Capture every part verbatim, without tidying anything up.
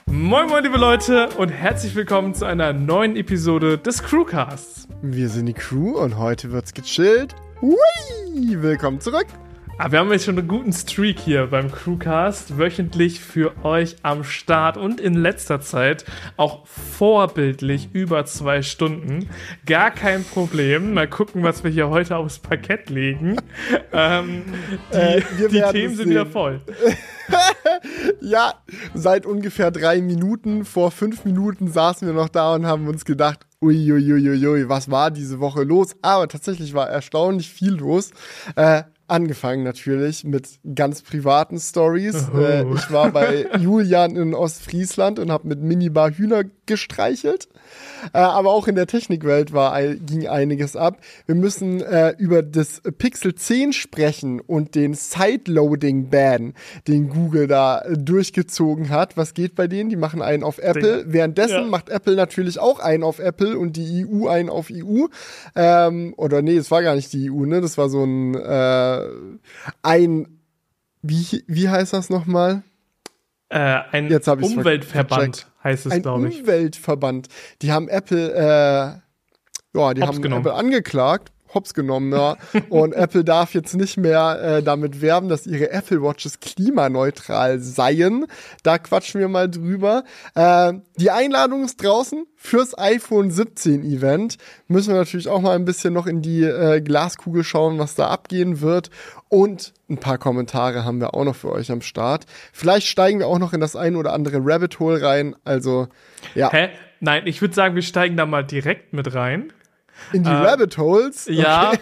Moin moin liebe Leute und herzlich willkommen zu einer neuen Episode des Crewcasts. Wir sind die Crew und heute wird's gechillt. Hui! Willkommen zurück. Ah, wir haben jetzt schon einen guten Streak hier beim Crewcast, wöchentlich für euch am Start und in letzter Zeit auch vorbildlich über zwei Stunden. Gar kein Problem. Mal gucken, was wir hier heute aufs Parkett legen. ähm, die äh, die Themen sind wieder voll. Ja, seit ungefähr drei Minuten, vor fünf Minuten saßen wir noch da und haben uns gedacht, uiuiuiui, was war diese Woche los? Aber tatsächlich war erstaunlich viel los. Äh, Angefangen natürlich mit ganz privaten Stories. Oh. Äh, ich war bei Julian in Ostfriesland und habe mit Minibar Hühner gestreichelt. Äh, aber auch in der Technikwelt war, ging einiges ab. Wir müssen äh, über das Pixel zehn sprechen und den Sideloading-Ban, den Google da äh, durchgezogen hat. Was geht bei denen? Die machen einen auf Apple. Ding. Währenddessen ja. macht Apple natürlich auch einen auf Apple und die E U einen auf E U. Ähm, oder nee, es war gar nicht die E U, ne? Das war so ein äh, ein wie, wie heißt das nochmal? Äh, ein Jetzt Umweltverband ver- heißt es, glaube ich. Ein Umweltverband. Die haben Apple, äh, ja, die Hops haben genommen. Apple angeklagt, hops genommen, ja. Und Apple darf jetzt nicht mehr äh, damit werben, dass ihre Apple Watches klimaneutral seien. Da quatschen wir mal drüber. Äh, die Einladung ist draußen fürs iPhone siebzehn Event. Müssen wir natürlich auch mal ein bisschen noch in die äh, Glaskugel schauen, was da abgehen wird. Und ein paar Kommentare haben wir auch noch für euch am Start. Vielleicht steigen wir auch noch in das ein oder andere Rabbit Hole rein. Also, ja. Hä? Nein, ich würde sagen, wir steigen da mal direkt mit rein. In die äh, Rabbit Holes? Okay. Ja.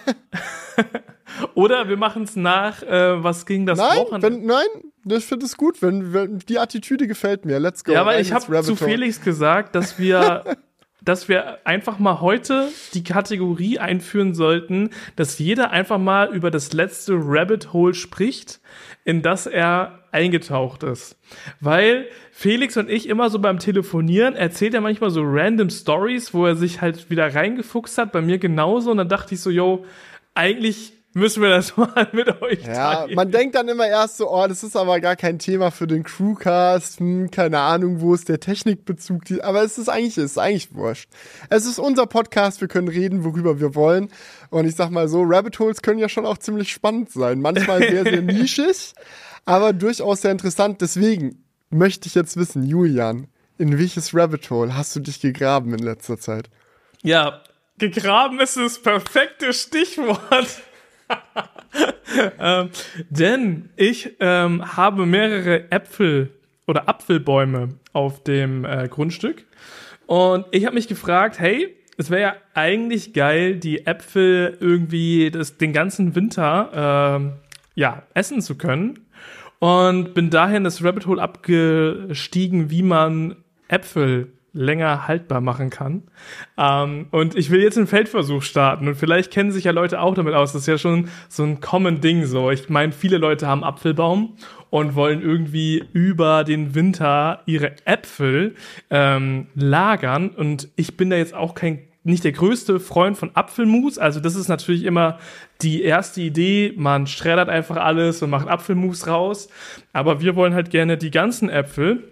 Oder wir machen es nach, äh, was ging das nein, Wochenende? Wenn, nein, ich finde es gut. Wenn, wenn, die Attitüde gefällt mir. Let's go. Ja, weil ich habe zu Felix gesagt, dass wir... dass wir einfach mal heute die Kategorie einführen sollten, dass jeder einfach mal über das letzte Rabbit Hole spricht, in das er eingetaucht ist. Weil Felix und ich immer so beim Telefonieren erzählt er manchmal so random Stories, wo er sich halt wieder reingefuchst hat, bei mir genauso. Und dann dachte ich so, yo, eigentlich müssen wir das mal mit euch Ja, teilen. Man denkt dann immer erst so, oh, das ist aber gar kein Thema für den Crewcast, hm, keine Ahnung, wo ist der Technikbezug, aber es ist eigentlich, es ist eigentlich wurscht. Es ist unser Podcast, wir können reden, worüber wir wollen und ich sag mal so, Rabbit Holes können ja schon auch ziemlich spannend sein, manchmal sehr, sehr nischig, aber durchaus sehr interessant, deswegen möchte ich jetzt wissen, Julian, in welches Rabbit Hole hast du dich gegraben in letzter Zeit? Ja, gegraben ist das perfekte Stichwort. ähm, denn ich ähm, habe mehrere Äpfel oder Apfelbäume auf dem äh, Grundstück und ich habe mich gefragt, hey, es wäre ja eigentlich geil, die Äpfel irgendwie das, den ganzen Winter ähm, ja, essen zu können und bin daher in das Rabbit Hole abgestiegen, wie man Äpfel länger haltbar machen kann. Ähm, und ich will jetzt einen Feldversuch starten und vielleicht kennen sich ja Leute auch damit aus. Das ist ja schon so ein common Ding so. Ich meine, viele Leute haben Apfelbaum und wollen irgendwie über den Winter ihre Äpfel ähm, lagern und ich bin da jetzt auch kein nicht der größte Freund von Apfelmus, also das ist natürlich immer die erste Idee, man schreddert einfach alles und macht Apfelmus raus, aber wir wollen halt gerne die ganzen Äpfel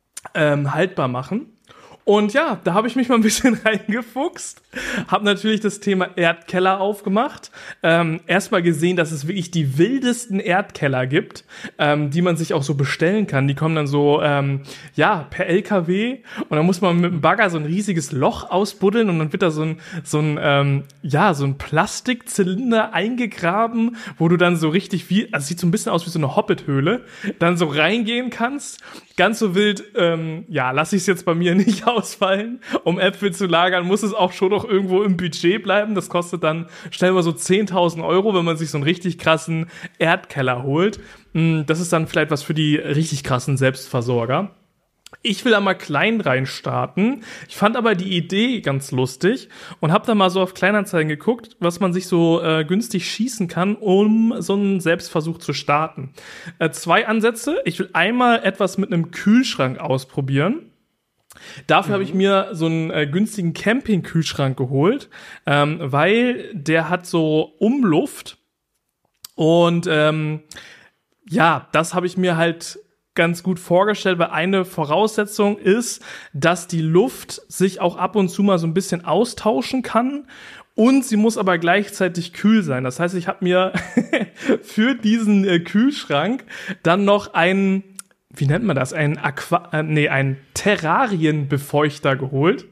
ähm, haltbar machen. Und ja, da habe ich mich mal ein bisschen reingefuchst, habe natürlich das Thema Erdkeller aufgemacht, ähm, erstmal gesehen, dass es wirklich die wildesten Erdkeller gibt, ähm, die man sich auch so bestellen kann. Die kommen dann so, ähm, ja, per L K W und dann muss man mit dem Bagger so ein riesiges Loch ausbuddeln und dann wird da so ein, so ein, ähm, ja, so ein Plastikzylinder eingegraben, wo du dann so richtig wie, also sieht so ein bisschen aus wie so eine Hobbit-Höhle, dann so reingehen kannst. Ganz so wild, ähm, ja, lasse ich es jetzt bei mir nicht ausfallen. Um Äpfel zu lagern, muss es auch schon noch irgendwo im Budget bleiben. Das kostet dann schnell mal so zehntausend Euro, wenn man sich so einen richtig krassen Erdkeller holt. Das ist dann vielleicht was für die richtig krassen Selbstversorger. Ich will da mal klein rein starten. Ich fand aber die Idee ganz lustig und habe da mal so auf Kleinanzeigen geguckt, was man sich so äh, günstig schießen kann, um so einen Selbstversuch zu starten. Äh, zwei Ansätze. Ich will einmal etwas mit einem Kühlschrank ausprobieren. Dafür mhm. habe ich mir so einen äh, günstigen Camping-Kühlschrank geholt, ähm, weil der hat so Umluft und ähm, ja, das habe ich mir halt ganz gut vorgestellt, weil eine Voraussetzung ist, dass die Luft sich auch ab und zu mal so ein bisschen austauschen kann. Und sie muss aber gleichzeitig kühl sein. Das heißt, ich habe mir für diesen äh, Kühlschrank dann noch einen, wie nennt man das, einen Aqua, äh, nee, einen Terrarienbefeuchter geholt.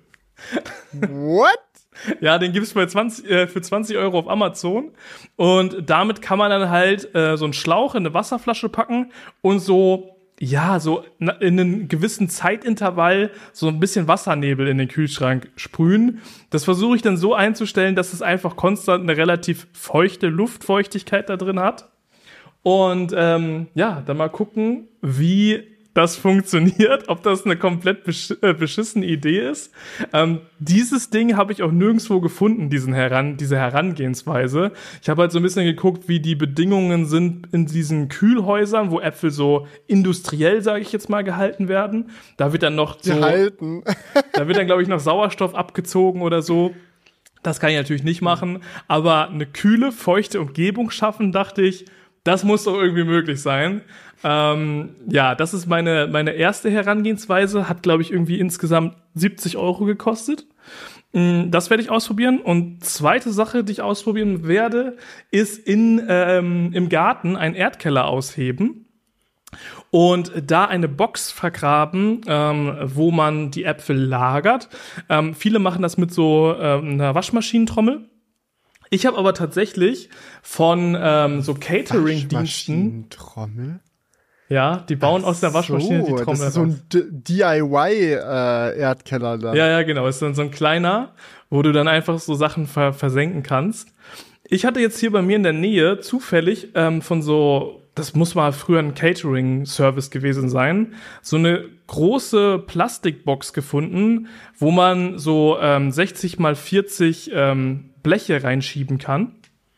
What? Ja, den gibt's bei zwanzig, äh, für zwanzig Euro auf Amazon. Und damit kann man dann halt äh, so einen Schlauch in eine Wasserflasche packen und so, ja, so in einem gewissen Zeitintervall so ein bisschen Wassernebel in den Kühlschrank sprühen. Das versuche ich dann so einzustellen, dass es einfach konstant eine relativ feuchte Luftfeuchtigkeit da drin hat. Und ähm, ja, dann mal gucken, wie das funktioniert, ob das eine komplett besch- äh, beschissene Idee ist. Ähm, dieses Ding habe ich auch nirgendwo gefunden, diesen Heran- diese Herangehensweise. Ich habe halt so ein bisschen geguckt, wie die Bedingungen sind in diesen Kühlhäusern, wo Äpfel so industriell, sage ich jetzt mal, gehalten werden. Da wird dann noch so, Gehalten. da wird dann, glaube ich, noch Sauerstoff abgezogen oder so. Das kann ich natürlich nicht machen, aber eine kühle, feuchte Umgebung schaffen, dachte ich, das muss doch irgendwie möglich sein. Ähm, ja, das ist meine, meine erste Herangehensweise. Hat, glaube ich, irgendwie insgesamt siebzig Euro gekostet. Das werde ich ausprobieren. Und zweite Sache, die ich ausprobieren werde, ist in, ähm, im Garten einen Erdkeller ausheben und da eine Box vergraben, ähm, wo man die Äpfel lagert. Ähm, viele machen das mit so ähm, einer Waschmaschinentrommel. Ich habe aber tatsächlich von ähm, so Catering-Diensten. Trommel? Ja, die bauen aus der Waschmaschine so, die Trommel. Das ist so ein D- D I Y-Erdkeller dann. Ja, ja, genau. Ist dann so ein kleiner, wo du dann einfach so Sachen ver- versenken kannst. Ich hatte jetzt hier bei mir in der Nähe zufällig ähm, von so, das muss mal früher ein Catering-Service gewesen sein, so eine große Plastikbox gefunden, wo man so ähm, sechzig mal vierzig ähm, Bleche reinschieben kann.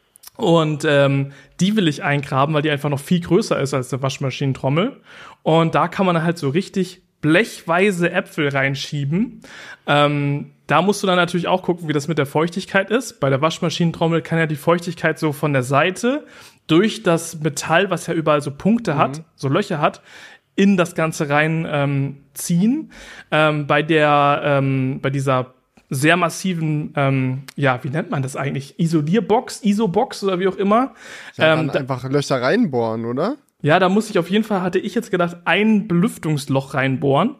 Und ähm, die will ich eingraben, weil die einfach noch viel größer ist als eine Waschmaschinentrommel. Und da kann man halt so richtig blechweise Äpfel reinschieben. Ähm, da musst du dann natürlich auch gucken, wie das mit der Feuchtigkeit ist. Bei der Waschmaschinentrommel kann ja die Feuchtigkeit so von der Seite durch das Metall, was ja überall so Punkte mhm. hat, so Löcher hat, in das Ganze rein ähm, ziehen. Ähm, bei der, ähm, bei dieser sehr massiven, ähm, ja, wie nennt man das eigentlich? Isolierbox, Isobox oder wie auch immer. Ja, ähm, dann einfach Löcher reinbohren, oder? Ja, da muss ich auf jeden Fall, hatte ich jetzt gedacht, ein Belüftungsloch reinbohren.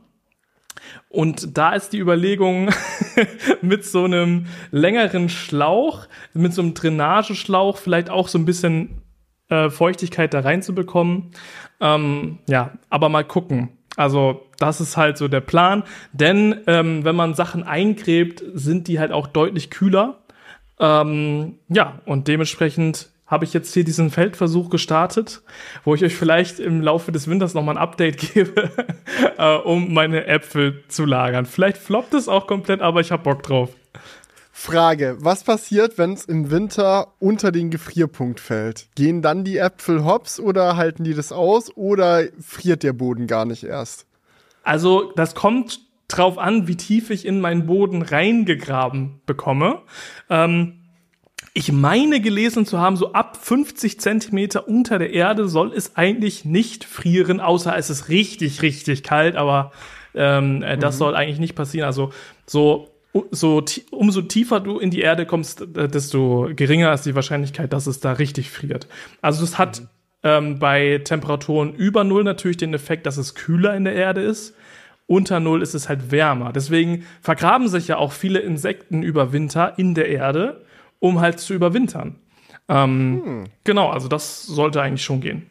Und da ist die Überlegung, mit so einem längeren Schlauch, mit so einem Drainageschlauch vielleicht auch so ein bisschen äh, Feuchtigkeit da reinzubekommen. Ähm, ja, aber mal gucken. Also das ist halt so der Plan, denn ähm, wenn man Sachen eingräbt, sind die halt auch deutlich kühler. Ähm, ja, und dementsprechend habe ich jetzt hier diesen Feldversuch gestartet, wo ich euch vielleicht im Laufe des Winters nochmal ein Update gebe, äh, um meine Äpfel zu lagern. Vielleicht floppt es auch komplett, aber ich habe Bock drauf. Frage, was passiert, wenn es im Winter unter den Gefrierpunkt fällt? Gehen dann die Äpfel hops oder halten die das aus oder friert der Boden gar nicht erst? Also das kommt drauf an, wie tief ich in meinen Boden reingegraben bekomme. Ähm, ich meine gelesen zu haben, so ab fünfzig Zentimeter unter der Erde soll es eigentlich nicht frieren, außer es ist richtig, richtig kalt, aber ähm, das mhm. soll eigentlich nicht passieren. Also so So, umso tiefer du in die Erde kommst, desto geringer ist die Wahrscheinlichkeit, dass es da richtig friert. Also es hat mhm. ähm, bei Temperaturen über Null natürlich den Effekt, dass es kühler in der Erde ist. Unter Null ist es halt wärmer. Deswegen vergraben sich ja auch viele Insekten über Winter in der Erde, um halt zu überwintern. Ähm, hm. Genau, also das sollte eigentlich schon gehen.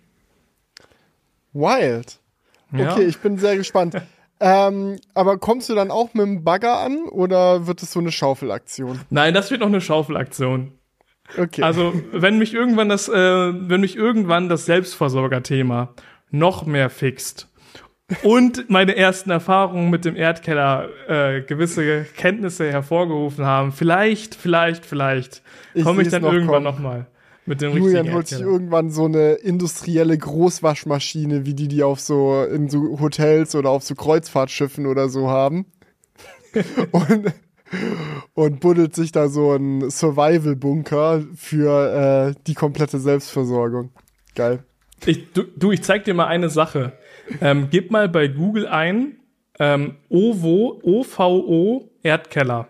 Wild. Okay, ja. Ich bin sehr gespannt. Ähm, aber kommst du dann auch mit dem Bagger an oder wird es so eine Schaufelaktion? Nein, das wird noch eine Schaufelaktion. Okay. Also, wenn mich irgendwann das, äh, wenn mich irgendwann das Selbstversorgerthema noch mehr fixt und meine ersten Erfahrungen mit dem Erdkeller äh, gewisse Kenntnisse hervorgerufen haben, vielleicht, vielleicht, vielleicht komme ich, ich dann noch irgendwann nochmal. Mit dem Julian holt sich irgendwann so eine industrielle Großwaschmaschine, wie die die auf so in so Hotels oder auf so Kreuzfahrtschiffen oder so haben. und, und buddelt sich da so einen Survival-Bunker für äh, die komplette Selbstversorgung. Geil. Ich, du, du, ich zeig dir mal eine Sache. Ähm, gib mal bei Google ein ähm, O V O, O V O Erdkeller.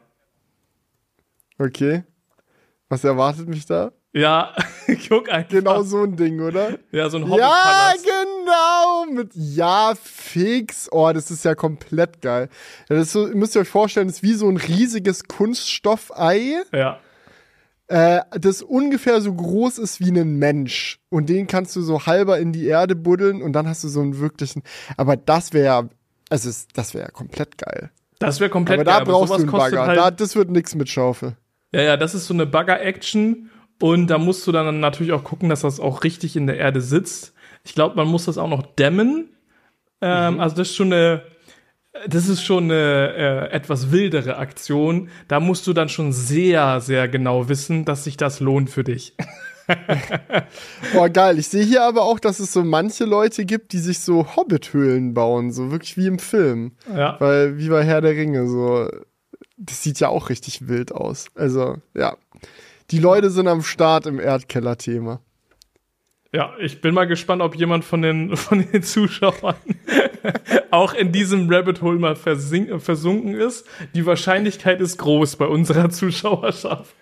Okay. Was erwartet mich da? Ja, guck einfach. Genau so ein Ding, oder? Ja, so ein Ja, Hobbitpalast. genau. Mit ja, fix. Oh, das ist ja komplett geil. Ja, das ist so, müsst ihr euch vorstellen, das ist wie so ein riesiges Kunststoffei, Ja. äh, das ungefähr so groß ist wie ein Mensch. Und den kannst du so halber in die Erde buddeln und dann hast du so einen wirklichen. Aber das wäre, also es- das wäre ja komplett geil. Das wäre komplett Aber da geil, brauchst sowas du einen kostet Bagger. halt, Da, das wird nix mit Schaufel. Ja, ja, das ist so eine Bagger-Action und da musst du dann natürlich auch gucken, dass das auch richtig in der Erde sitzt. Ich glaube, man muss das auch noch dämmen. Ähm, Mhm. Also das ist schon eine, das ist schon eine äh, etwas wildere Aktion. Da musst du dann schon sehr, sehr genau wissen, dass sich das lohnt für dich. Boah, geil. Ich sehe hier aber auch, dass es so manche Leute gibt, die sich so Hobbit-Höhlen bauen, so wirklich wie im Film. Ja. Weil, wie bei Herr der Ringe, so, das sieht ja auch richtig wild aus. Also, ja. Die Leute sind am Start im Erdkeller-Thema. Ja, ich bin mal gespannt, ob jemand von den, von den Zuschauern auch in diesem Rabbit Hole mal versink, versunken ist. Die Wahrscheinlichkeit ist groß bei unserer Zuschauerschaft.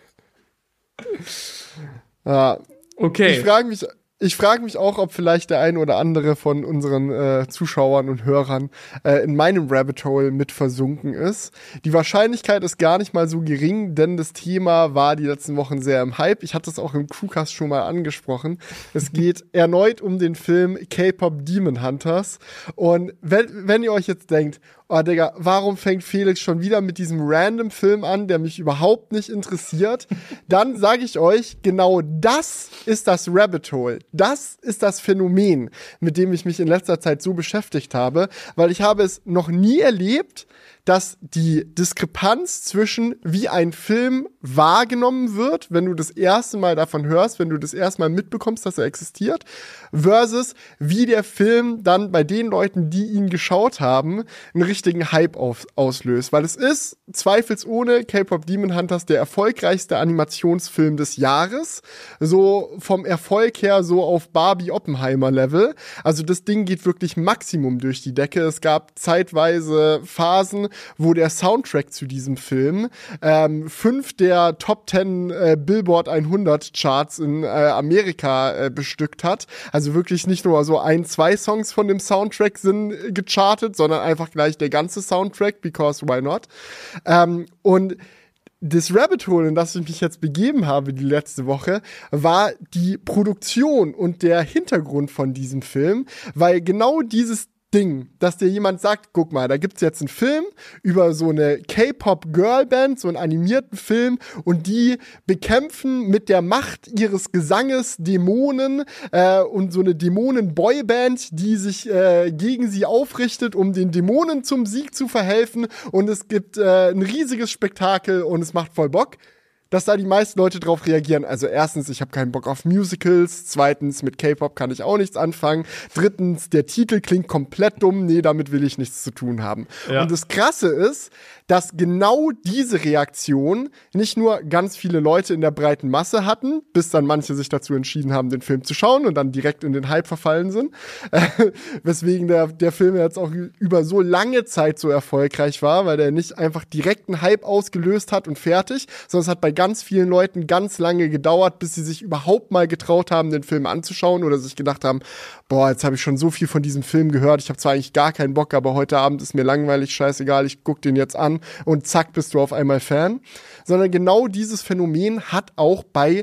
Ja. Okay. Ich frage mich, ich frage mich auch, ob vielleicht der ein oder andere von unseren äh, Zuschauern und Hörern äh, in meinem Rabbit Hole mit versunken ist. Die Wahrscheinlichkeit ist gar nicht mal so gering, denn das Thema war die letzten Wochen sehr im Hype. Ich hatte es auch im Crewcast schon mal angesprochen. Es geht erneut um den Film K-Pop Demon Hunters. Und wenn, wenn ihr euch jetzt denkt, oh Digga, warum fängt Felix schon wieder mit diesem random Film an, der mich überhaupt nicht interessiert? Dann sage ich euch, genau das ist das Rabbit Hole. Das ist das Phänomen, mit dem ich mich in letzter Zeit so beschäftigt habe, weil ich habe es noch nie erlebt, dass die Diskrepanz zwischen wie ein Film wahrgenommen wird, wenn du das erste Mal davon hörst, wenn du das erste Mal mitbekommst, dass er existiert, versus wie der Film dann bei den Leuten, die ihn geschaut haben, einen richtigen Hype auf, auslöst. Weil es ist zweifelsohne K-Pop Demon Hunters der erfolgreichste Animationsfilm des Jahres. So vom Erfolg her so auf Barbie Oppenheimer Level. Also das Ding geht wirklich Maximum durch die Decke. Es gab zeitweise Phasen, wo der Soundtrack zu diesem Film ähm, fünf der Top zehn äh, Billboard hundert Charts in äh, Amerika äh, bestückt hat. Also wirklich nicht nur so ein, zwei Songs von dem Soundtrack sind äh, gechartet, sondern einfach gleich der ganze Soundtrack, because why not? Ähm, und das Rabbit Hole, in das ich mich jetzt begeben habe die letzte Woche, war die Produktion und der Hintergrund von diesem Film, weil genau dieses Ding, dass dir jemand sagt, guck mal, da gibt's jetzt einen Film über so eine K-Pop-Girlband, so einen animierten Film und die bekämpfen mit der Macht ihres Gesanges Dämonen äh, und so eine Dämonen-Boyband, die sich äh, gegen sie aufrichtet, um den Dämonen zum Sieg zu verhelfen und es gibt äh, ein riesiges Spektakel und es macht voll Bock. Dass da die meisten Leute drauf reagieren. Also erstens, ich habe keinen Bock auf Musicals. Zweitens, mit K-Pop kann ich auch nichts anfangen. Drittens, der Titel klingt komplett dumm. Nee, damit will ich nichts zu tun haben. Ja. Und das Krasse ist, dass genau diese Reaktion nicht nur ganz viele Leute in der breiten Masse hatten, bis dann manche sich dazu entschieden haben, den Film zu schauen und dann direkt in den Hype verfallen sind. Äh, weswegen der, der Film jetzt auch über so lange Zeit so erfolgreich war, weil der nicht einfach direkt einen Hype ausgelöst hat und fertig, sondern es hat bei ganz vielen Leuten ganz lange gedauert, bis sie sich überhaupt mal getraut haben, den Film anzuschauen oder sich gedacht haben, boah, jetzt habe ich schon so viel von diesem Film gehört, ich habe zwar eigentlich gar keinen Bock, aber heute Abend ist mir langweilig, scheißegal, ich guck den jetzt an und zack, bist du auf einmal Fan. Sondern genau dieses Phänomen hat auch bei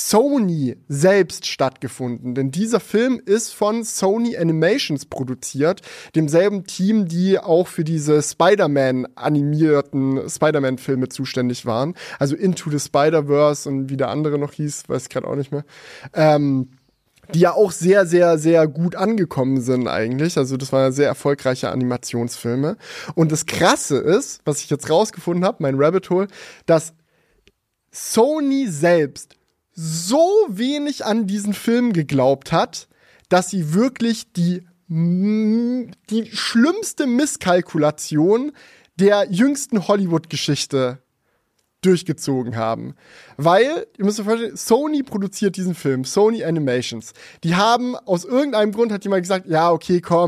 Sony selbst stattgefunden. Denn dieser Film ist von Sony Animations produziert, demselben Team, die auch für diese Spider-Man animierten Spider-Man-Filme zuständig waren. Also Into the Spider-Verse und wie der andere noch hieß, weiß ich gerade auch nicht mehr. Ähm, die ja auch sehr, sehr, sehr gut angekommen sind eigentlich. Also das waren ja sehr erfolgreiche Animationsfilme. Und das Krasse ist, was ich jetzt rausgefunden habe, mein Rabbit Hole, dass Sony selbst so wenig an diesen Film geglaubt hat, dass sie wirklich die, die schlimmste Misskalkulation der jüngsten Hollywood-Geschichte durchgezogen haben. Weil, ihr müsst euch vorstellen, Sony produziert diesen Film, Sony Animations. Die haben, aus irgendeinem Grund hat jemand gesagt, ja, okay, komm,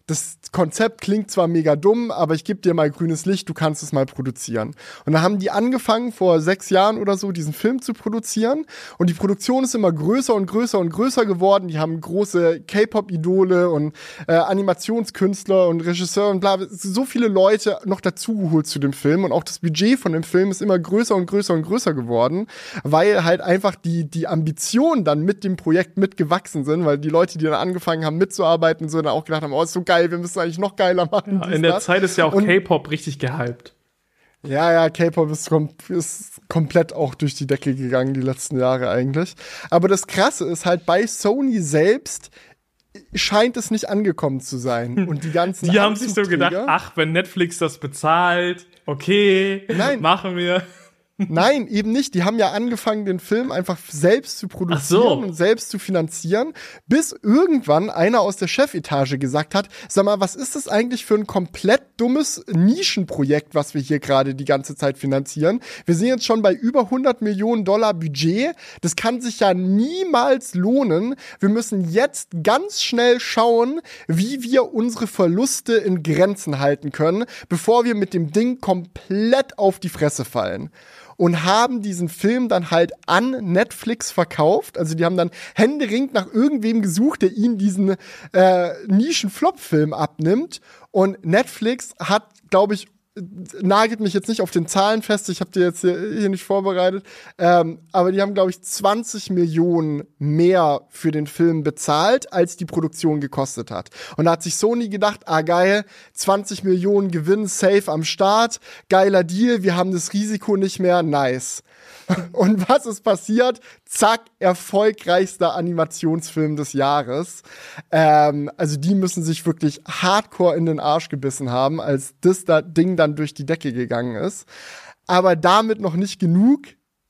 das Konzept klingt zwar mega dumm, aber ich gebe dir mal grünes Licht, du kannst es mal produzieren. Und dann haben die angefangen, vor sechs Jahren oder so, diesen Film zu produzieren. Und die Produktion ist immer größer und größer und größer geworden. Die haben große K-Pop-Idole und äh, Animationskünstler und Regisseur und bla, so viele Leute noch dazugeholt zu dem Film. Und auch das Budget von dem Film ist immer größer und größer und größer geworden, weil halt einfach die, die Ambitionen dann mit dem Projekt mitgewachsen sind, weil die Leute, die dann angefangen haben mitzuarbeiten, so dann auch gedacht haben, oh, ist so geil, wir müssen eigentlich noch geiler machen. Ja, in der das. Zeit ist ja auch und, K-Pop richtig gehypt. Ja, ja, K-Pop ist, kom- ist komplett auch durch die Decke gegangen die letzten Jahre eigentlich. Aber das Krasse ist halt, bei Sony selbst scheint es nicht angekommen zu sein. Und die ganzen Die haben sich so gedacht, ach, wenn Netflix das bezahlt, okay, Nein. machen wir. Nein, eben nicht. Die haben ja angefangen, den Film einfach selbst zu produzieren so. und selbst zu finanzieren, bis irgendwann einer aus der Chefetage gesagt hat, sag mal, was ist das eigentlich für ein komplett dummes Nischenprojekt, was wir hier gerade die ganze Zeit finanzieren? Wir sind jetzt schon bei über hundert Millionen Dollar Budget. Das kann sich ja niemals lohnen. Wir müssen jetzt ganz schnell schauen, wie wir unsere Verluste in Grenzen halten können, bevor wir mit dem Ding komplett auf die Fresse fallen. Und haben diesen Film dann halt an Netflix verkauft. Also die haben dann händeringend nach irgendwem gesucht, der ihnen diesen äh, Nischen-Flop-Film abnimmt. Und Netflix hat, glaube ich, nagelt mich jetzt nicht auf den Zahlen fest, ich habe die jetzt hier, hier nicht vorbereitet, ähm, aber die haben, glaube ich, zwanzig Millionen mehr für den Film bezahlt, als die Produktion gekostet hat. Und da hat sich Sony gedacht, ah geil, zwanzig Millionen Gewinn, safe am Start, geiler Deal, wir haben das Risiko nicht mehr, nice. Und was ist passiert? Zack, erfolgreichster Animationsfilm des Jahres. Ähm, also die müssen sich wirklich hardcore in den Arsch gebissen haben, als das da Ding dann durch die Decke gegangen ist. Aber damit noch nicht genug,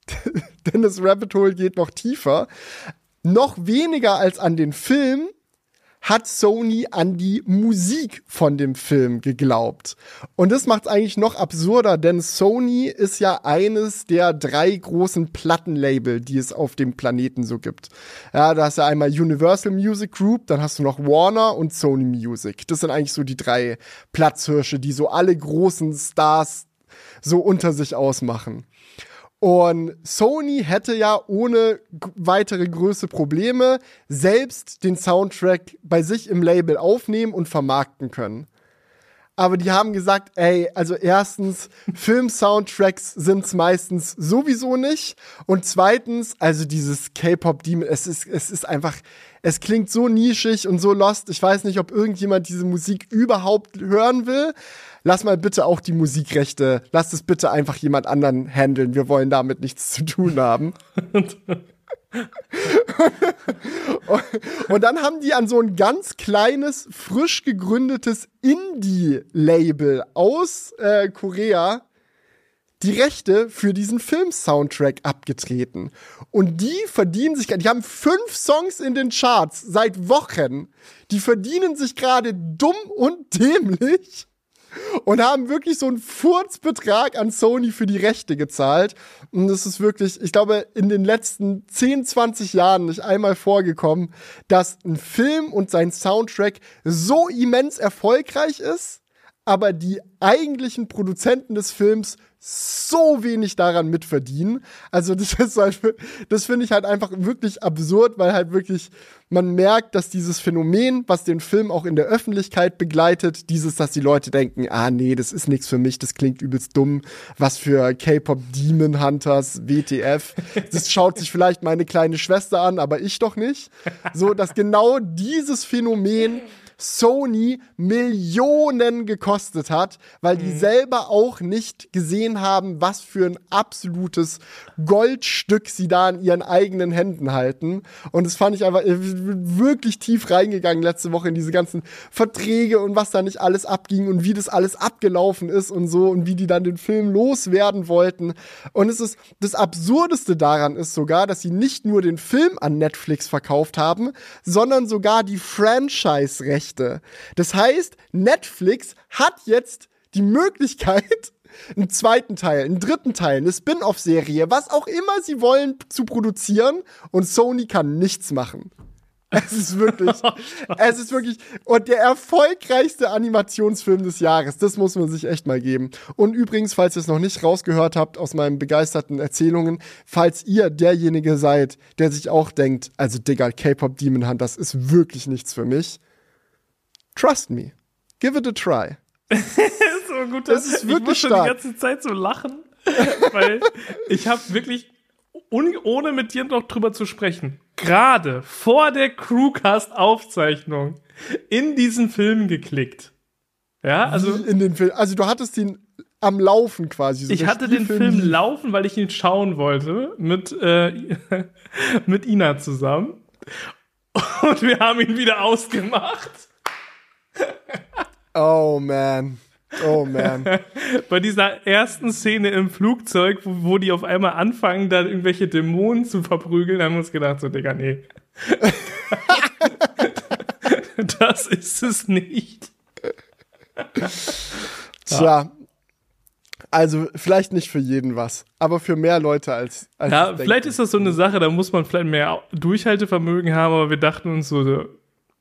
denn das Rabbit Hole geht noch tiefer. Noch weniger als an den Film hat Sony an die Musik von dem Film geglaubt. Und das macht es eigentlich noch absurder, denn Sony ist ja eines der drei großen Plattenlabel, die es auf dem Planeten so gibt. Ja, da hast du einmal Universal Music Group, dann hast du noch Warner und Sony Music. Das sind eigentlich so die drei Platzhirsche, die so alle großen Stars so unter sich ausmachen. Und Sony hätte ja ohne g- weitere größere Probleme selbst den Soundtrack bei sich im Label aufnehmen und vermarkten können. Aber die haben gesagt, ey, also erstens, Film-Soundtracks sind's meistens sowieso nicht. Und zweitens, also dieses K-Pop-Demon, es ist, es ist einfach, es klingt so nischig und so lost. Ich weiß nicht, ob irgendjemand diese Musik überhaupt hören will. Lass mal bitte auch die Musikrechte, lass es bitte einfach jemand anderen handeln. Wir wollen damit nichts zu tun haben. und, und dann haben die an so ein ganz kleines, frisch gegründetes Indie-Label aus äh, Korea die Rechte für diesen Film-Soundtrack abgetreten. Und die verdienen sich, die haben fünf Songs in den Charts seit Wochen. Die verdienen sich gerade dumm und dämlich und haben wirklich so einen Furzbetrag an Sony für die Rechte gezahlt. Und das ist wirklich, ich glaube, in den letzten zehn, zwanzig Jahren nicht einmal vorgekommen, dass ein Film und sein Soundtrack so immens erfolgreich ist, aber die eigentlichen Produzenten des Films so wenig daran mitverdienen. Also das ist halt, das finde ich halt einfach wirklich absurd, weil halt wirklich man merkt, dass dieses Phänomen, was den Film auch in der Öffentlichkeit begleitet, dieses, dass die Leute denken, ah nee, das ist nichts für mich, das klingt übelst dumm, was für K-Pop Demon Hunters, W T F, das schaut sich vielleicht meine kleine Schwester an, aber ich doch nicht. So, dass genau dieses Phänomen Sony Millionen gekostet hat, weil die mhm. selber auch nicht gesehen haben, was für ein absolutes Goldstück sie da in ihren eigenen Händen halten. Und das fand ich einfach wirklich tief reingegangen letzte Woche in diese ganzen Verträge und was da nicht alles abging und wie das alles abgelaufen ist und so und wie die dann den Film loswerden wollten. Und es ist das Absurdeste daran ist sogar, dass sie nicht nur den Film an Netflix verkauft haben, sondern sogar die Franchise-Rechte. Das heißt, Netflix hat jetzt die Möglichkeit, einen zweiten Teil, einen dritten Teil, eine Spin-off-Serie, was auch immer sie wollen, zu produzieren und Sony kann nichts machen. Es ist wirklich, es ist wirklich, und der erfolgreichste Animationsfilm des Jahres. Das muss man sich echt mal geben. Und übrigens, falls ihr es noch nicht rausgehört habt aus meinen begeisterten Erzählungen, falls ihr derjenige seid, der sich auch denkt, also Digga, K-Pop Demon Hunt, das ist wirklich nichts für mich. Trust me. Give it a try. Das ist so gut. Das ist wirklich ich muss schon stark. die ganze Zeit so lachen, weil ich habe wirklich, un- ohne mit dir noch drüber zu sprechen, gerade vor der Crewcast-Aufzeichnung in diesen Film geklickt. Ja, also in den Film. Also du hattest ihn am Laufen quasi. So ich der hatte den Spielfilm Film lief. laufen, weil ich ihn schauen wollte mit, äh, mit Ina zusammen. Und wir haben ihn wieder ausgemacht. Oh man. Oh man. Bei dieser ersten Szene im Flugzeug, wo, wo die auf einmal anfangen, dann irgendwelche Dämonen zu verprügeln, haben wir uns gedacht, so, Digga, nee. Das ist es nicht. Tja. Also vielleicht nicht für jeden was, aber für mehr Leute als, als Ja, ich vielleicht denke. ist das so eine Sache, da muss man vielleicht mehr Durchhaltevermögen haben, aber wir dachten uns so, so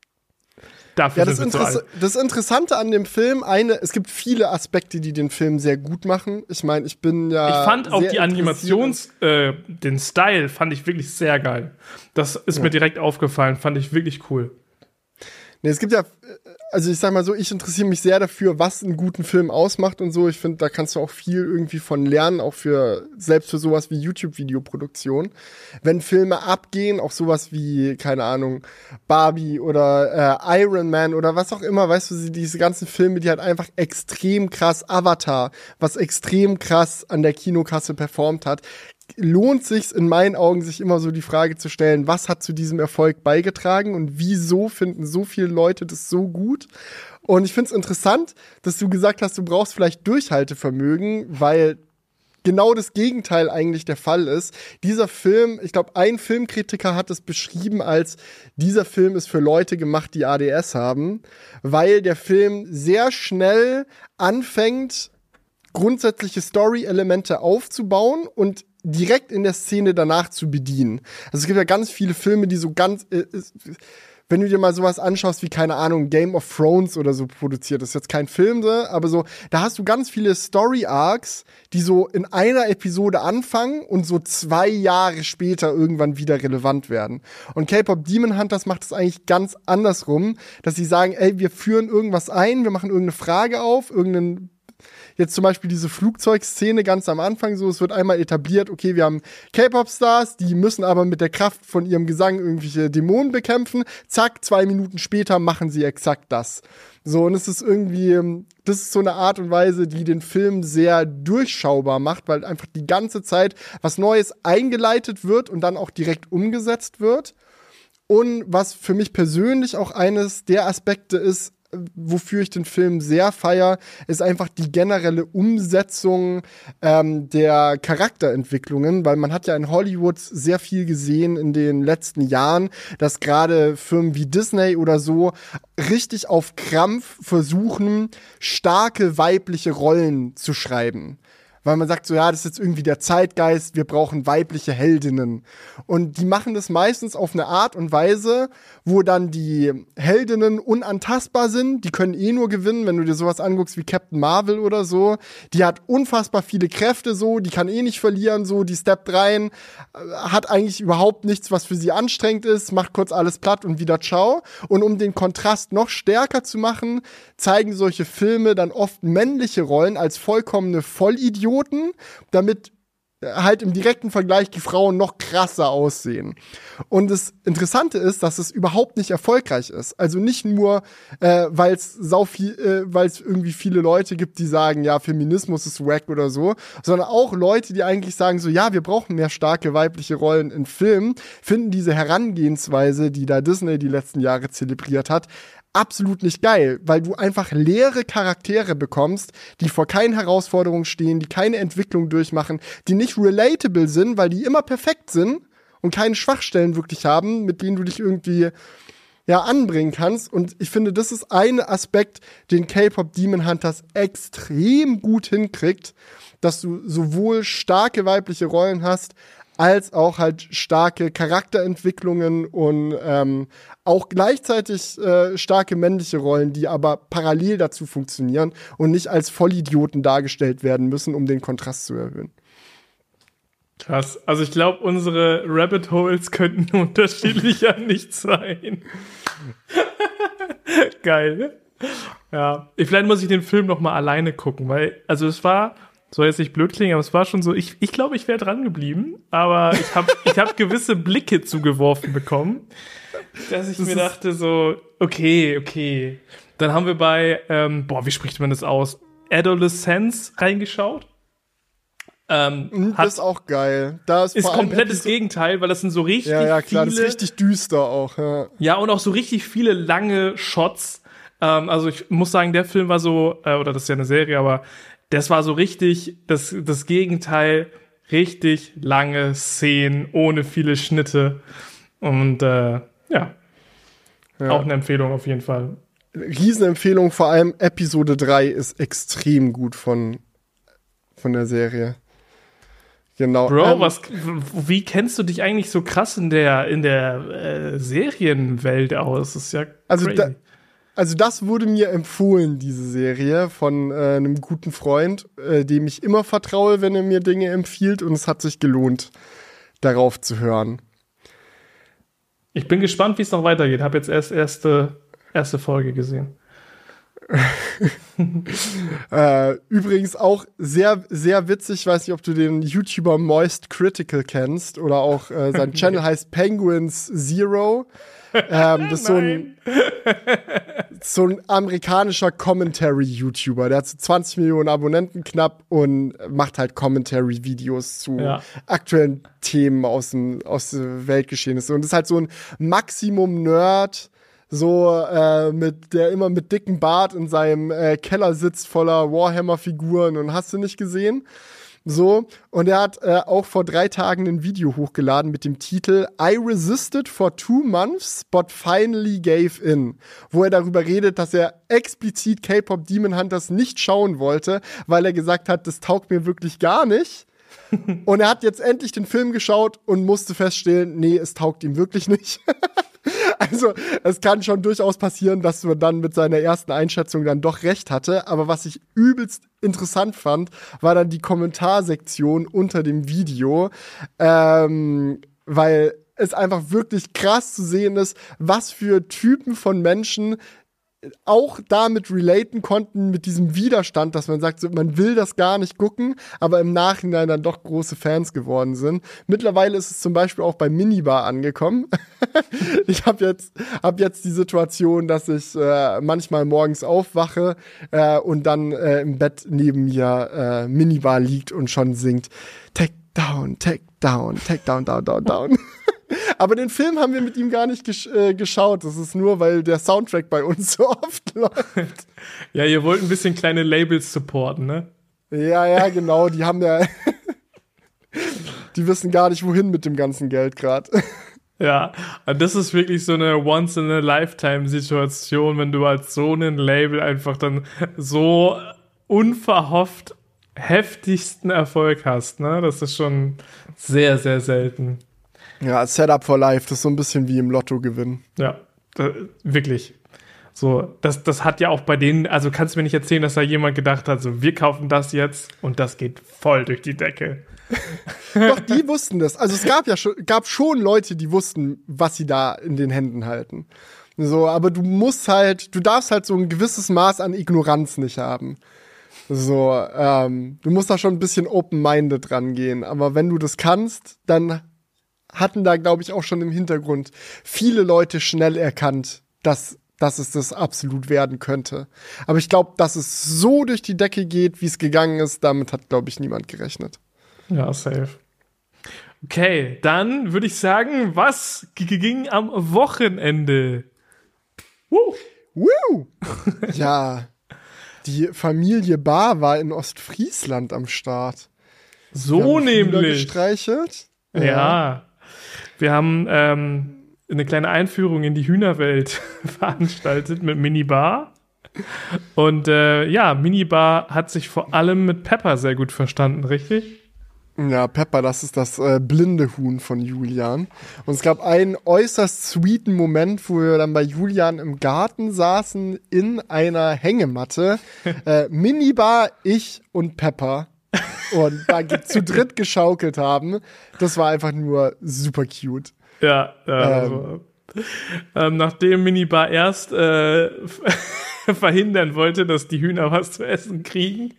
dafür Ja, das, sind wir zu Interess alt. das Interessante an dem Film, eine, es gibt viele Aspekte, die den Film sehr gut machen. Ich meine, ich bin ja. Ich fand auch sehr die interessiert- Animations, äh, den Style fand ich wirklich sehr geil. Das ist Ja. mir direkt aufgefallen, fand ich wirklich cool. Nee, es gibt ja, also ich sag mal so, ich interessiere mich sehr dafür, was einen guten Film ausmacht und so. Ich finde, da kannst du auch viel irgendwie von lernen, auch für, selbst für sowas wie YouTube-Videoproduktion. Wenn Filme abgehen, auch sowas wie, keine Ahnung, Barbie oder äh, Iron Man oder was auch immer, weißt du, diese ganzen Filme, die halt einfach extrem krass, Avatar, was extrem krass an der Kinokasse performt hat, lohnt sich in meinen Augen, sich immer so die Frage zu stellen, was hat zu diesem Erfolg beigetragen und wieso finden so viele Leute das so gut? Und ich finde es interessant, dass du gesagt hast, du brauchst vielleicht Durchhaltevermögen, weil genau das Gegenteil eigentlich der Fall ist. Dieser Film, ich glaube, ein Filmkritiker hat es beschrieben als, dieser Film ist für Leute gemacht, die A D S haben, weil der Film sehr schnell anfängt, grundsätzliche Story-Elemente aufzubauen und direkt in der Szene danach zu bedienen. Also es gibt ja ganz viele Filme, die so ganz, äh, ist, wenn du dir mal sowas anschaust wie, keine Ahnung, Game of Thrones oder so produziert, das ist jetzt kein Film, aber so, da hast du ganz viele Story-Arcs, die so in einer Episode anfangen und so zwei Jahre später irgendwann wieder relevant werden. Und K-Pop Demon Hunters macht es eigentlich ganz andersrum, dass sie sagen, ey, wir führen irgendwas ein, wir machen irgendeine Frage auf, irgendeinen Jetzt zum Beispiel diese Flugzeugszene ganz am Anfang so, es wird einmal etabliert, okay, wir haben K-Pop-Stars, die müssen aber mit der Kraft von ihrem Gesang irgendwelche Dämonen bekämpfen. Zack, zwei Minuten später machen sie exakt das. So, und es ist irgendwie, das ist so eine Art und Weise, die den Film sehr durchschaubar macht, weil einfach die ganze Zeit was Neues eingeleitet wird und dann auch direkt umgesetzt wird. Und was für mich persönlich auch eines der Aspekte ist, wofür ich den Film sehr feier, ist einfach die generelle Umsetzung ähm, der Charakterentwicklungen, weil man hat ja in Hollywood sehr viel gesehen in den letzten Jahren, dass gerade Firmen wie Disney oder so richtig auf Krampf versuchen, starke weibliche Rollen zu schreiben. Weil man sagt so, ja, das ist jetzt irgendwie der Zeitgeist, wir brauchen weibliche Heldinnen. Und die machen das meistens auf eine Art und Weise, wo dann die Heldinnen unantastbar sind. Die können eh nur gewinnen, wenn du dir sowas anguckst wie Captain Marvel oder so. Die hat unfassbar viele Kräfte so, die kann eh nicht verlieren so, die steppt rein, hat eigentlich überhaupt nichts, was für sie anstrengend ist, macht kurz alles platt und wieder ciao. Und um den Kontrast noch stärker zu machen, zeigen solche Filme dann oft männliche Rollen als vollkommene Vollidioten, damit halt im direkten Vergleich die Frauen noch krasser aussehen. Und das Interessante ist, dass es überhaupt nicht erfolgreich ist. Also nicht nur, äh, weil es sau viel, äh, weil es irgendwie viele Leute gibt, die sagen, ja, Feminismus ist wack oder so, sondern auch Leute, die eigentlich sagen so, ja, wir brauchen mehr starke weibliche Rollen in Filmen, finden diese Herangehensweise, die da Disney die letzten Jahre zelebriert hat, absolut nicht geil, weil du einfach leere Charaktere bekommst, die vor keinen Herausforderungen stehen, die keine Entwicklung durchmachen, die nicht relatable sind, weil die immer perfekt sind und keine Schwachstellen wirklich haben, mit denen du dich irgendwie ja anbringen kannst. Und ich finde, das ist ein Aspekt, den K-Pop Demon Hunters extrem gut hinkriegt, dass du sowohl starke weibliche Rollen hast, als auch halt starke Charakterentwicklungen und ähm, auch gleichzeitig äh, starke männliche Rollen, die aber parallel dazu funktionieren und nicht als Vollidioten dargestellt werden müssen, um den Kontrast zu erhöhen. Krass. Also ich glaube, unsere Rabbit Holes könnten unterschiedlicher nicht sein. Geil, ne? Ja. Ich, vielleicht muss ich den Film noch mal alleine gucken, weil, also es war, soll jetzt nicht blöd klingen, aber es war schon so, ich ich, glaube, ich wäre dran geblieben, aber ich habe ich hab gewisse Blicke zugeworfen bekommen, dass ich das mir dachte so, okay, okay. Dann haben wir bei, ähm, boah, wie spricht man das aus? Adolescence reingeschaut. Ähm, das ist auch geil. Da ist ist vor allem komplettes Episo- Gegenteil, weil das sind so richtig Ja, ja, klar, viele, das ist richtig düster auch. Ja. ja, und auch so richtig viele lange Shots. Ähm, also ich muss sagen, der Film war so, äh, oder das ist ja eine Serie, aber das war so richtig das, das Gegenteil, richtig lange Szenen ohne viele Schnitte. Und äh, ja, Ja. auch eine Empfehlung auf jeden Fall. Riesenempfehlung, vor allem Episode drei ist extrem gut von, von der Serie. Genau. Bro, ähm, was, wie kennst du dich eigentlich so krass in der, in der äh, Serienwelt aus? Das ist ja Also, crazy. da, also das wurde mir empfohlen, diese Serie, von äh, einem guten Freund, äh, dem ich immer vertraue, wenn er mir Dinge empfiehlt, und es hat sich gelohnt, darauf zu hören. Ich bin gespannt, wie es noch weitergeht. Habe jetzt erst erste, erste Folge gesehen. Äh, übrigens auch sehr, sehr witzig, ich weiß nicht, ob du den YouTuber Moist Critical kennst oder auch äh, sein Channel heißt Penguins Zero. Ähm, das ist so ein, so ein amerikanischer Commentary-YouTuber. Der hat so zwanzig Millionen Abonnenten knapp und macht halt Commentary-Videos zu Ja. aktuellen Themen aus dem, aus der Weltgeschehnissen. Und das ist halt so ein Maximum-Nerd, so äh, mit der immer mit dicken Bart in seinem äh, Keller sitzt voller Warhammer-Figuren und hast du nicht gesehen. So, und er hat äh, auch vor drei Tagen ein Video hochgeladen mit dem Titel I resisted for two months, but finally gave in, wo er darüber redet, dass er explizit K-Pop Demon Hunters nicht schauen wollte, weil er gesagt hat, das taugt mir wirklich gar nicht. Und er hat jetzt endlich den Film geschaut und musste feststellen, nee, es taugt ihm wirklich nicht. Also, es kann schon durchaus passieren, dass man dann mit seiner ersten Einschätzung dann doch recht hatte. Aber was ich übelst interessant fand, war dann die Kommentarsektion unter dem Video, ähm, weil es einfach wirklich krass zu sehen ist, was für Typen von Menschen auch damit relaten konnten, mit diesem Widerstand, dass man sagt, so, man will das gar nicht gucken, aber im Nachhinein dann doch große Fans geworden sind. Mittlerweile ist es zum Beispiel auch bei Minibar angekommen. Ich habe jetzt, hab jetzt die Situation, dass ich äh, manchmal morgens aufwache äh, und dann äh, im Bett neben mir äh, Minibar liegt und schon singt Take down, take down, take down, down, down, down. Aber den Film haben wir mit ihm gar nicht gesch- äh, geschaut. Das ist nur, weil der Soundtrack bei uns so oft läuft. Ja, ihr wollt ein bisschen kleine Labels supporten, ne? Ja, Ja, ja, genau. Die haben ja. Die wissen gar nicht, wohin mit dem ganzen Geld gerade. Ja, und das ist wirklich so eine Once-in-a-Lifetime-Situation, wenn du als so ein Label einfach dann so unverhofft heftigsten Erfolg hast, ne? Das ist schon sehr, sehr selten. Ja, Setup for Life, das ist so ein bisschen wie im Lotto gewinnen. Ja, da, wirklich. So, das, das hat ja auch bei denen, also kannst du mir nicht erzählen, dass da jemand gedacht hat, so, wir kaufen das jetzt und das geht voll durch die Decke. Doch, die wussten das. Also es gab ja schon, gab schon Leute, die wussten, was sie da in den Händen halten. So, aber du musst halt, du darfst halt so ein gewisses Maß an Ignoranz nicht haben. So, ähm, du musst da schon ein bisschen open-minded rangehen. Aber wenn du das kannst, dann hatten da, glaube ich, auch schon im Hintergrund viele Leute schnell erkannt, dass, dass es das absolut werden könnte. Aber ich glaube, dass es so durch die Decke geht, wie es gegangen ist, damit hat, glaube ich, niemand gerechnet. Ja, safe. Okay, dann würde ich sagen, was g- ging am Wochenende? Woo! Woo! Ja, die Familie Bar war in Ostfriesland am Start. So Die haben Hühner nämlich. gestreichelt. Ja. Wir haben ähm, eine kleine Einführung in die Hühnerwelt veranstaltet mit Minibar. Und äh, ja, Minibar hat sich vor allem mit Pepper sehr gut verstanden, richtig? Ja, Pepper, das ist das äh, blinde Huhn von Julian. Und es gab einen äußerst sweeten Moment, wo wir dann bei Julian im Garten saßen, in einer Hängematte. Äh, Minibar, ich und Pepper. Und da zu dritt geschaukelt haben. Das war einfach nur super cute. Ja, ja. Ähm, also, ähm, nachdem Minibar erst äh, verhindern wollte, dass die Hühner was zu essen kriegen.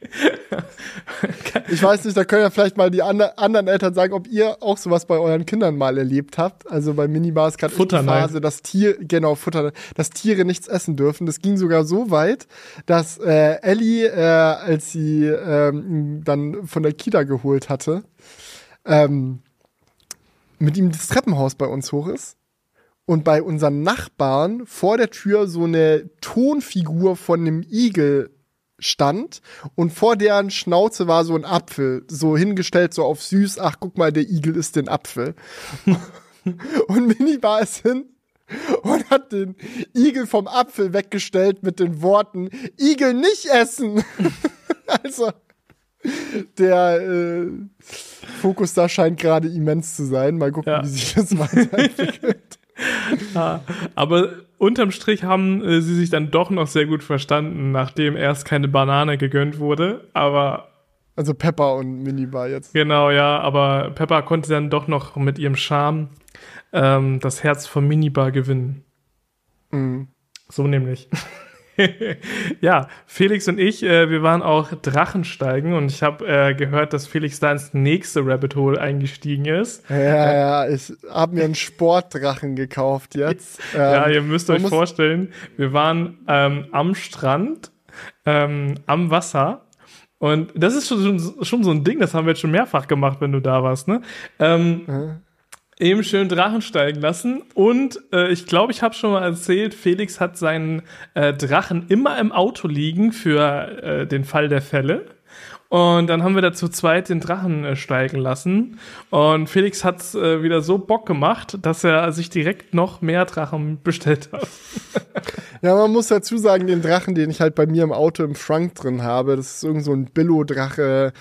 Ich weiß nicht, da können ja vielleicht mal die andre, anderen Eltern sagen, ob ihr auch sowas bei euren Kindern mal erlebt habt. Also bei Minibar ist gerade die Phase, dass Tier, genau, Futter, dass Tiere nichts essen dürfen. Das ging sogar so weit, dass äh, Ellie, äh, als sie ähm, dann von der Kita geholt hatte, ähm, mit ihm das Treppenhaus bei uns hoch ist. Und bei unseren Nachbarn vor der Tür so eine Tonfigur von einem Igel stand und vor deren Schnauze war so ein Apfel, so hingestellt, so auf süß, ach, guck mal, der Igel isst den Apfel. Und Minibar ist hin und hat den Igel vom Apfel weggestellt mit den Worten, Igel nicht essen. Also, der äh, Fokus da scheint gerade immens zu sein. Mal gucken, ja. wie sich das weiterentwickelt. Ja, aber unterm Strich haben äh, sie sich dann doch noch sehr gut verstanden, nachdem erst keine Banane gegönnt wurde, aber also Pepper und Minibar jetzt. Genau, ja, aber Pepper konnte dann doch noch mit ihrem Charme ähm, das Herz von Minibar gewinnen. Mhm. So nämlich. Ja, Felix und ich, äh, wir waren auch Drachensteigen und ich habe äh, gehört, dass Felix da ins nächste Rabbit Hole eingestiegen ist. Ja, ja, ich habe mir einen Sportdrachen gekauft jetzt. Ja, ähm, ihr müsst euch vorstellen, wir waren ähm, am Strand, ähm, am Wasser und das ist schon, schon so ein Ding, das haben wir jetzt schon mehrfach gemacht, wenn du da warst, ne? Ähm, mhm. Eben schön Drachen steigen lassen und äh, ich glaube, ich habe schon mal erzählt, Felix hat seinen äh, Drachen immer im Auto liegen für äh, den Fall der Fälle. Und dann haben wir da zu zweit den Drachen äh, steigen lassen. Und Felix hat's äh, wieder so Bock gemacht, dass er sich direkt noch mehr Drachen bestellt hat. Ja, man muss dazu sagen, den Drachen, den ich halt bei mir im Auto im Schrank drin habe, das ist irgend so ein Billo-Drache,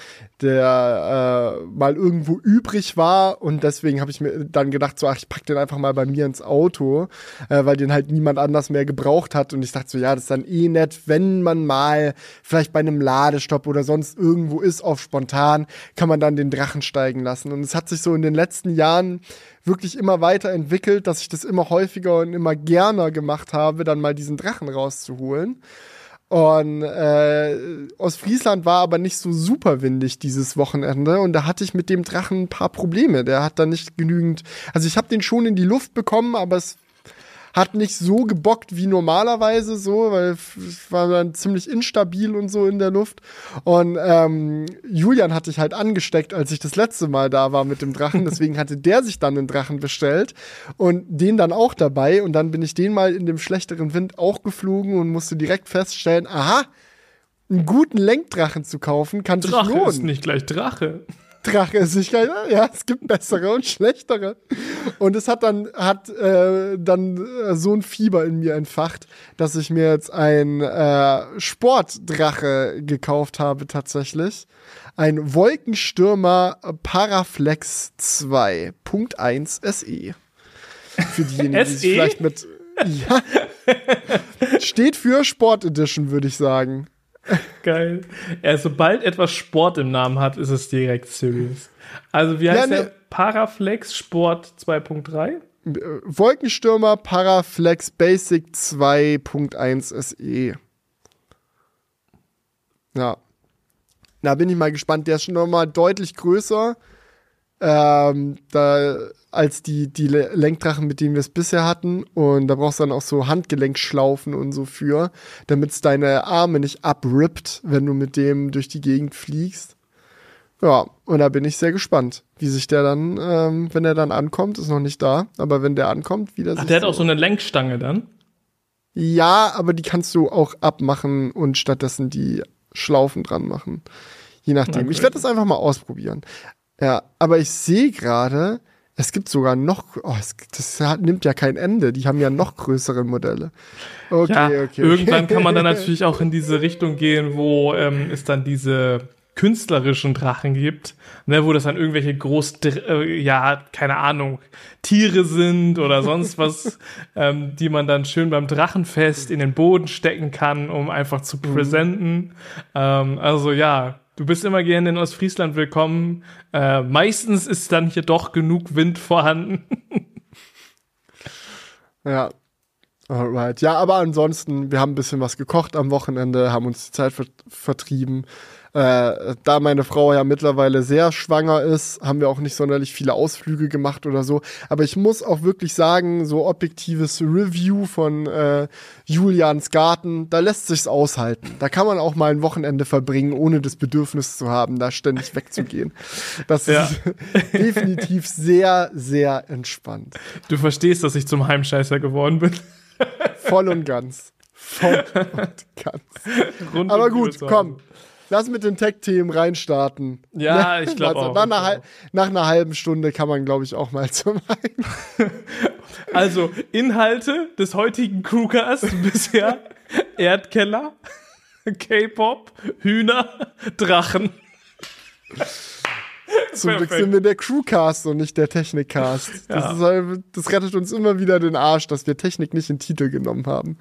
der äh, mal irgendwo übrig war und deswegen habe ich mir dann gedacht, so ach, ich pack den einfach mal bei mir ins Auto, äh, weil den halt niemand anders mehr gebraucht hat und ich dachte so, ja, das ist dann eh nett, wenn man mal vielleicht bei einem Ladestopp oder sonst irgendwo ist, auf spontan, kann man dann den Drachen steigen lassen und es hat sich so in den letzten Jahren wirklich immer weiterentwickelt, dass ich das immer häufiger und immer gerne gemacht habe, dann mal diesen Drachen rauszuholen. Und äh, Ostfriesland war aber nicht so super windig dieses Wochenende und da hatte ich mit dem Drachen ein paar Probleme. Der hat dann nicht genügend, also ich habe den schon in die Luft bekommen, aber es hat nicht so gebockt wie normalerweise so, weil es war dann ziemlich instabil und so in der Luft. Und ähm, Julian hatte ich halt angesteckt, als ich das letzte Mal da war mit dem Drachen. Deswegen hatte der sich dann einen Drachen bestellt und den dann auch dabei. Und dann bin ich den mal in dem schlechteren Wind auch geflogen und musste direkt feststellen, aha, einen guten Lenkdrachen zu kaufen, kann sich lohnen. Drache ist nicht gleich Drache. Drache ist nicht geil, ja, es gibt bessere und schlechtere. Und es hat dann, hat äh, dann äh, so ein Fieber in mir entfacht, dass ich mir jetzt ein äh, Sportdrache gekauft habe tatsächlich. Ein Wolkenstürmer Paraflex zwei Punkt eins S E. Für diejenigen, die sich vielleicht mit ja, steht für Sport Edition, würde ich sagen. Geil. Ja, sobald etwas Sport im Namen hat, ist es direkt serious. Also wie heißt ja, ne, der? Paraflex Sport zwei Punkt drei? Wolkenstürmer Paraflex Basic zwei Punkt eins S E. Ja. Da bin ich mal gespannt. Der ist schon nochmal deutlich größer ähm, da, als die, die Lenkdrachen, mit denen wir es bisher hatten. Und da brauchst du dann auch so Handgelenkschlaufen und so für, damit es deine Arme nicht abrippt, wenn du mit dem durch die Gegend fliegst. Ja, und da bin ich sehr gespannt, wie sich der dann, ähm, wenn er dann ankommt, ist noch nicht da, aber wenn der ankommt, wieder Ach, der hat so auch so eine Lenkstange dann? Ja, aber die kannst du auch abmachen und stattdessen die Schlaufen dran machen. Je nachdem. Okay. Ich werde das einfach mal ausprobieren. Ja, aber ich sehe gerade, es gibt sogar noch, oh, es, das hat, nimmt ja kein Ende, die haben ja noch größere Modelle. Okay, ja, okay, okay. Irgendwann kann man dann natürlich auch in diese Richtung gehen, wo ähm, es dann diese künstlerischen Drachen gibt, ne, wo das dann irgendwelche groß, äh, ja, keine Ahnung, Tiere sind oder sonst was, ähm, die man dann schön beim Drachenfest in den Boden stecken kann, um einfach zu präsenten. Ähm, also ja, du bist immer gerne in Ostfriesland willkommen. Äh, meistens ist dann hier doch genug Wind vorhanden. Ja. Alright. Ja, aber ansonsten, wir haben ein bisschen was gekocht am Wochenende, haben uns die Zeit ver- vertrieben. Äh, da meine Frau ja mittlerweile sehr schwanger ist, haben wir auch nicht sonderlich viele Ausflüge gemacht oder so. Aber ich muss auch wirklich sagen, so objektives Review von äh, Julians Garten, da lässt sich's aushalten. Da kann man auch mal ein Wochenende verbringen, ohne das Bedürfnis zu haben, da ständig wegzugehen. Das Ja. ist definitiv sehr, sehr entspannt. Du verstehst, dass ich zum Heimscheißer geworden bin. Voll und ganz. Voll und ganz. Rund Aber um gut, Liebe zu Hause. komm. Lass mit den Tech-Themen reinstarten. Ja, ich glaube Also, auch. nach, einer, ich hal- glaub nach einer halben Stunde kann man, glaube ich, auch mal zum Heim. Also, Inhalte des heutigen Crewcasts bisher: Erdkeller, K-Pop, Hühner, Drachen. Zum Glück Perfekt. sind wir der Crewcast und nicht der Technikcast. Das, Ja. ist halt, das rettet uns immer wieder den Arsch, dass wir Technik nicht in den Titel genommen haben.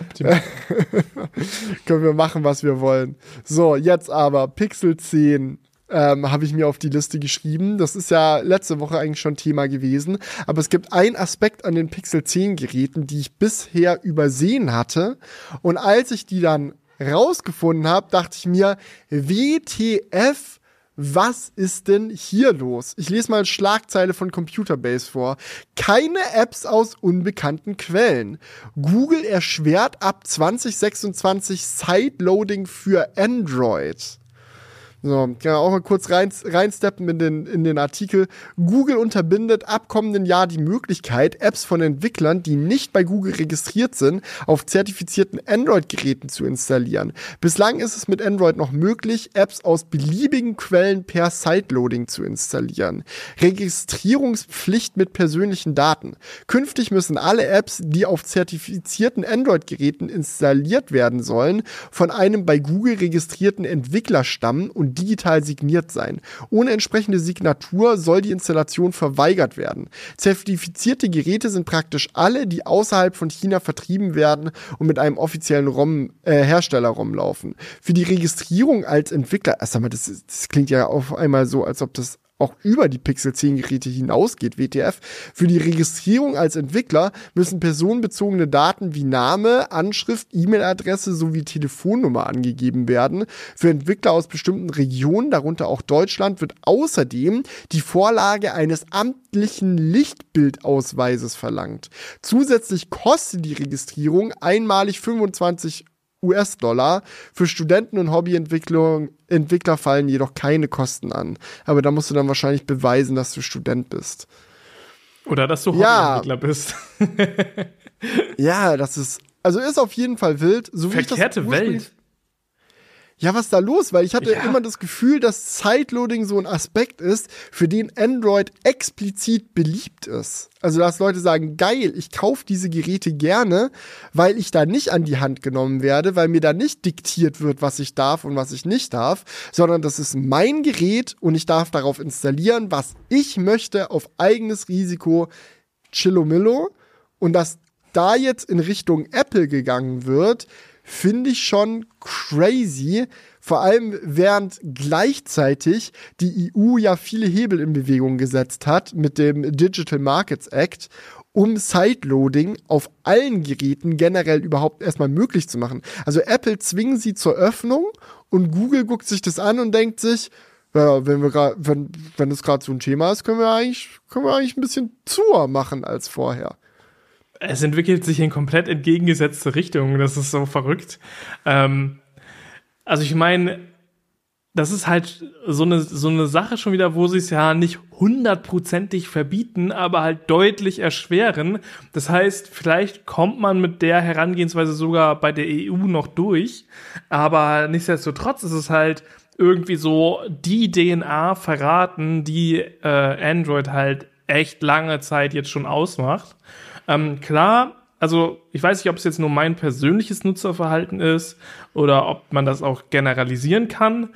Können wir machen, was wir wollen. So, jetzt aber Pixel zehn. Ähm, habe ich mir auf die Liste geschrieben. Das ist ja letzte Woche eigentlich schon Thema gewesen. Aber es gibt einen Aspekt an den Pixel zehn Geräten, die ich bisher übersehen hatte. Und als ich die dann rausgefunden habe, dachte ich mir, W T F, was ist denn hier los? Ich lese mal eine Schlagzeile von Computerbase vor. Keine Apps aus unbekannten Quellen. Google erschwert ab zwanzig sechsundzwanzig Sideloading für Android. So, kann man auch mal kurz rein, reinsteppen in den, in den Artikel. Google unterbindet ab kommenden Jahr die Möglichkeit, Apps von Entwicklern, die nicht bei Google registriert sind, auf zertifizierten Android-Geräten zu installieren. Bislang ist es mit Android noch möglich, Apps aus beliebigen Quellen per Sideloading zu installieren. Registrierungspflicht mit persönlichen Daten. Künftig müssen alle Apps, die auf zertifizierten Android-Geräten installiert werden sollen, von einem bei Google registrierten Entwickler stammen und digital signiert sein. Ohne entsprechende Signatur soll die Installation verweigert werden. Zertifizierte Geräte sind praktisch alle, die außerhalb von China vertrieben werden und mit einem offiziellen ROM, äh, Hersteller rumlaufen. Für die Registrierung als Entwickler, äh, sag mal, das, ist, das klingt ja auf einmal so, als ob das auch über die Pixel zehn Geräte hinausgeht, W T F. Für die Registrierung als Entwickler müssen personenbezogene Daten wie Name, Anschrift, E-Mail-Adresse sowie Telefonnummer angegeben werden. Für Entwickler aus bestimmten Regionen, darunter auch Deutschland, wird außerdem die Vorlage eines amtlichen Lichtbildausweises verlangt. Zusätzlich kostet die Registrierung einmalig fünfundzwanzig U S-Dollar. Für Studenten und Hobbyentwickler Entwickler fallen jedoch keine Kosten an. Aber da musst du dann wahrscheinlich beweisen, dass du Student bist. Oder dass du Ja. Hobbyentwickler bist. Ja, das ist, also ist auf jeden Fall wild. So wie ich das Verkehrte ursprünglich- Welt. Ja, was ist da los? Weil ich hatte Ja. immer das Gefühl, dass Sideloading so ein Aspekt ist, für den Android explizit beliebt ist. Also, dass Leute sagen, geil, ich kaufe diese Geräte gerne, weil ich da nicht an die Hand genommen werde, weil mir da nicht diktiert wird, was ich darf und was ich nicht darf, sondern das ist mein Gerät und ich darf darauf installieren, was ich möchte, auf eigenes Risiko, Chillomillo. Und dass da jetzt in Richtung Apple gegangen wird, finde ich schon crazy, vor allem während gleichzeitig die E U ja viele Hebel in Bewegung gesetzt hat mit dem Digital Markets Act, um Sideloading auf allen Geräten generell überhaupt erstmal möglich zu machen. Also Apple zwingen sie zur Öffnung und Google guckt sich das an und denkt sich, ja, wenn wir grad, wenn, wenn das gerade so ein Thema ist, können wir eigentlich, können wir eigentlich ein bisschen zuer machen als vorher. Es entwickelt sich in komplett entgegengesetzte Richtungen. Das ist so verrückt. Ähm, also ich meine, das ist halt so eine, so eine Sache schon wieder, wo sie es ja nicht hundertprozentig verbieten, aber halt deutlich erschweren. Das heißt, vielleicht kommt man mit der Herangehensweise sogar bei der E U noch durch. Aber nichtsdestotrotz ist es halt irgendwie so die D N A verraten, die äh, Android halt echt lange Zeit jetzt schon ausmacht. Ähm, klar, also ich weiß nicht, ob es jetzt nur mein persönliches Nutzerverhalten ist oder ob man das auch generalisieren kann,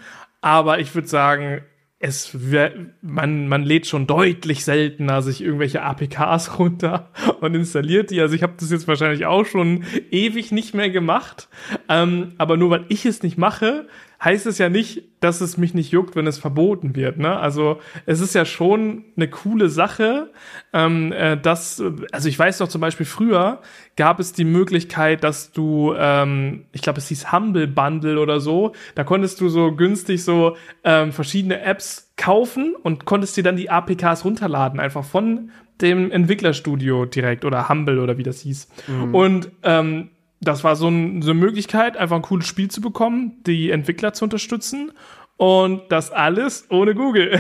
Aber ich würde sagen, es wär, man, man lädt schon deutlich seltener sich irgendwelche A P Ks runter und installiert die. Also ich habe das jetzt wahrscheinlich auch schon ewig nicht mehr gemacht. Ähm, aber nur weil ich es nicht mache, heißt es ja nicht, dass es mich nicht juckt, wenn es verboten wird. Ne? Also es ist ja schon eine coole Sache, ähm, äh, dass, also ich weiß noch zum Beispiel früher gab es die Möglichkeit, dass du, ähm, ich glaube es hieß Humble Bundle oder so, da konntest du so günstig so ähm, verschiedene Apps kaufen und konntest dir dann die A P Ks runterladen, einfach von dem Entwicklerstudio direkt oder Humble oder wie das hieß. Mhm. Und ähm, das war so, ein, so eine Möglichkeit, einfach ein cooles Spiel zu bekommen, die Entwickler zu unterstützen und das alles ohne Google.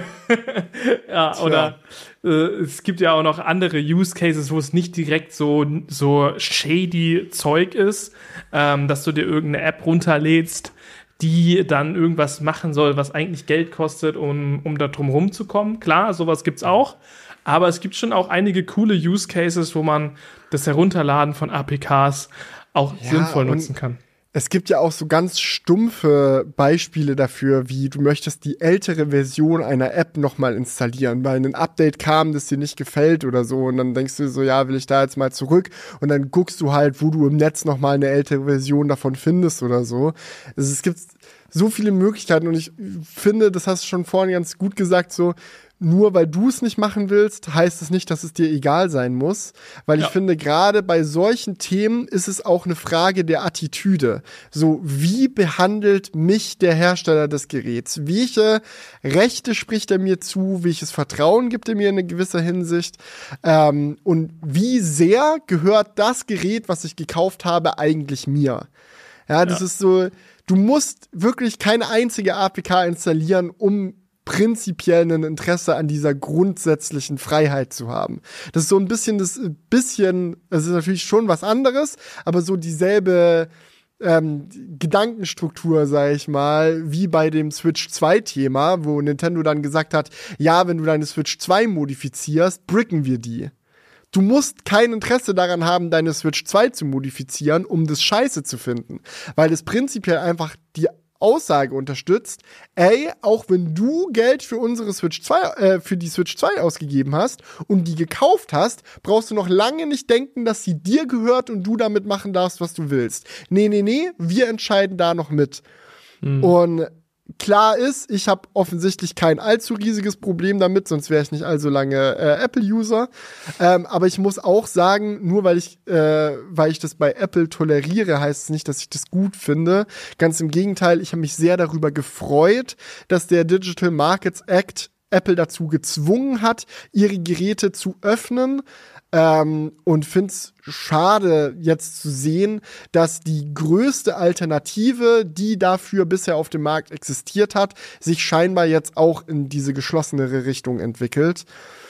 ja, Tja. Oder äh, es gibt ja auch noch andere Use Cases, wo es nicht direkt so, so shady Zeug ist, ähm, dass du dir irgendeine App runterlädst, die dann irgendwas machen soll, was eigentlich Geld kostet, um, um da drum rumzukommen. Klar, sowas gibt's auch. Aber es gibt schon auch einige coole Use Cases, wo man das Herunterladen von A P Ks auch ja, sinnvoll nutzen kann. Es gibt ja auch so ganz stumpfe Beispiele dafür, wie du möchtest die ältere Version einer App nochmal installieren, weil ein Update kam, das dir nicht gefällt oder so und dann denkst du so, ja, will ich da jetzt mal zurück und dann guckst du halt, wo du im Netz nochmal eine ältere Version davon findest oder so. Also es gibt so viele Möglichkeiten und ich finde, das hast du schon vorhin ganz gut gesagt, so nur weil du es nicht machen willst, heißt es nicht, dass es dir egal sein muss. Weil ja. ich finde, gerade bei solchen Themen ist es auch eine Frage der Attitüde. So, wie behandelt mich der Hersteller des Geräts? Welche Rechte spricht er mir zu? Welches Vertrauen gibt er mir in gewisser Hinsicht? Ähm, und wie sehr gehört das Gerät, was ich gekauft habe, eigentlich mir? Ja, das ja. ist so, du musst wirklich keine einzige A P K installieren, um prinzipiell ein Interesse an dieser grundsätzlichen Freiheit zu haben. Das ist so ein bisschen, das bisschen, das ist natürlich schon was anderes, aber so dieselbe ähm, Gedankenstruktur, sag ich mal, wie bei dem Switch zwei Thema, wo Nintendo dann gesagt hat, ja, wenn du deine Switch zwei modifizierst, bricken wir die. Du musst kein Interesse daran haben, deine Switch zwei zu modifizieren, um das scheiße zu finden, weil es prinzipiell einfach die Aussage unterstützt, ey, auch wenn du Geld für unsere Switch zwei, äh, für die Switch zwei ausgegeben hast und die gekauft hast, brauchst du noch lange nicht denken, dass sie dir gehört und du damit machen darfst, was du willst. Nee, nee, nee, wir entscheiden da noch mit. Mhm. Und klar ist, ich habe offensichtlich kein allzu riesiges Problem damit, sonst wäre ich nicht allzu lange äh, Apple-User. Ähm, aber ich muss auch sagen, nur weil ich, äh, weil ich das bei Apple toleriere, heißt es nicht, dass ich das gut finde. Ganz im Gegenteil, ich habe mich sehr darüber gefreut, dass der Digital Markets Act Apple dazu gezwungen hat, ihre Geräte zu öffnen. Ähm, und finde es schade, jetzt zu sehen, dass die größte Alternative, die dafür bisher auf dem Markt existiert hat, sich scheinbar jetzt auch in diese geschlossenere Richtung entwickelt.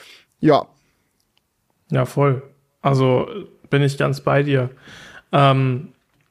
Ja. Ja, voll. Also bin ich ganz bei dir. Ähm,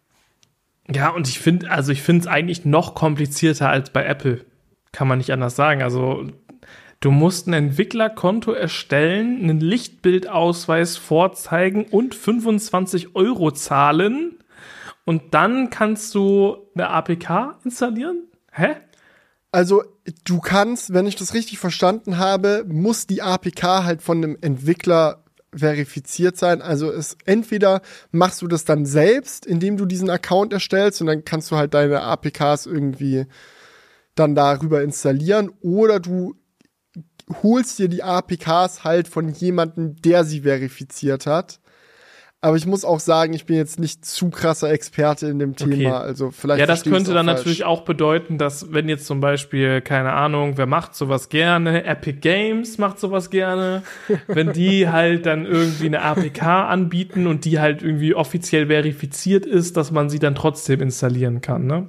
ja, und ich finde, also ich finde es eigentlich noch komplizierter als bei Apple. Kann man nicht anders sagen. Also du musst ein Entwicklerkonto erstellen, einen Lichtbildausweis vorzeigen und fünfundzwanzig Euro zahlen und dann kannst du eine A P K installieren? Hä? Also du kannst, wenn ich das richtig verstanden habe, muss die A P K halt von einem Entwickler verifiziert sein. Also es entweder machst du das dann selbst, indem du diesen Account erstellst und dann kannst du halt deine A P Ks irgendwie dann darüber installieren oder du holst dir die A P Ks halt von jemandem, der sie verifiziert hat. Aber ich muss auch sagen, ich bin jetzt nicht zu krasser Experte in dem Thema. Okay. Also vielleicht ja, das könnte dann falsch. Natürlich auch bedeuten, dass wenn jetzt zum Beispiel, keine Ahnung, wer macht sowas gerne? Epic Games macht sowas gerne. Wenn die halt dann irgendwie eine A P K anbieten und die halt irgendwie offiziell verifiziert ist, dass man sie dann trotzdem installieren kann, ne?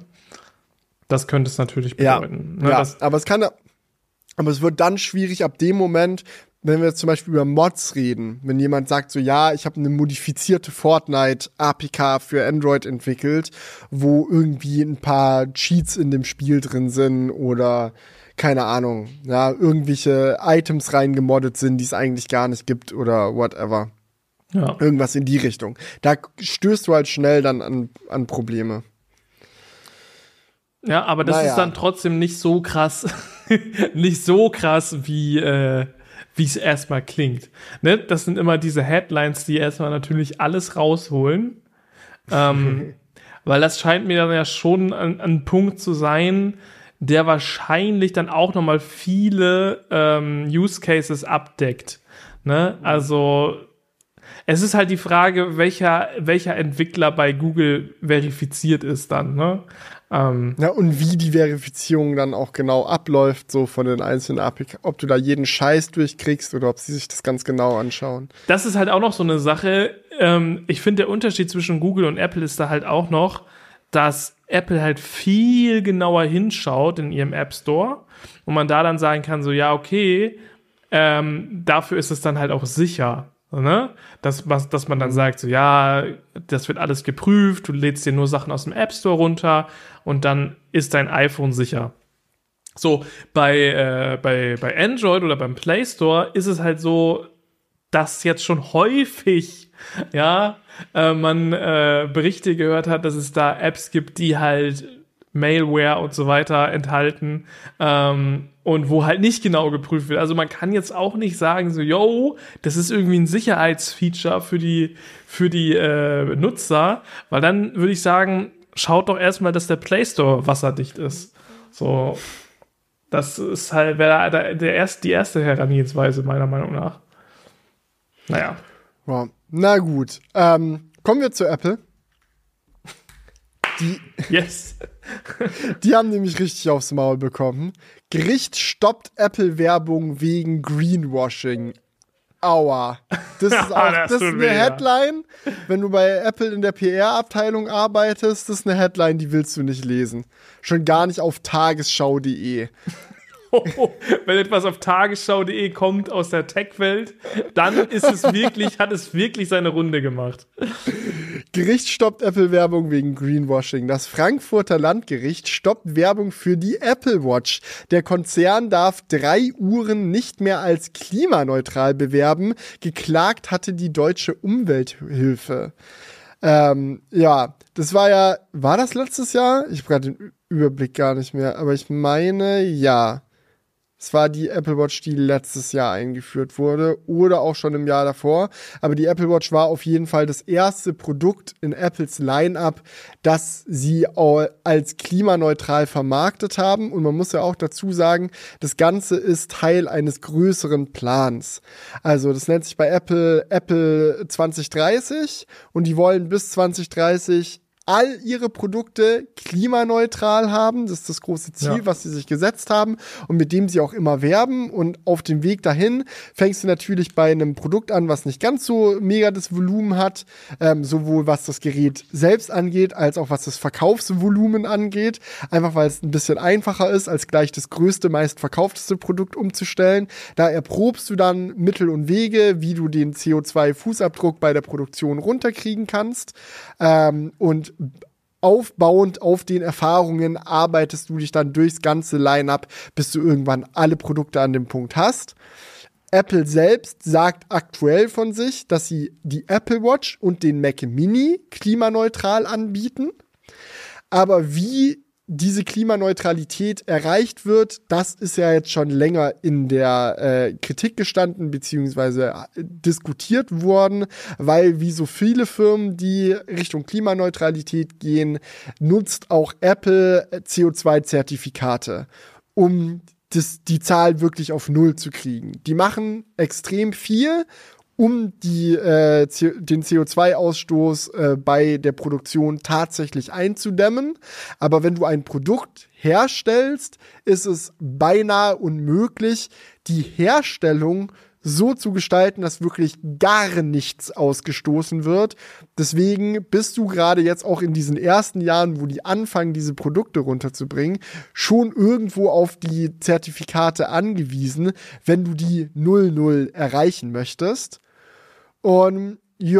Das könnte es natürlich bedeuten. Ja, ne? ja das, aber es kann... Aber es wird dann schwierig ab dem Moment, wenn wir jetzt zum Beispiel über Mods reden. Wenn jemand sagt so, ja, ich habe eine modifizierte Fortnite-A P K für Android entwickelt, wo irgendwie ein paar Cheats in dem Spiel drin sind oder, keine Ahnung, ja, irgendwelche Items reingemoddet sind, die es eigentlich gar nicht gibt oder whatever. Ja. Irgendwas in die Richtung. Da stößt du halt schnell dann an, an Probleme. Ja, aber das Naja. ist dann trotzdem nicht so krass, nicht so krass, wie äh, wie es erstmal klingt. Ne? Das sind immer diese Headlines, die erstmal natürlich alles rausholen. ähm, weil das scheint mir dann ja schon ein, ein Punkt zu sein, der wahrscheinlich dann auch nochmal viele ähm, Use Cases abdeckt. Ne? Also es ist halt die Frage, welcher, welcher Entwickler bei Google verifiziert ist dann, ne? Ähm, Ja, und wie die Verifizierung dann auch genau abläuft, so von den einzelnen A P K, ob du da jeden Scheiß durchkriegst oder ob sie sich das ganz genau anschauen. Das ist halt auch noch so eine Sache. Ähm, ich finde, der Unterschied zwischen Google und Apple ist da halt auch noch, dass Apple halt viel genauer hinschaut in ihrem App Store und man da dann sagen kann, so, ja, okay, ähm, dafür ist es dann halt auch sicher. Ne? Dass, was, dass man dann sagt, so, ja, das wird alles geprüft, du lädst dir nur Sachen aus dem App Store runter und dann ist dein iPhone sicher. So, bei, äh, bei, bei Android oder beim Play Store ist es halt so, dass jetzt schon häufig, ja, äh, man äh, Berichte gehört hat, dass es da Apps gibt, die halt Malware und so weiter enthalten, ähm, und wo halt nicht genau geprüft wird. Also man kann jetzt auch nicht sagen, so, yo, das ist irgendwie ein Sicherheitsfeature für die, für die äh, Nutzer, weil dann würde ich sagen, schaut doch erstmal, dass der Play Store wasserdicht ist. So, das ist halt, wäre der, der erst, die erste Herangehensweise, meiner Meinung nach. Naja. Ja. Na gut, ähm, kommen wir zu Apple. Die, Yes. die haben nämlich richtig aufs Maul bekommen. Gericht stoppt Apple-Werbung wegen Greenwashing. Aua. Das ist auch Das das ist tut eine weh, ja. Headline. Wenn du bei Apple in der P R-Abteilung arbeitest, das ist eine Headline, die willst du nicht lesen. Schon gar nicht auf tagesschau punkt de. Wenn etwas auf tagesschau punkt de kommt aus der Tech-Welt, dann ist es wirklich, hat es wirklich seine Runde gemacht. Gericht stoppt Apple-Werbung wegen Greenwashing. Das Frankfurter Landgericht stoppt Werbung für die Apple Watch. Der Konzern darf drei Uhren nicht mehr als klimaneutral bewerben. Geklagt hatte die Deutsche Umwelthilfe. Ähm, ja, das war ja, war das letztes Jahr? Ich habe gerade den Überblick gar nicht mehr, aber ich meine, ja. Es war die Apple Watch, die letztes Jahr eingeführt wurde oder auch schon im Jahr davor. Aber die Apple Watch war auf jeden Fall das erste Produkt in Apples Line-Up, das sie als klimaneutral vermarktet haben. Und man muss ja auch dazu sagen, das Ganze ist Teil eines größeren Plans. Also das nennt sich bei Apple Apple zwanzig dreißig und die wollen bis zwanzig dreißig all ihre Produkte klimaneutral haben. Das ist das große Ziel, Ja. was sie sich gesetzt haben und mit dem sie auch immer werben. Und auf dem Weg dahin fängst du natürlich bei einem Produkt an, was nicht ganz so mega das Volumen hat, ähm, sowohl was das Gerät selbst angeht, als auch was das Verkaufsvolumen angeht. Einfach weil es ein bisschen einfacher ist, als gleich das größte, meistverkaufteste Produkt umzustellen. Da erprobst du dann Mittel und Wege, wie du den C O zwei Fußabdruck bei der Produktion runterkriegen kannst. Ähm, und aufbauend auf den Erfahrungen arbeitest du dich dann durchs ganze Line-Up, bis du irgendwann alle Produkte an dem Punkt hast. Apple selbst sagt aktuell von sich, dass sie die Apple Watch und den Mac Mini klimaneutral anbieten. Aber wie diese Klimaneutralität erreicht wird, das ist ja jetzt schon länger in der äh, Kritik gestanden beziehungsweise äh, diskutiert worden, weil wie so viele Firmen, die Richtung Klimaneutralität gehen, nutzt auch Apple C O zwei Zertifikate, um das, die Zahl wirklich auf Null zu kriegen. Die machen extrem viel, um die, äh, den C O zwei Ausstoß äh, bei der Produktion tatsächlich einzudämmen. Aber wenn du ein Produkt herstellst, ist es beinahe unmöglich, die Herstellung so zu gestalten, dass wirklich gar nichts ausgestoßen wird. Deswegen bist du gerade jetzt auch in diesen ersten Jahren, wo die anfangen, diese Produkte runterzubringen, schon irgendwo auf die Zertifikate angewiesen, wenn du die null null erreichen möchtest. Und ja,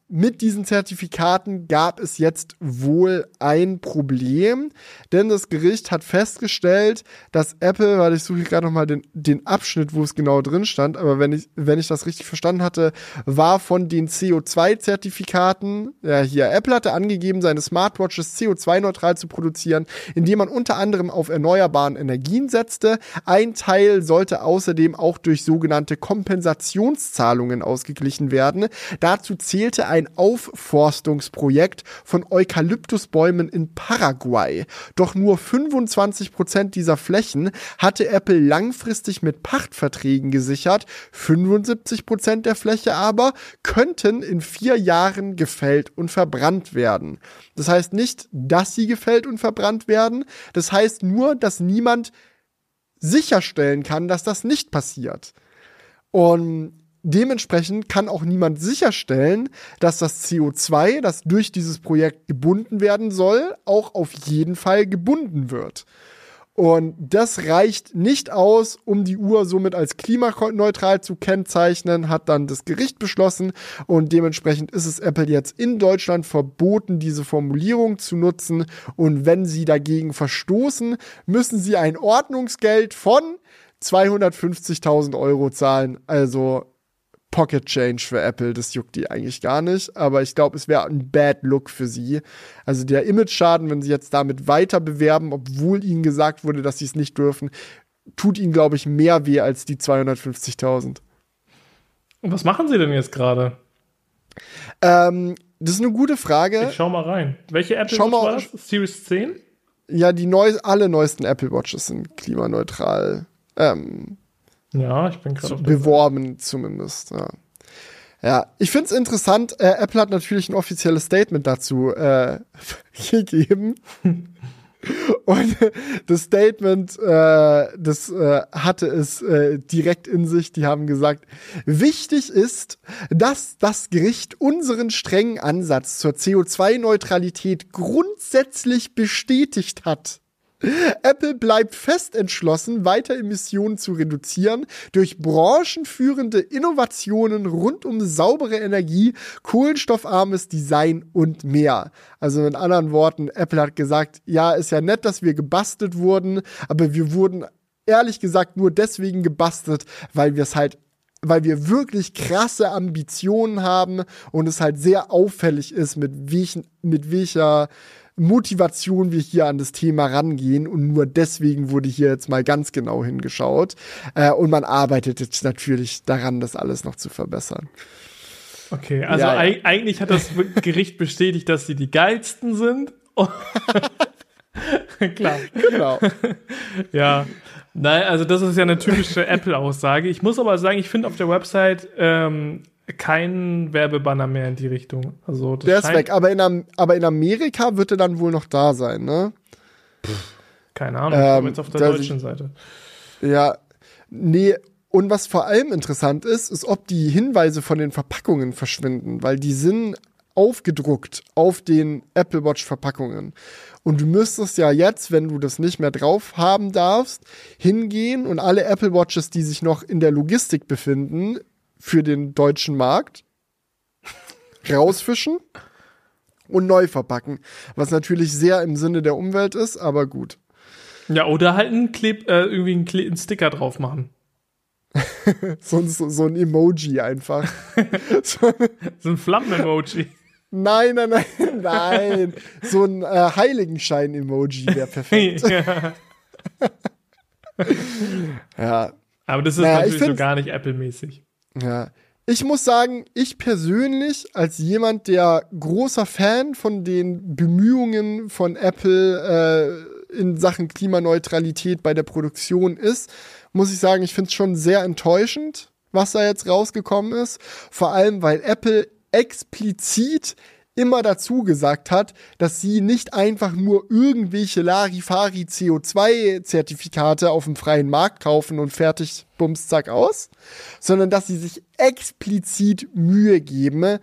mit diesen Zertifikaten gab es jetzt wohl ein Problem, denn das Gericht hat festgestellt, dass Apple, weil ich suche gerade nochmal den, den Abschnitt, wo es genau drin stand, aber wenn ich, wenn ich das richtig verstanden hatte, war von den C O zwei Zertifikaten, ja hier, Apple hatte angegeben, seine Smartwatches C O zwei neutral zu produzieren, indem man unter anderem auf erneuerbaren Energien setzte. Ein Teil sollte außerdem auch durch sogenannte Kompensationszahlungen ausgeglichen werden. Dazu zählte ein Aufforstungsprojekt von Eukalyptusbäumen in Paraguay. Doch nur fünfundzwanzig Prozent dieser Flächen hatte Apple langfristig mit Pachtverträgen gesichert. fünfundsiebzig Prozent der Fläche aber könnten in vier Jahren gefällt und verbrannt werden. Das heißt nicht, dass sie gefällt und verbrannt werden. Das heißt nur, dass niemand sicherstellen kann, dass das nicht passiert. Und dementsprechend kann auch niemand sicherstellen, dass das C O zwei, das durch dieses Projekt gebunden werden soll, auch auf jeden Fall gebunden wird. Und das reicht nicht aus, um die Uhr somit als klimaneutral zu kennzeichnen, hat dann das Gericht beschlossen. Und dementsprechend ist es Apple jetzt in Deutschland verboten, diese Formulierung zu nutzen. Und wenn sie dagegen verstoßen, müssen sie ein Ordnungsgeld von zweihundertfünfzigtausend Euro zahlen. Also Pocket Change für Apple, das juckt die eigentlich gar nicht, aber ich glaube, es wäre ein Bad Look für sie. Also der Image-Schaden, wenn sie jetzt damit weiter bewerben, obwohl ihnen gesagt wurde, dass sie es nicht dürfen, tut ihnen, glaube ich, mehr weh als die zweihundertfünfzigtausend. Und was machen sie denn jetzt gerade? Ähm, das ist eine gute Frage. Ich schau mal rein. Welche Apple Schau Watch mal, war das? Series zehn? Ja, die neu, alle neuesten Apple Watches sind klimaneutral. Ähm, Ja, ich bin gerade beworben zumindest, ja. Ja, ich finde es interessant, äh, Apple hat natürlich ein offizielles Statement dazu äh, gegeben. Und das Statement, äh, das äh, hatte es äh, direkt in sich. Die haben gesagt, wichtig ist, dass das Gericht unseren strengen Ansatz zur C O zwei Neutralität grundsätzlich bestätigt hat. Apple bleibt fest entschlossen, weiter Emissionen zu reduzieren durch branchenführende Innovationen rund um saubere Energie, kohlenstoffarmes Design und mehr. Also mit anderen Worten, Apple hat gesagt, ja, ist ja nett, dass wir gebastelt wurden, aber wir wurden ehrlich gesagt nur deswegen gebastelt, weil wir es halt weil wir wirklich krasse Ambitionen haben und es halt sehr auffällig ist, mit welchen, mit welcher Motivation wir hier an das Thema rangehen, und nur deswegen wurde hier jetzt mal ganz genau hingeschaut. Äh, und man arbeitet jetzt natürlich daran, das alles noch zu verbessern. Okay, also ja, ja. Eig- eigentlich hat das Gericht bestätigt, dass sie die geilsten sind. Klar. Genau. Ja. Nein, also das ist ja eine typische Apple-Aussage. Ich muss aber sagen, ich finde auf der Website ähm, keinen Werbebanner mehr in die Richtung. Also das Der ist scheint, weg, aber in, Am- aber in Amerika wird er dann wohl noch da sein, ne? keine Ahnung, ich Ähm, komme jetzt auf der da- deutschen Seite. Ja, nee. Und was vor allem interessant ist, ist, ob die Hinweise von den Verpackungen verschwinden, weil die sind aufgedruckt auf den Apple Watch Verpackungen. Und du müsstest ja jetzt, wenn du das nicht mehr drauf haben darfst, hingehen und alle Apple Watches, die sich noch in der Logistik befinden, für den deutschen Markt rausfischen und neu verpacken. Was natürlich sehr im Sinne der Umwelt ist, aber gut. Ja, oder halt einen Kleb, äh, irgendwie einen, Kle- einen Sticker drauf machen. So, so, so ein Emoji einfach. so, So ein Flammen-Emoji. nein, nein, nein, nein. So ein äh, Heiligenschein-Emoji wäre perfekt. Ja. Ja, Aber das ist Naja, ich natürlich so find's- gar nicht Apple-mäßig. ja. Ich muss sagen, ich persönlich, als jemand, der großer Fan von den Bemühungen von Apple äh, in Sachen Klimaneutralität bei der Produktion ist, muss ich sagen, ich finde es schon sehr enttäuschend, was da jetzt rausgekommen ist. Vor allem, weil Apple explizit immer dazu gesagt hat, dass sie nicht einfach nur irgendwelche Larifari C O zwei Zertifikate auf dem freien Markt kaufen und fertig, bums, zack, aus, sondern dass sie sich explizit Mühe geben,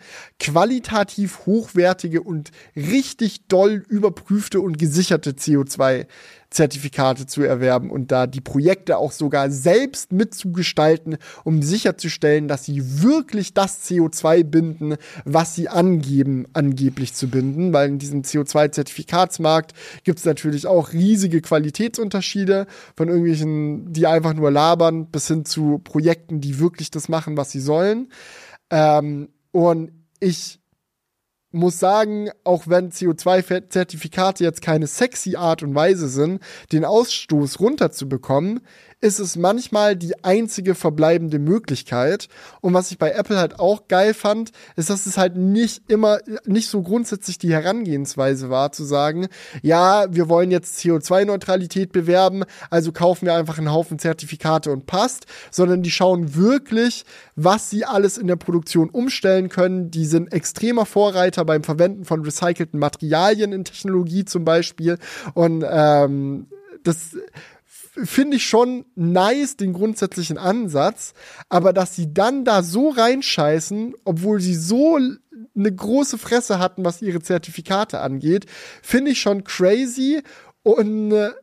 qualitativ hochwertige und richtig doll überprüfte und gesicherte C O zwei Zertifikate zu erwerben und da die Projekte auch sogar selbst mitzugestalten, um sicherzustellen, dass sie wirklich das C O zwei binden, was sie angeben, angeblich zu binden, weil in diesem C O zwei Zertifikatsmarkt gibt es natürlich auch riesige Qualitätsunterschiede von irgendwelchen, die einfach nur labern, bis hin zu Projekten, die wirklich das machen, was sie sollen. Ähm, und ich muss sagen, auch wenn C O zwei Zertifikate jetzt keine sexy Art und Weise sind, den Ausstoß runterzubekommen, ist es manchmal die einzige verbleibende Möglichkeit. Und was ich bei Apple halt auch geil fand, ist, dass es halt nicht immer, nicht so grundsätzlich die Herangehensweise war, zu sagen, ja, wir wollen jetzt C O zwei Neutralität bewerben, also kaufen wir einfach einen Haufen Zertifikate und passt, sondern die schauen wirklich, was sie alles in der Produktion umstellen können. Die sind extremer Vorreiter beim Verwenden von recycelten Materialien in Technologie zum Beispiel. Und ähm, das finde ich schon nice, den grundsätzlichen Ansatz, aber dass sie dann da so reinscheißen, obwohl sie so eine große Fresse hatten, was ihre Zertifikate angeht, finde ich schon crazy und äh,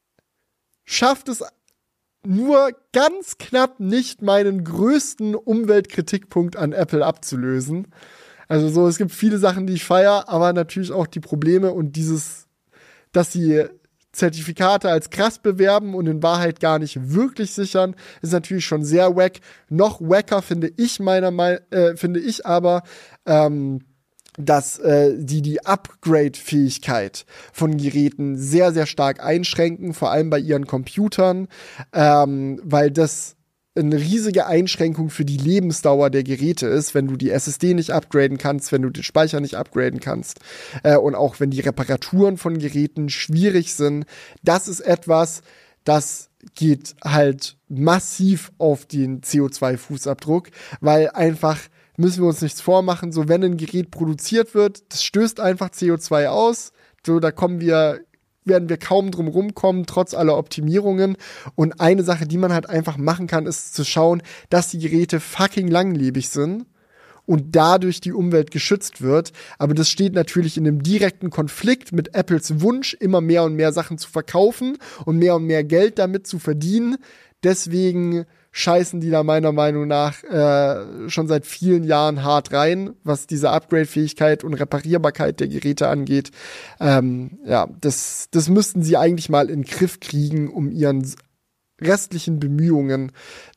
schafft es nur ganz knapp nicht, meinen größten Umweltkritikpunkt an Apple abzulösen. Also so, es gibt viele Sachen, die ich feiere, aber natürlich auch die Probleme und dieses, dass sie Zertifikate als krass bewerben und in Wahrheit gar nicht wirklich sichern, ist natürlich schon sehr wack. Noch wacker finde ich meiner Meinung, äh, finde ich aber, ähm, dass äh, die die Upgrade-Fähigkeit von Geräten sehr, sehr stark einschränken, vor allem bei ihren Computern, ähm, weil das eine riesige Einschränkung für die Lebensdauer der Geräte ist, wenn du die S S D nicht upgraden kannst, wenn du den Speicher nicht upgraden kannst äh, und auch wenn die Reparaturen von Geräten schwierig sind. Das ist etwas, das geht halt massiv auf den C O zwei Fußabdruck, weil einfach, müssen wir uns nichts vormachen, so wenn ein Gerät produziert wird, das stößt einfach C O zwei aus, so da kommen wir werden wir kaum drum rumkommen, trotz aller Optimierungen. Und eine Sache, die man halt einfach machen kann, ist zu schauen, dass die Geräte fucking langlebig sind und dadurch die Umwelt geschützt wird. Aber das steht natürlich in einem direkten Konflikt mit Apples Wunsch, immer mehr und mehr Sachen zu verkaufen und mehr und mehr Geld damit zu verdienen. Deswegen scheißen die da meiner Meinung nach äh, schon seit vielen Jahren hart rein, was diese Upgrade-Fähigkeit und Reparierbarkeit der Geräte angeht. Ähm, ja, das, das müssten sie eigentlich mal in den Griff kriegen, um ihren restlichen Bemühungen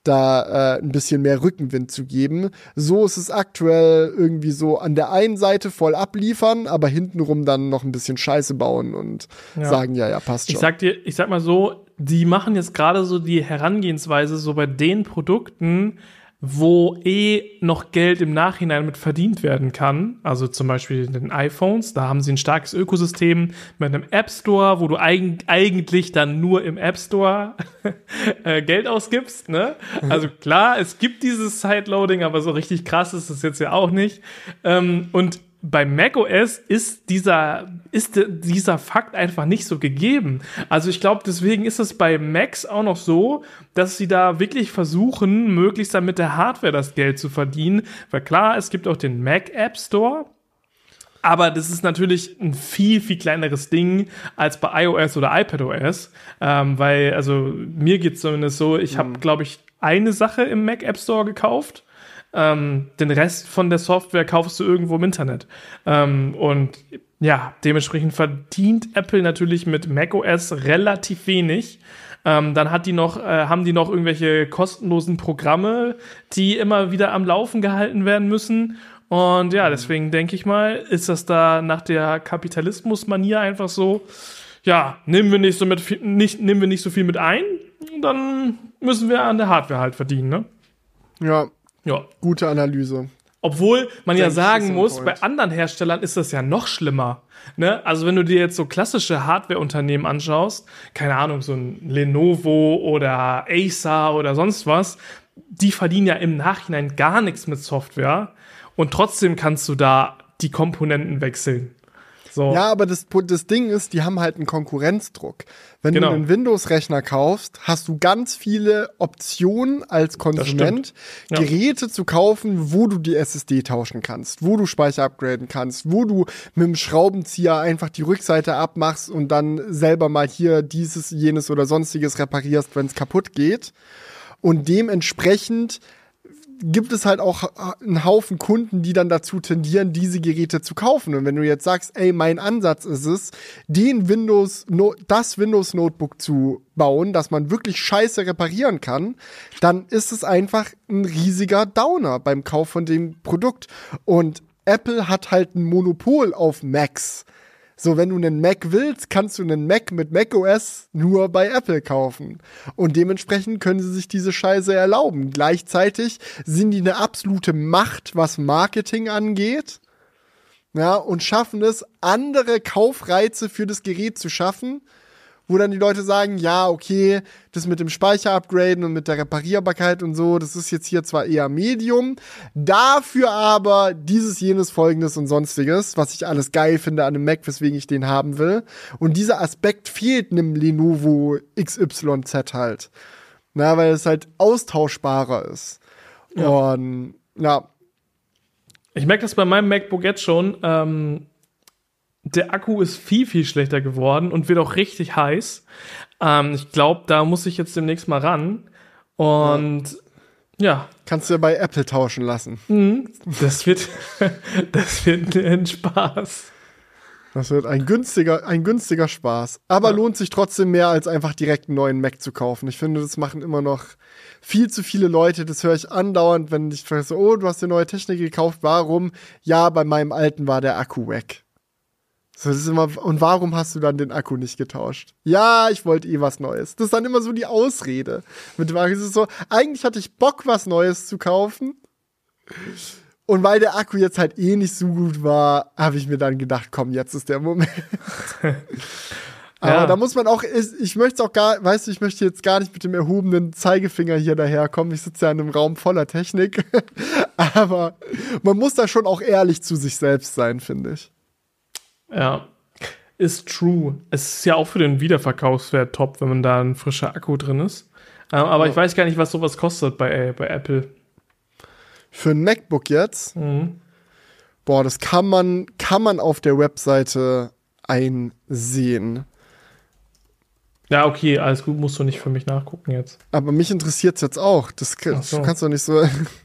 da äh, ein bisschen mehr Rückenwind zu geben. So ist es aktuell irgendwie so an der einen Seite voll abliefern, aber hintenrum dann noch ein bisschen Scheiße bauen und ja. sagen, ja, ja, passt schon. Ich sag dir, ich sag mal so, die machen jetzt gerade so die Herangehensweise so bei den Produkten, wo eh noch Geld im Nachhinein mit verdient werden kann. Also zum Beispiel den iPhones, da haben sie ein starkes Ökosystem mit einem App Store, wo du eig- eigentlich dann nur im App Store äh, Geld ausgibst, ne? Also klar, es gibt dieses Sideloading, aber so richtig krass ist es jetzt ja auch nicht. Ähm, und bei macOS ist dieser, ist dieser Fakt einfach nicht so gegeben. Also ich glaube, deswegen ist es bei Macs auch noch so, dass sie da wirklich versuchen, möglichst dann mit der Hardware das Geld zu verdienen. Weil klar, es gibt auch den Mac App Store, aber das ist natürlich ein viel, viel kleineres Ding als bei iOS oder iPadOS. Ähm, weil, also mir geht's zumindest so, ich habe, glaube ich, eine Sache im Mac App Store gekauft. Ähm, den Rest von der Software kaufst du irgendwo im Internet. Ähm, und ja, dementsprechend verdient Apple natürlich mit macOS relativ wenig. Ähm, dann hat die noch, äh, haben die noch irgendwelche kostenlosen Programme, die immer wieder am Laufen gehalten werden müssen. Und ja, deswegen denke ich mal, ist das da nach der Kapitalismus-Manier einfach so, ja, nehmen wir nicht so mit, nicht, nehmen wir nicht so viel mit ein, dann müssen wir an der Hardware halt verdienen, ne? Ja. Ja. Gute Analyse. Obwohl man ja Denke sagen muss, point. bei anderen Herstellern ist das ja noch schlimmer. Ne? Also wenn du dir jetzt so klassische Hardware-Unternehmen anschaust, keine Ahnung, so ein Lenovo oder Acer oder sonst was, die verdienen ja im Nachhinein gar nichts mit Software und trotzdem kannst du da die Komponenten wechseln. So. Ja, aber das, das Ding ist, die haben halt einen Konkurrenzdruck. Wenn Genau. du einen Windows-Rechner kaufst, hast du ganz viele Optionen als Konsument, Ja. Geräte zu kaufen, wo du die S S D tauschen kannst, wo du Speicher upgraden kannst, wo du mit dem Schraubenzieher einfach die Rückseite abmachst und dann selber mal hier dieses, jenes oder sonstiges reparierst, wenn es kaputt geht. Und dementsprechend gibt es halt auch einen Haufen Kunden, die dann dazu tendieren, diese Geräte zu kaufen. Und wenn du jetzt sagst, ey, mein Ansatz ist es, den Windows, das Windows Notebook zu bauen, dass man wirklich scheiße reparieren kann, dann ist es einfach ein riesiger Downer beim Kauf von dem Produkt. Und Apple hat halt ein Monopol auf Macs. So, wenn du einen Mac willst, kannst du einen Mac mit macOS nur bei Apple kaufen. Und dementsprechend können sie sich diese Scheiße erlauben. Gleichzeitig sind die eine absolute Macht, was Marketing angeht. Ja, und schaffen es, andere Kaufreize für das Gerät zu schaffen, wo dann die Leute sagen, ja, okay, das mit dem Speicher-Upgraden und mit der Reparierbarkeit und so, das ist jetzt hier zwar eher Medium, dafür aber dieses, jenes, folgendes und sonstiges, was ich alles geil finde an einem Mac, weswegen ich den haben will. Und dieser Aspekt fehlt einem Lenovo X Y Z halt. Na, weil es halt austauschbarer ist. Ja. Und, ja. Ich merke das bei meinem MacBook jetzt schon, ähm, der Akku ist viel, viel schlechter geworden und wird auch richtig heiß. Ähm, ich glaube, da muss ich jetzt demnächst mal ran. Und ja. Kannst du ja bei Apple tauschen lassen. Mhm. Das wird, das wird ein Spaß. Das wird ein günstiger, ein günstiger Spaß. Aber Ja. lohnt sich trotzdem mehr, als einfach direkt einen neuen Mac zu kaufen. Ich finde, das machen immer noch viel zu viele Leute. Das höre ich andauernd, wenn ich frage, so, oh, du hast eine neue Technik gekauft. Warum? Ja, bei meinem alten war der Akku weg. So, das ist immer, und warum hast du dann den Akku nicht getauscht? Ja, ich wollte eh was Neues. Das ist dann immer so die Ausrede. Mit dem Akku ist es so, eigentlich hatte ich Bock, was Neues zu kaufen. Und weil der Akku jetzt halt eh nicht so gut war, habe ich mir dann gedacht, komm, jetzt ist der Moment. Aber Ja. da muss man auch, ich möchte auch gar, weißt du, ich möchte jetzt gar nicht mit dem erhobenen Zeigefinger hier daherkommen. Ich sitze ja in einem Raum voller Technik. Aber man muss da schon auch ehrlich zu sich selbst sein, finde ich. Ja, ist true. Es ist ja auch für den Wiederverkaufswert top, wenn man da ein frischer Akku drin ist. Ähm, aber Ja. ich weiß gar nicht, was sowas kostet bei, äh, bei Apple. Für ein MacBook jetzt, Mhm. boah, das kann man, kann man auf der Webseite einsehen. Ja, okay, alles gut, musst du nicht für mich nachgucken jetzt. Aber mich interessiert es jetzt auch. Das Ach so. du kannst doch nicht so.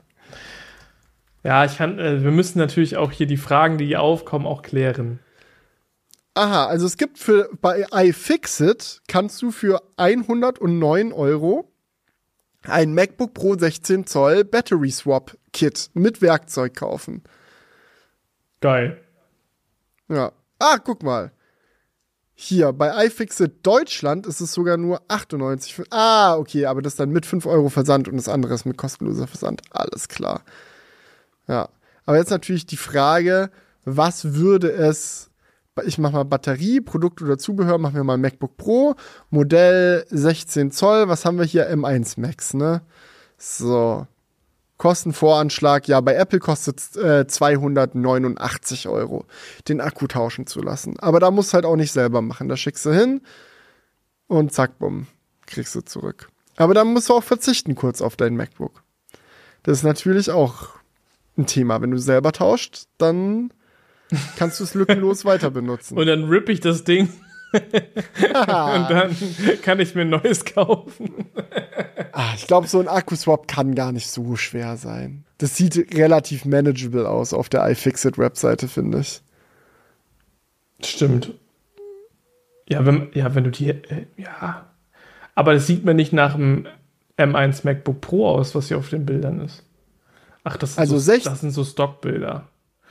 Ja, ich kann, äh, wir müssen natürlich auch hier die Fragen, die hier aufkommen, auch klären. Aha, also es gibt für, bei iFixit kannst du für hundertneun Euro ein MacBook Pro sechzehn Zoll Battery Swap Kit mit Werkzeug kaufen. Geil. Ja. Ah, guck mal. Hier, bei iFixit Deutschland ist es sogar nur achtundneunzig. Ah, okay, aber das dann mit fünf Euro Versand und das andere ist mit kostenloser Versand. Alles klar. Ja. Aber jetzt natürlich die Frage, was würde es, ich mach mal Batterie, Produkt oder Zubehör, machen wir mal MacBook Pro, Modell sechzehn Zoll, was haben wir hier? M eins Max, ne? So. Kostenvoranschlag, ja, bei Apple kostet es äh, zweihundertneunundachtzig Euro, den Akku tauschen zu lassen. Aber da musst du halt auch nicht selber machen. Da schickst du hin und zack, bumm, kriegst du zurück. Aber dann musst du auch verzichten kurz auf dein MacBook. Das ist natürlich auch ein Thema. Wenn du selber tauscht, dann kannst du es lückenlos weiter benutzen. Und dann rippe ich das Ding und dann kann ich mir ein neues kaufen. Ah, ich glaube, so ein Akkuswap kann gar nicht so schwer sein. Das sieht relativ manageable aus auf der iFixit-Webseite, finde ich. Stimmt. Ja, wenn, ja, wenn du die, äh, ja. Aber das sieht mir nicht nach dem M eins MacBook Pro aus, was hier auf den Bildern ist. Ach, das sind, Also so, sech- das sind so Stockbilder.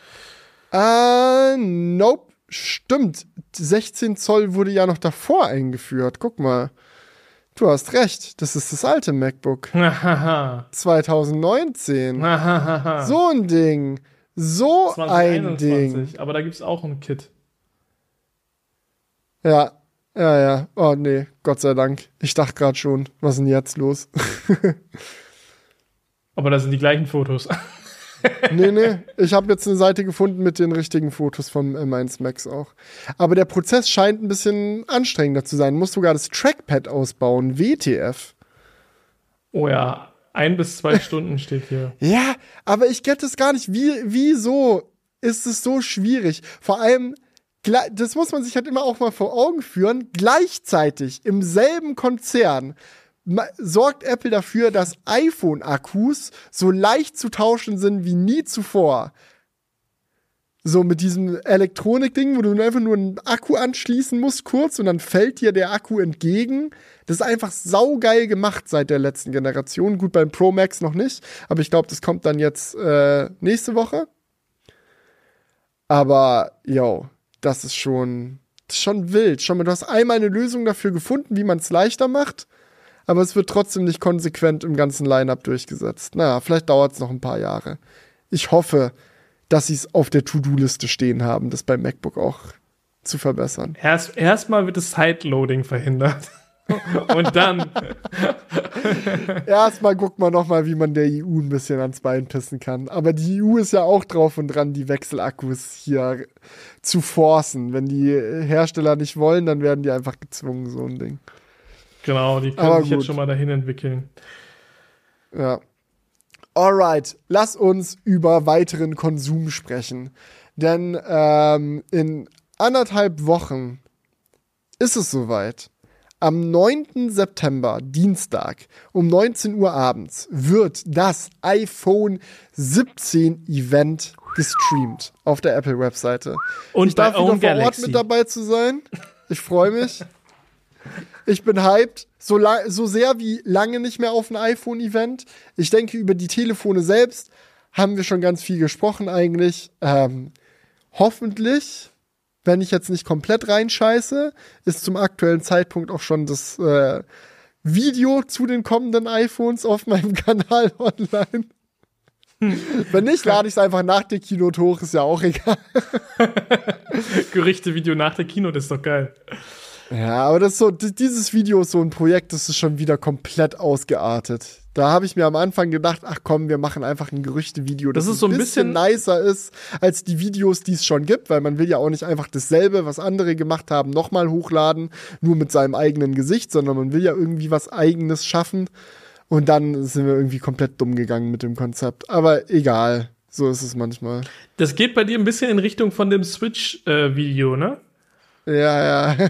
Äh, nope. Stimmt. sechzehn Zoll wurde ja noch davor eingeführt. Guck mal. Du hast recht. Das ist das alte MacBook. Hahaha. zwanzig neunzehn. Hahaha. So ein Ding. So ein Ding. zwanzig Aber da gibt es auch ein Kit. Ja. Ja, ja. Oh, nee. Gott sei Dank. Ich dachte gerade schon, was ist denn jetzt los? Aber da sind die gleichen Fotos. Nee, nee. Ich habe jetzt eine Seite gefunden mit den richtigen Fotos vom M eins Max auch. Aber der Prozess scheint ein bisschen anstrengender zu sein. Muss sogar das Trackpad ausbauen. W T F. Oh ja, ein bis zwei Stunden steht hier. Ja, aber ich get es gar nicht. Wie, wieso ist es so schwierig? Vor allem, das muss man sich halt immer auch mal vor Augen führen. Gleichzeitig im selben Konzern sorgt Apple dafür, dass iPhone-Akkus so leicht zu tauschen sind wie nie zuvor. So mit diesem Elektronik-Ding, wo du einfach nur einen Akku anschließen musst, kurz, und dann fällt dir der Akku entgegen. Das ist einfach saugeil gemacht seit der letzten Generation. Gut, beim Pro Max noch nicht, aber ich glaube, das kommt dann jetzt äh, nächste Woche. Aber, yo, das ist schon, das ist schon wild. Schon mal, du hast einmal eine Lösung dafür gefunden, wie man es leichter macht, aber es wird trotzdem nicht konsequent im ganzen Line-Up durchgesetzt. Naja, vielleicht dauert es noch ein paar Jahre. Ich hoffe, dass sie es auf der To-Do-Liste stehen haben, das beim MacBook auch zu verbessern. Erst erstmal wird das Sideloading verhindert. Und dann erstmal guckt man noch mal, wie man der E U ein bisschen ans Bein pissen kann. Aber die E U ist ja auch drauf und dran, die Wechselakkus hier zu forcen. Wenn die Hersteller nicht wollen, dann werden die einfach gezwungen, so ein Ding. Genau, die können sich jetzt schon mal dahin entwickeln. Ja. Alright, lass uns über weiteren Konsum sprechen. Denn ähm, in anderthalb Wochen ist es soweit. Am neunten September, Dienstag, um neunzehn Uhr abends, wird das iPhone siebzehn Event gestreamt auf der Apple-Webseite. Und ich darf wieder vor Galaxy. Ort mit dabei zu sein. Ich freue mich. Ich bin hyped, so, la- so sehr wie lange nicht mehr auf ein iPhone-Event. Ich denke, über die Telefone selbst haben wir schon ganz viel gesprochen eigentlich. Ähm, hoffentlich, wenn ich jetzt nicht komplett reinscheiße, ist zum aktuellen Zeitpunkt auch schon das äh, Video zu den kommenden iPhones auf meinem Kanal online. Hm. Wenn nicht, lade ich es einfach nach der Keynote hoch, ist ja auch egal. Gerüchte-Video nach der Keynote ist doch geil. Ja, aber das ist so, dieses Video ist so ein Projekt, das ist schon wieder komplett ausgeartet. Da habe ich mir am Anfang gedacht, ach komm, wir machen einfach ein Gerüchte-Video, das, das ist so ein bisschen, bisschen nicer ist als die Videos, die es schon gibt, weil man will ja auch nicht einfach dasselbe, was andere gemacht haben, nochmal hochladen, nur mit seinem eigenen Gesicht, sondern man will ja irgendwie was Eigenes schaffen. Und dann sind wir irgendwie komplett dumm gegangen mit dem Konzept. Aber egal, so ist es manchmal. Das geht bei dir ein bisschen in Richtung von dem Switch-Video, äh, ne? Ja, ja.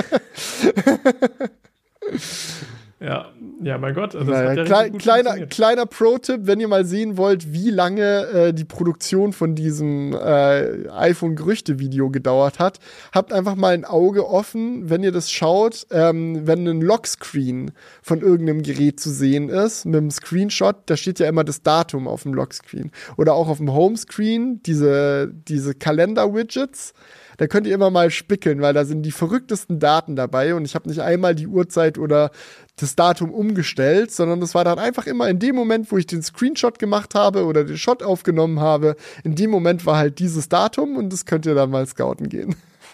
ja, ja, mein Gott. Also das naja, hat ja klei- gut kleiner, kleiner Pro-Tipp, wenn ihr mal sehen wollt, wie lange äh, die Produktion von diesem äh, iPhone-Gerüchte-Video gedauert hat, habt einfach mal ein Auge offen, wenn ihr das schaut, ähm, wenn ein Lockscreen von irgendeinem Gerät zu sehen ist, mit einem Screenshot, da steht ja immer das Datum auf dem Lockscreen. Oder auch auf dem Homescreen, diese, diese Kalender-Widgets. Da könnt ihr immer mal spickeln, weil da sind die verrücktesten Daten dabei und ich habe nicht einmal die Uhrzeit oder das Datum umgestellt, sondern das war dann einfach immer in dem Moment, wo ich den Screenshot gemacht habe oder den Shot aufgenommen habe, in dem Moment war halt dieses Datum und das könnt ihr dann mal scouten gehen.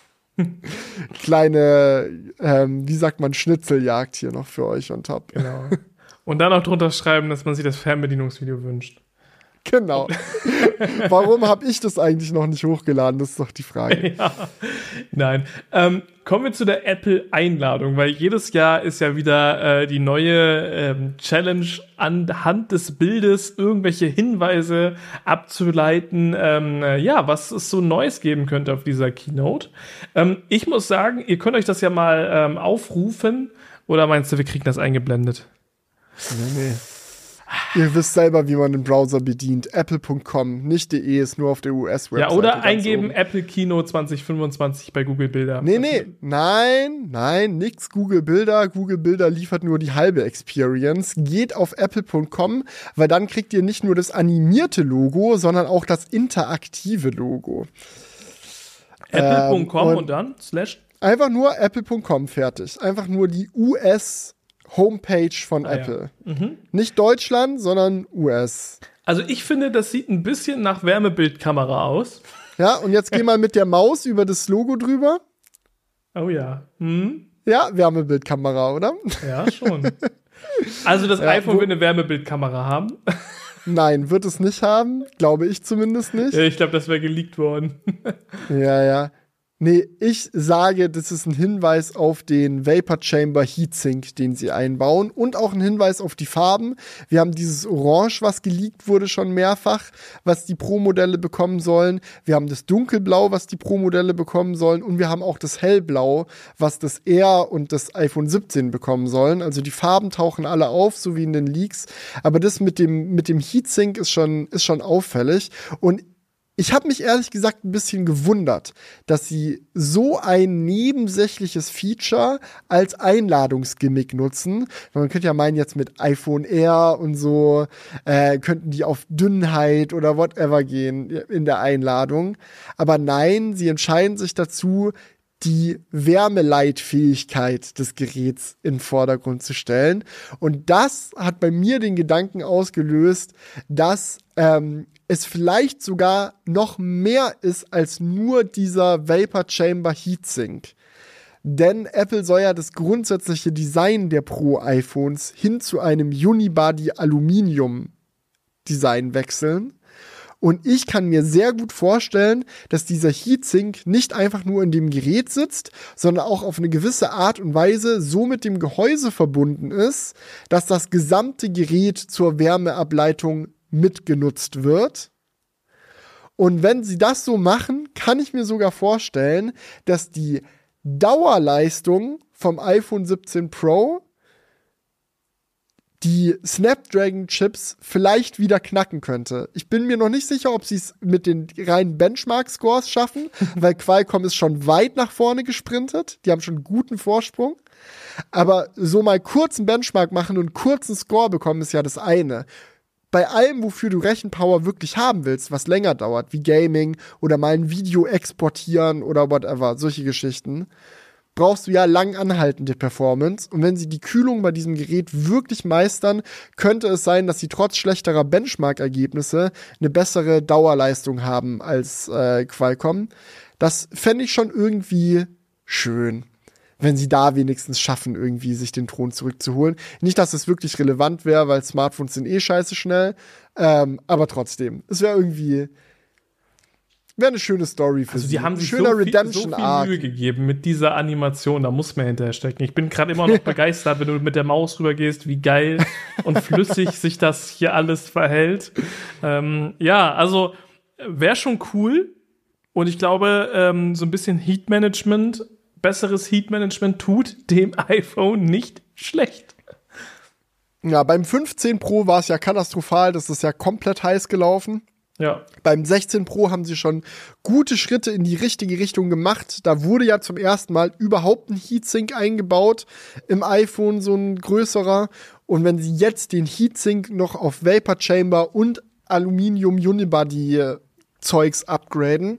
Kleine, ähm, wie sagt man, Schnitzeljagd hier noch für euch on top. Genau. Und dann auch drunter schreiben, dass man sich das Fernbedienungsvideo wünscht. Genau. Warum habe ich das eigentlich noch nicht hochgeladen? Das ist doch die Frage. Ja. Nein. Ähm, kommen wir zu der Apple-Einladung, weil jedes Jahr ist ja wieder äh, die neue ähm, Challenge, anhand des Bildes irgendwelche Hinweise abzuleiten, ähm, äh, ja, was es so Neues geben könnte auf dieser Keynote. Ähm, ich muss sagen, ihr könnt euch das ja mal ähm, aufrufen, oder meinst du, wir kriegen das eingeblendet? Nee, nee. Ihr wisst selber, wie man den Browser bedient. Apple Punkt com, nicht .de, ist nur auf der U S-Webseite. Ja, oder eingeben oben. Apple Kino zwanzig fünfundzwanzig bei Google Bilder. Nee, nee, nein, nein, nix Google Bilder. Google Bilder liefert nur die halbe Experience. Geht auf Apple Punkt com, weil dann kriegt ihr nicht nur das animierte Logo, sondern auch das interaktive Logo. Apple Punkt com ähm, und, und dann slash? Einfach nur Apple Punkt com, fertig. Einfach nur die U S Homepage von ah, Apple. Ja. Mhm. Nicht Deutschland, sondern U S. Also ich finde, das sieht ein bisschen nach Wärmebildkamera aus. Ja, und jetzt geh mal mit der Maus über das Logo drüber. Oh ja. Hm? Ja, Wärmebildkamera, oder? Ja, schon. Also das ja, iPhone wird eine Wärmebildkamera haben. Nein, wird es nicht haben. Glaube ich zumindest nicht. Ja, ich glaube, das wäre geleakt worden. Ja, ja. Nee, ich sage, das ist ein Hinweis auf den Vapor Chamber Heatsink, den sie einbauen und auch ein Hinweis auf die Farben. Wir haben dieses Orange, was geleakt wurde schon mehrfach, was die Pro-Modelle bekommen sollen. Wir haben das Dunkelblau, was die Pro-Modelle bekommen sollen und wir haben auch das Hellblau, was das Air und das iPhone siebzehn bekommen sollen. Also die Farben tauchen alle auf, so wie in den Leaks. Aber das mit dem, mit dem Heatsink ist schon, ist schon auffällig und ich habe mich ehrlich gesagt ein bisschen gewundert, dass sie so ein nebensächliches Feature als Einladungsgimmick nutzen. Man könnte ja meinen, jetzt mit iPhone Air und so äh, könnten die auf Dünnheit oder whatever gehen in der Einladung. Aber nein, sie entscheiden sich dazu, die Wärmeleitfähigkeit des Geräts in den Vordergrund zu stellen. Und das hat bei mir den Gedanken ausgelöst, dass ähm, es vielleicht sogar noch mehr ist als nur dieser Vapor Chamber Heatsink. Denn Apple soll ja das grundsätzliche Design der Pro-iPhones hin zu einem Unibody-Aluminium-Design wechseln. Und ich kann mir sehr gut vorstellen, dass dieser Heatsink nicht einfach nur in dem Gerät sitzt, sondern auch auf eine gewisse Art und Weise so mit dem Gehäuse verbunden ist, dass das gesamte Gerät zur Wärmeableitung mitgenutzt wird. Und wenn sie das so machen, kann ich mir sogar vorstellen, dass die Dauerleistung vom iPhone siebzehn Pro die Snapdragon-Chips vielleicht wieder knacken könnte. Ich bin mir noch nicht sicher, ob sie es mit den reinen Benchmark-Scores schaffen, weil Qualcomm ist schon weit nach vorne gesprintet. Die haben schon einen guten Vorsprung. Aber so mal kurzen Benchmark machen und einen kurzen Score bekommen, ist ja das eine. Bei allem, wofür du Rechenpower wirklich haben willst, was länger dauert, wie Gaming oder mal ein Video exportieren oder whatever, solche Geschichten, brauchst du ja lang anhaltende Performance. Und wenn sie die Kühlung bei diesem Gerät wirklich meistern, könnte es sein, dass sie trotz schlechterer Benchmark-Ergebnisse eine bessere Dauerleistung haben als äh, Qualcomm. Das fände ich schon irgendwie schön, wenn sie da wenigstens schaffen, irgendwie sich den Thron zurückzuholen. Nicht, dass es wirklich relevant wäre, weil Smartphones sind eh scheiße schnell. Ähm, aber trotzdem, es wäre irgendwie wäre eine schöne Story für also sie. Die haben sich Schöner so viel, Redemption so viel Arc. Mühe gegeben mit dieser Animation. Da muss man hinterher stecken. Ich bin gerade immer noch begeistert, wenn du mit der Maus rübergehst, wie geil und flüssig sich das hier alles verhält. Ähm, ja, also wäre schon cool. Und ich glaube, ähm, so ein bisschen Heat-Management, besseres Heat-Management tut dem iPhone nicht schlecht. Ja, beim fünfzehn Pro war es ja katastrophal. Das ist ja komplett heiß gelaufen. Ja. Beim sechzehn Pro haben sie schon gute Schritte in die richtige Richtung gemacht. Da wurde ja zum ersten Mal überhaupt ein Heatsink eingebaut im iPhone, so ein größerer. Und wenn sie jetzt den Heatsink noch auf Vapor Chamber und Aluminium Unibody Zeugs upgraden,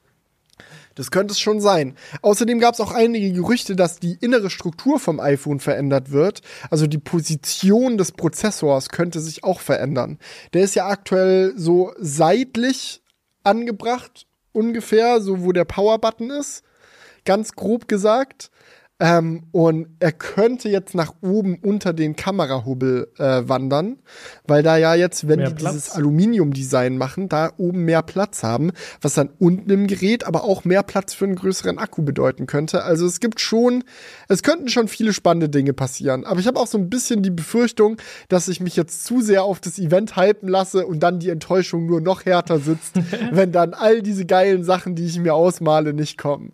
das könnte es schon sein. Außerdem gab es auch einige Gerüchte, dass die innere Struktur vom iPhone verändert wird. Also die Position des Prozessors könnte sich auch verändern. Der ist ja aktuell so seitlich angebracht, ungefähr, so wo der Power-Button ist. Ganz grob gesagt. Ähm, und er könnte jetzt nach oben unter den Kamerahubbel äh, wandern, weil da ja jetzt, wenn mehr die Platz. dieses Aluminium-Design machen, da oben mehr Platz haben, was dann unten im Gerät aber auch mehr Platz für einen größeren Akku bedeuten könnte. Also es gibt schon, es könnten schon viele spannende Dinge passieren. Aber ich habe auch so ein bisschen die Befürchtung, dass ich mich jetzt zu sehr auf das Event hypen lasse und dann die Enttäuschung nur noch härter sitzt, wenn dann all diese geilen Sachen, die ich mir ausmale, nicht kommen.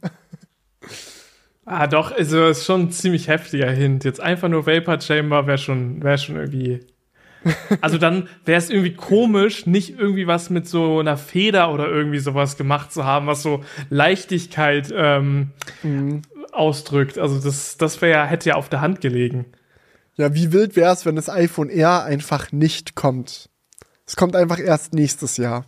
Ah, doch, also ist schon ein ziemlich heftiger Hint. Jetzt einfach nur Vapor Chamber wäre schon, wär schon irgendwie. Also dann wäre es irgendwie komisch, nicht irgendwie was mit so einer Feder oder irgendwie sowas gemacht zu haben, was so Leichtigkeit ähm, mhm. ausdrückt. Also das, das wäre, hätte ja auf der Hand gelegen. Ja, wie wild wäre es, wenn das iPhone Air einfach nicht kommt? Es kommt einfach erst nächstes Jahr.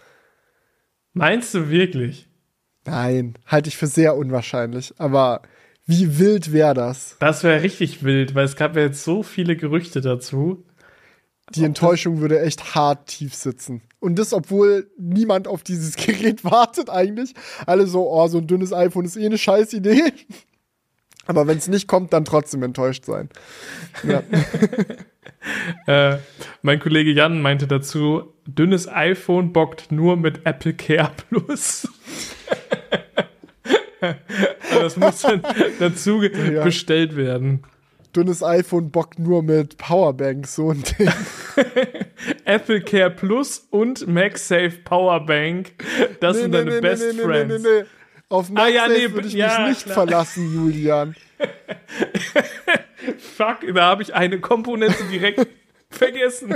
Meinst du wirklich? Nein, halte ich für sehr unwahrscheinlich. Aber wie wild wäre das? Das wäre richtig wild, weil es gab ja jetzt so viele Gerüchte dazu. Die Enttäuschung würde echt hart tief sitzen. Und das, obwohl niemand auf dieses Gerät wartet eigentlich. Alle so, oh, so ein dünnes iPhone ist eh eine scheiß Idee. Aber wenn es nicht kommt, dann trotzdem enttäuscht sein. Ja. äh, mein Kollege Jan meinte dazu, dünnes iPhone bockt nur mit Apple Care Plus. Aber das muss dann dazu ja. bestellt werden. Dünnes iPhone bockt nur mit Powerbank, so ein Ding. Apple Care Plus und MagSafe Powerbank, das nee, sind nee, deine nee, Best nee, Friends. Nee, nee, nee. Auf MagSafe ah, ja, nee, würde ich ja, mich nicht klar. verlassen, Julian. Fuck, da habe ich eine Komponente direkt vergessen.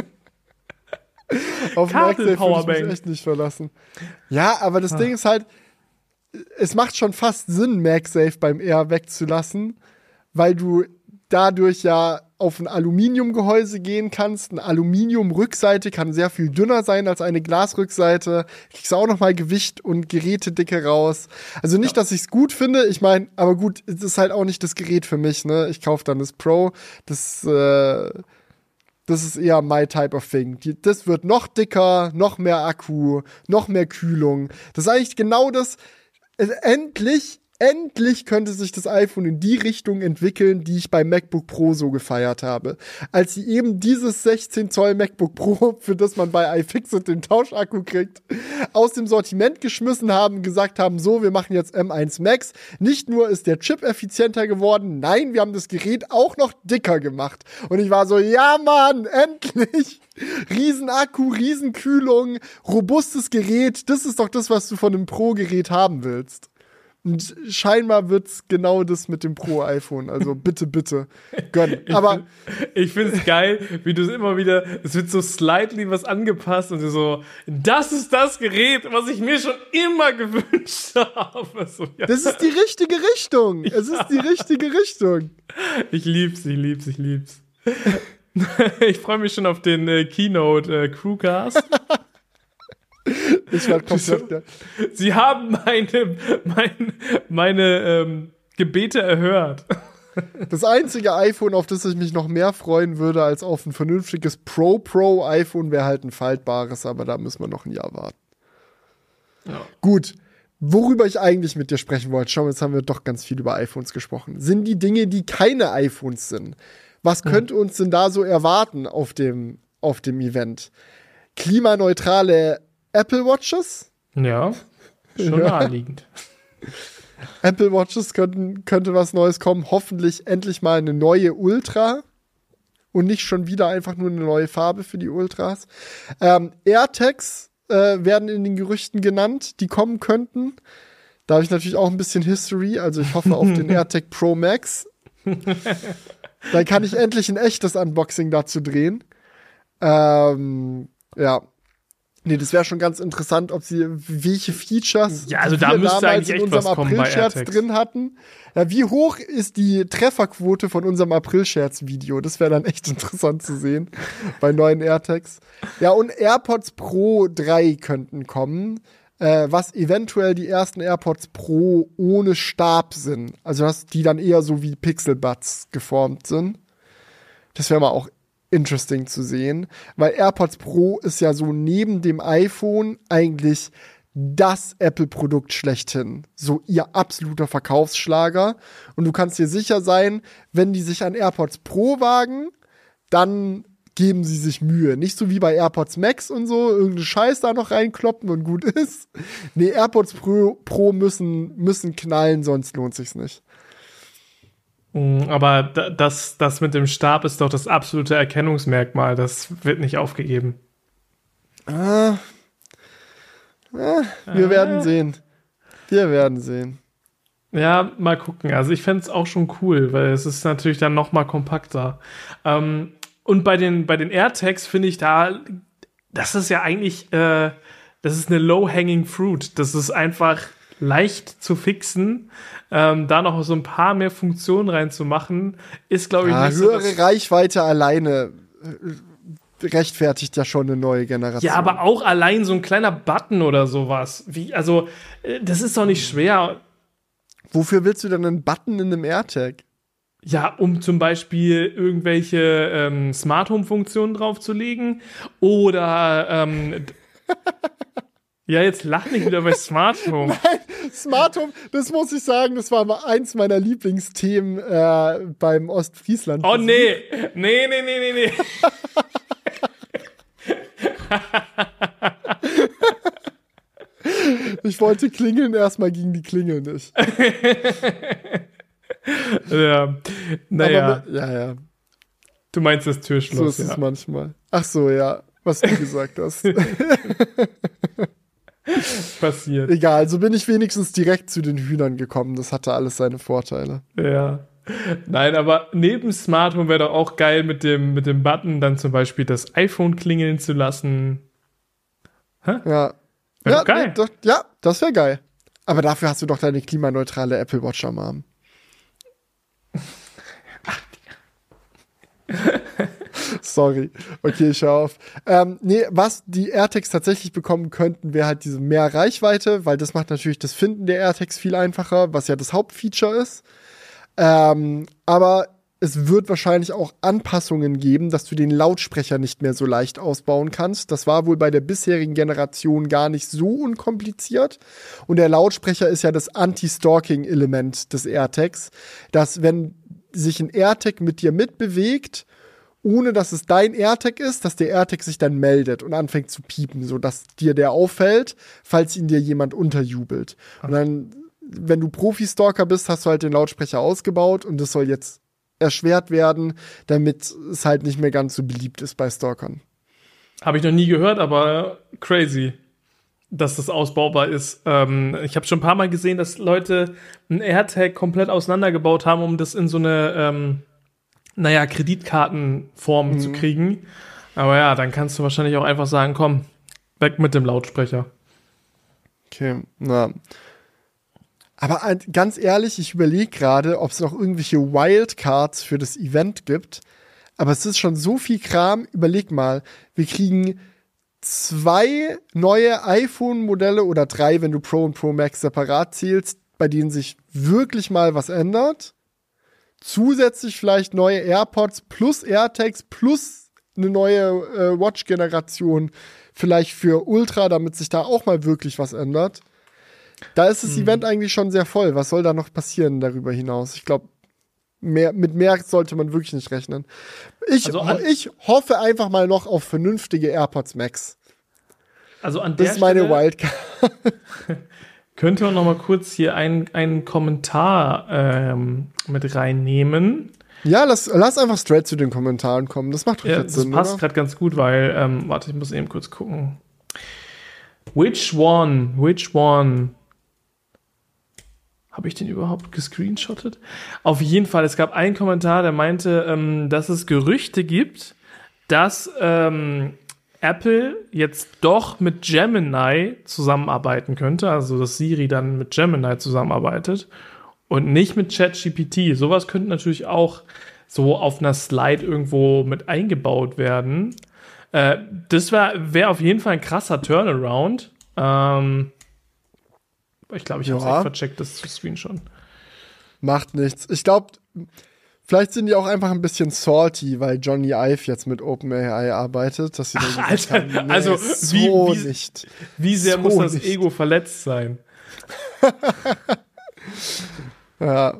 Auf MagSafe würde ich mich echt nicht verlassen. Ja, aber das ah. Ding ist halt, es macht schon fast Sinn, MagSafe beim Air wegzulassen, weil du dadurch ja auf ein Aluminiumgehäuse gehen kannst. Eine Aluminiumrückseite kann sehr viel dünner sein als eine Glasrückseite. Kriegst du auch nochmal Gewicht und Gerätedicke raus. Also nicht, ja. dass ich es gut finde. Ich meine, aber gut, es ist halt auch nicht das Gerät für mich. Ne? Ich kaufe dann das Pro. Das, äh, das ist eher my type of thing. Die, das wird noch dicker, noch mehr Akku, noch mehr Kühlung. Das ist eigentlich genau das. Endlich Endlich könnte sich das iPhone in die Richtung entwickeln, die ich beim MacBook Pro so gefeiert habe. Als sie eben dieses sechzehn Zoll MacBook Pro, für das man bei iFixit den Tauschakku kriegt, aus dem Sortiment geschmissen haben, gesagt haben, so, wir machen jetzt M eins Max. Nicht nur ist der Chip effizienter geworden, nein, wir haben das Gerät auch noch dicker gemacht. Und ich war so, ja Mann, endlich! Riesenakku, Riesenkühlung, robustes Gerät, das ist doch das, was du von einem Pro-Gerät haben willst. Und scheinbar wird's genau das mit dem Pro-iPhone. Also bitte, bitte gönn. Aber ich finde es geil, wie du es immer wieder, es wird so slightly was angepasst und so, das ist das Gerät, was ich mir schon immer gewünscht habe. So, ja. Das ist die richtige Richtung. Ja. Es ist die richtige Richtung. Ich lieb's, ich lieb's, ich lieb's. Ich freue mich schon auf den äh, Keynote äh, Crewcast. Ich war komplett, ja. Sie haben meine, meine, meine ähm, Gebete erhört. Das einzige iPhone, auf das ich mich noch mehr freuen würde als auf ein vernünftiges Pro-Pro-iPhone, wäre halt ein faltbares, aber da müssen wir noch ein Jahr warten. Ja. Gut, worüber ich eigentlich mit dir sprechen wollte, schau mal, jetzt haben wir doch ganz viel über iPhones gesprochen, sind die Dinge, die keine iPhones sind. Was hm. könnte uns denn da so erwarten auf dem, auf dem Event? Klimaneutrale Apple Watches? Ja, schon ja. naheliegend. Apple Watches könnten, könnte was Neues kommen. Hoffentlich endlich mal eine neue Ultra. Und nicht schon wieder einfach nur eine neue Farbe für die Ultras. Ähm, AirTags äh, werden in den Gerüchten genannt, die kommen könnten. Da habe ich natürlich auch ein bisschen History. Also ich hoffe auf den AirTag Pro Max. Dann kann ich endlich ein echtes Unboxing dazu drehen. Ähm, ja. Nee, das wäre schon ganz interessant, ob sie welche Features ja, also die da wir müsste damals eigentlich in unserem April-Scherz drin hatten. Ja, wie hoch ist die Trefferquote von unserem April-Scherz-Video? Das wäre dann echt interessant zu sehen bei neuen AirTags. Ja, und AirPods Pro drei könnten kommen, äh, was eventuell die ersten AirPods Pro ohne Stab sind. Also dass die dann eher so wie Pixel-Buds geformt sind. Das wäre mal auch interesting zu sehen, weil AirPods Pro ist ja so neben dem iPhone eigentlich das Apple-Produkt schlechthin. So ihr absoluter Verkaufsschlager. Und du kannst dir sicher sein, wenn die sich an AirPods Pro wagen, dann geben sie sich Mühe. Nicht so wie bei AirPods Max und so, irgendeinen Scheiß da noch reinkloppen und gut ist. Nee, AirPods Pro, Pro müssen, müssen knallen, sonst lohnt sich's nicht. Aber das, das mit dem Stab ist doch das absolute Erkennungsmerkmal. Das wird nicht aufgegeben. Ah. Ah, wir ah. werden sehen. Wir werden sehen. Ja, mal gucken. Also ich fände es auch schon cool, weil es ist natürlich dann noch mal kompakter. Ähm, und bei den, bei den AirTags finde ich da, das ist ja eigentlich, äh, das ist eine low-hanging fruit. Das ist einfach leicht zu fixen. Ähm, da noch so ein paar mehr Funktionen reinzumachen, ist, glaube ich, ja, nicht höhere so. Höhere Reichweite alleine rechtfertigt ja schon eine neue Generation. Ja, aber auch allein so ein kleiner Button oder sowas. Wie, also, das ist doch nicht schwer. Wofür willst du denn einen Button in einem AirTag? Ja, um zum Beispiel irgendwelche ähm, Smart Home Funktionen draufzulegen oder ähm, Ja, jetzt lach nicht wieder bei Smart Home. Nein, Smart Home, das muss ich sagen, das war mal eins meiner Lieblingsthemen äh, beim Ostfriesland. Oh nee, nee, nee, nee, nee, nee. Ich wollte klingeln, erstmal ging die Klingel nicht. Ja, naja. Aber, ja, ja. Du meinst das Türschloss, So ist ja. es manchmal. Ach so, ja, was du gesagt hast. Passiert. Egal, so bin ich wenigstens direkt zu den Hühnern gekommen. Das hatte alles seine Vorteile. Ja. Nein, aber neben Smart Home wäre doch auch geil, mit dem, mit dem Button dann zum Beispiel das iPhone klingeln zu lassen. Ja. Wär Ja, doch geil. nee, doch, ja, das wäre geil. Aber dafür hast du doch deine klimaneutrale Apple Watch am Arm. Sorry. Okay, ich hör auf. Ähm, nee, was die AirTags tatsächlich bekommen könnten, wäre halt diese mehr Reichweite, weil das macht natürlich das Finden der AirTags viel einfacher, was ja das Hauptfeature ist. Ähm, aber es wird wahrscheinlich auch Anpassungen geben, dass du den Lautsprecher nicht mehr so leicht ausbauen kannst. Das war wohl bei der bisherigen Generation gar nicht so unkompliziert. Und der Lautsprecher ist ja das Anti-Stalking-Element des AirTags, dass wenn sich ein AirTag mit dir mitbewegt, ohne dass es dein AirTag ist, dass der AirTag sich dann meldet und anfängt zu piepen, sodass dir der auffällt, falls ihn dir jemand unterjubelt. Und dann, wenn du Profi-Stalker bist, hast du halt den Lautsprecher ausgebaut und das soll jetzt erschwert werden, damit es halt nicht mehr ganz so beliebt ist bei Stalkern. Habe ich noch nie gehört, aber crazy, dass das ausbaubar ist. Ähm, ich habe schon ein paar Mal gesehen, dass Leute ein AirTag komplett auseinandergebaut haben, um das in so eine, ähm, naja, Kreditkartenform Mhm. zu kriegen. Aber ja, dann kannst du wahrscheinlich auch einfach sagen, komm, weg mit dem Lautsprecher. Okay, na. Aber ein- ganz ehrlich, ich überlege gerade, ob es noch irgendwelche Wildcards für das Event gibt. Aber es ist schon so viel Kram. Überleg mal, wir kriegen zwei neue iPhone-Modelle oder drei, wenn du Pro und Pro Max separat zählst, bei denen sich wirklich mal was ändert. Zusätzlich vielleicht neue AirPods plus AirTags plus eine neue äh, Watch-Generation vielleicht für Ultra, damit sich da auch mal wirklich was ändert. Da ist das Hm. Event eigentlich schon sehr voll. Was soll da noch passieren darüber hinaus? Ich glaube, mehr, mit mehr sollte man wirklich nicht rechnen. Ich, Also ho- an- ich hoffe einfach mal noch auf vernünftige AirPods Max. Also an Das der ist meine Stelle Wildcard. könnte man noch mal kurz hier einen, einen Kommentar ähm, mit reinnehmen. Ja, lass, lass einfach straight zu den Kommentaren kommen. Das macht doch Ja, jetzt das Sinn, passt oder? gerade ganz gut, weil, ähm, warte, ich muss eben kurz gucken. Which one? Which one? Habe ich den überhaupt gescreenshottet? Auf jeden Fall, es gab einen Kommentar, der meinte, ähm, dass es Gerüchte gibt, dass ähm, Apple jetzt doch mit Gemini zusammenarbeiten könnte, also dass Siri dann mit Gemini zusammenarbeitet und nicht mit ChatGPT. Sowas könnte natürlich auch so auf einer Slide irgendwo mit eingebaut werden. Äh, das wäre wär auf jeden Fall ein krasser Turnaround. Ähm, ich glaube, ich habe es Ja. echt vercheckt, das zu Screenshot. Macht nichts. Ich glaube, vielleicht sind die auch einfach ein bisschen salty, weil Johnny Ive jetzt mit OpenAI arbeitet. Dass sie dann Ach, gesagt Alter, haben, nee, also, so wie- wie- nicht. Wie sehr So muss das nicht. Ego verletzt sein? Ja.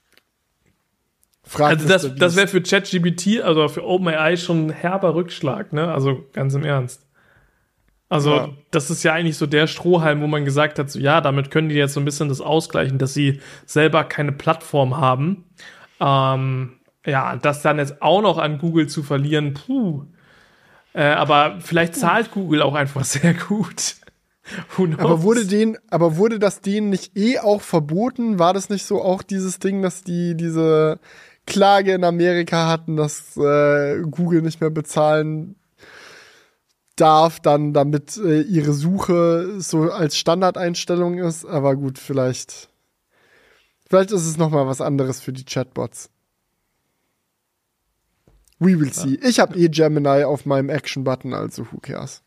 Frag Also das, Mister das wäre Beast. für ChatGPT, also für OpenAI schon ein herber Rückschlag, ne? Also ganz im Ernst. Also Ja. das ist ja eigentlich so der Strohhalm, wo man gesagt hat, so ja, damit können die jetzt so ein bisschen das ausgleichen, dass sie selber keine Plattform haben. Ähm, ja, das dann jetzt auch noch an Google zu verlieren, puh. Äh, aber vielleicht zahlt Google auch einfach sehr gut. Who knows? Aber wurde den, aber wurde das denen nicht eh auch verboten? War das nicht so auch dieses Ding, dass die diese Klage in Amerika hatten, dass äh, Google nicht mehr bezahlen darf, dann damit äh, ihre Suche so als Standardeinstellung ist? Aber gut, vielleicht vielleicht ist es noch mal was anderes für die Chatbots. We will see. Ich habe eh Gemini auf meinem Action-Button, also who cares?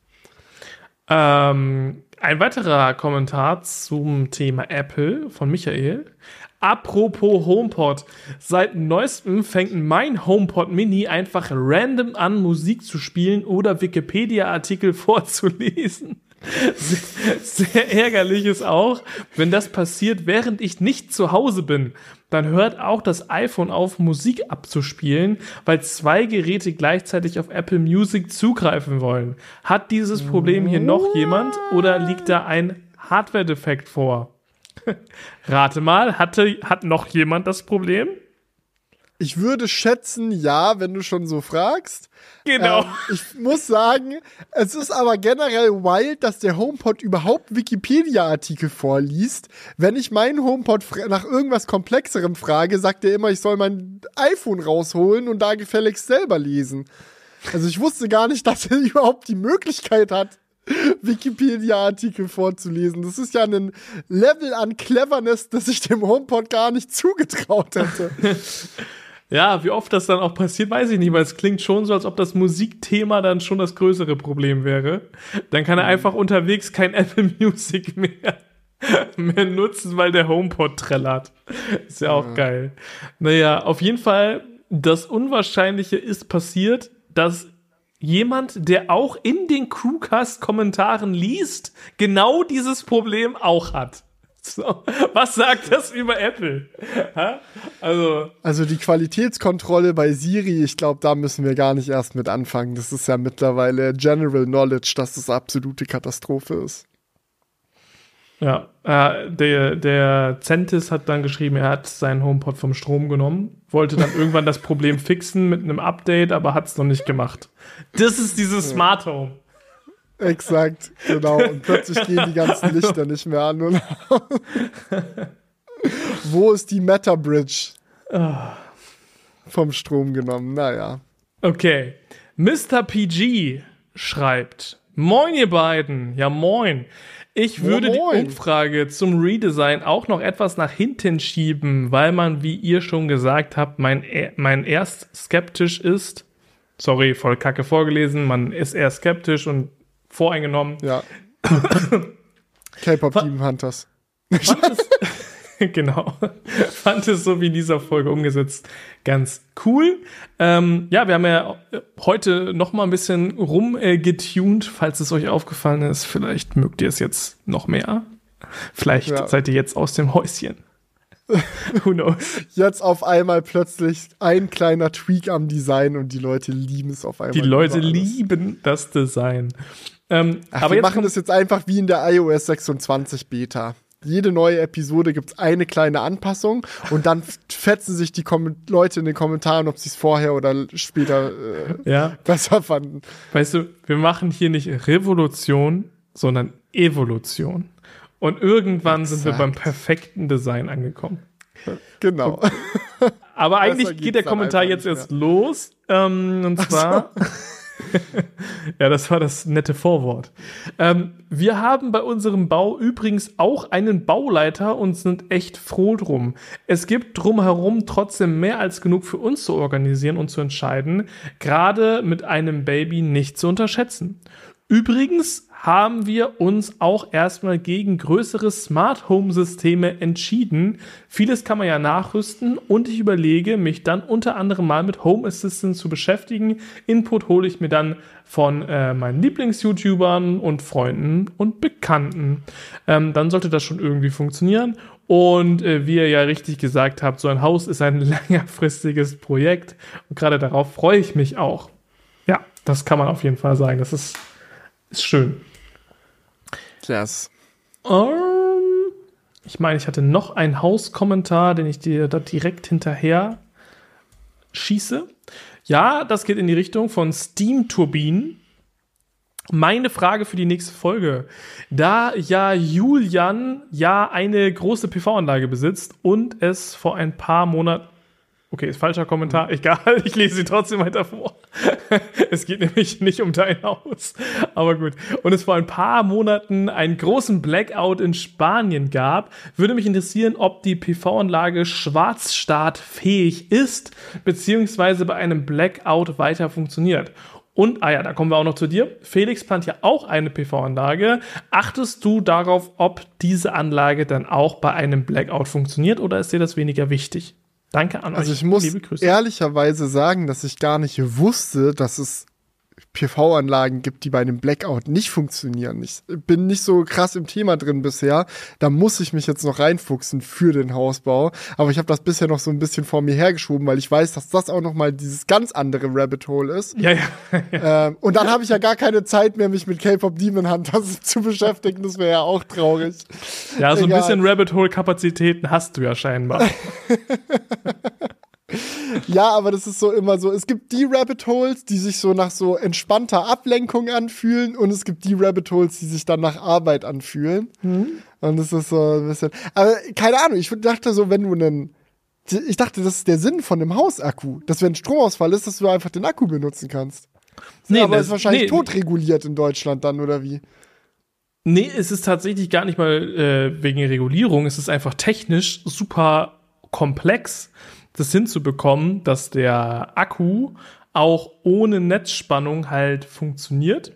Ähm, ein weiterer Kommentar zum Thema Apple von Michael. Apropos HomePod. Seit neuestem fängt mein HomePod Mini einfach random an, Musik zu spielen oder Wikipedia-Artikel vorzulesen. Sehr, sehr ärgerlich ist auch, wenn das passiert, während ich nicht zu Hause bin. Dann hört auch das iPhone auf, Musik abzuspielen, weil zwei Geräte gleichzeitig auf Apple Music zugreifen wollen. Hat dieses Problem hier noch jemand oder liegt da ein Hardware-Defekt vor? Rate mal, hatte, hat noch jemand das Problem? Ich würde schätzen, ja, wenn du schon so fragst. Genau. Ähm, ich muss sagen, es ist aber generell wild, dass der HomePod überhaupt Wikipedia-Artikel vorliest. Wenn ich meinen HomePod fra- nach irgendwas Komplexerem frage, sagt er immer, ich soll mein iPhone rausholen und da gefälligst selber lesen. Also ich wusste gar nicht, dass er überhaupt die Möglichkeit hat, Wikipedia-Artikel vorzulesen. Das ist ja ein Level an Cleverness, das ich dem HomePod gar nicht zugetraut hätte. Ja, wie oft das dann auch passiert, weiß ich nicht, weil es klingt schon so, als ob das Musikthema dann schon das größere Problem wäre. Dann kann er einfach unterwegs kein Apple Music mehr, mehr nutzen, weil der HomePod trällert. Ist ja auch ja. geil. Naja, auf jeden Fall, das Unwahrscheinliche ist passiert, dass jemand, der auch in den Crewcast-Kommentaren liest, genau dieses Problem auch hat. So, was sagt das über Apple? Ha? Also, also die Qualitätskontrolle bei Siri, ich glaube, da müssen wir gar nicht erst mit anfangen. Das ist ja mittlerweile General Knowledge, dass das absolute Katastrophe ist. Ja, äh, der, der Centis hat dann geschrieben, er hat seinen HomePod vom Strom genommen, wollte dann irgendwann das Problem fixen mit einem Update, aber hat es noch nicht gemacht. Das ist dieses Smart Home. Exakt, genau. Und plötzlich gehen die ganzen Lichter nicht mehr an. Und wo ist die Meta Bridge? Vom Strom genommen, naja. Okay. Mister P G schreibt: Moin, ihr beiden. Ja, moin. Ich würde moin, moin. die Umfrage zum Redesign auch noch etwas nach hinten schieben, weil man, wie ihr schon gesagt habt, mein, mein erst skeptisch ist. Sorry, voll kacke vorgelesen. Man ist eher skeptisch und voreingenommen. Ja. K-Pop Demon Hunters. Fand es, genau. Fand es so wie in dieser Folge umgesetzt ganz cool. Ähm, ja, wir haben ja heute noch mal ein bisschen rumgetuned, äh, falls es euch aufgefallen ist. Vielleicht mögt ihr es jetzt noch mehr. Vielleicht ja. seid ihr jetzt aus dem Häuschen. Who knows? Jetzt auf einmal plötzlich ein kleiner Tweak am Design und die Leute lieben es auf einmal. Die Leute lieben das Design. Ähm, Ach, aber wir jetzt machen das jetzt einfach wie in der iOS sechsundzwanzig Beta. Jede neue Episode gibt es eine kleine Anpassung und dann fetzen sich die Kom- Leute in den Kommentaren, ob sie es vorher oder später äh, ja. besser fanden. Weißt du, wir machen hier nicht Revolution, sondern Evolution. Und irgendwann Exakt. sind wir beim perfekten Design angekommen. Genau. Aber eigentlich geht der Kommentar jetzt erst los. Ähm, und zwar... So. Ja, das war das nette Vorwort. Ähm, wir haben bei unserem Bau übrigens auch einen Bauleiter und sind echt froh drum. Es gibt drumherum trotzdem mehr als genug für uns zu organisieren und zu entscheiden, gerade mit einem Baby nicht zu unterschätzen. Übrigens haben wir uns auch erstmal gegen größere Smart-Home-Systeme entschieden. Vieles kann man ja nachrüsten und ich überlege, mich dann unter anderem mal mit Home Assistant zu beschäftigen. Input hole ich mir dann von äh, meinen Lieblings-YouTubern und Freunden und Bekannten. Ähm, dann sollte das schon irgendwie funktionieren. Und äh, wie ihr ja richtig gesagt habt, so ein Haus ist ein längerfristiges Projekt und gerade darauf freue ich mich auch. Ja, das kann man auf jeden Fall sagen. Das ist Ist schön. Yes. Um, ich meine, ich hatte noch einen Hauskommentar, den ich dir da direkt hinterher schieße. Ja, das geht in die Richtung von Steam-Turbinen. Meine Frage für die nächste Folge. Da ja Julian ja eine große P V-Anlage besitzt und es vor ein paar Monaten... Okay, ist falscher Kommentar. Egal, ich lese sie trotzdem weiter vor. Es geht nämlich nicht um dein Haus. Aber gut. Und es vor ein paar Monaten einen großen Blackout in Spanien gab, würde mich interessieren, ob die P V-Anlage schwarzstartfähig ist, beziehungsweise bei einem Blackout weiter funktioniert. Und, ah ja, da kommen wir auch noch zu dir. Felix plant ja auch eine P V-Anlage. Achtest du darauf, ob diese Anlage dann auch bei einem Blackout funktioniert oder ist dir das weniger wichtig? Danke an euch. Also ich muss Liebe Grüße. ehrlicherweise sagen, dass ich gar nicht wusste, dass es P V-Anlagen gibt, die bei einem Blackout nicht funktionieren. Ich bin nicht so krass im Thema drin bisher. Da muss ich mich jetzt noch reinfuchsen für den Hausbau. Aber ich habe das bisher noch so ein bisschen vor mir hergeschoben, weil ich weiß, dass das auch noch mal dieses ganz andere Rabbit Hole ist. Ja, ja. ähm, und dann habe ich ja gar keine Zeit mehr, mich mit K-Pop Demon Hunters zu beschäftigen. Das wäre ja auch traurig. Ja, so ein Egal. bisschen Rabbit Hole-Kapazitäten hast du ja scheinbar. Ja, aber das ist so immer so, es gibt die Rabbit Holes, die sich so nach so entspannter Ablenkung anfühlen und es gibt die Rabbit Holes, die sich dann nach Arbeit anfühlen. Mhm. Und das ist so ein bisschen, aber keine Ahnung, ich dachte so, wenn du einen, ich dachte, das ist der Sinn von einem Hausakku, dass wenn Stromausfall ist, dass du einfach den Akku benutzen kannst. Nee, aber es ist wahrscheinlich nee, totreguliert in Deutschland dann, oder wie? Nee, es ist tatsächlich gar nicht mal äh, wegen Regulierung, es ist einfach technisch super komplex, das hinzubekommen, dass der Akku auch ohne Netzspannung halt funktioniert.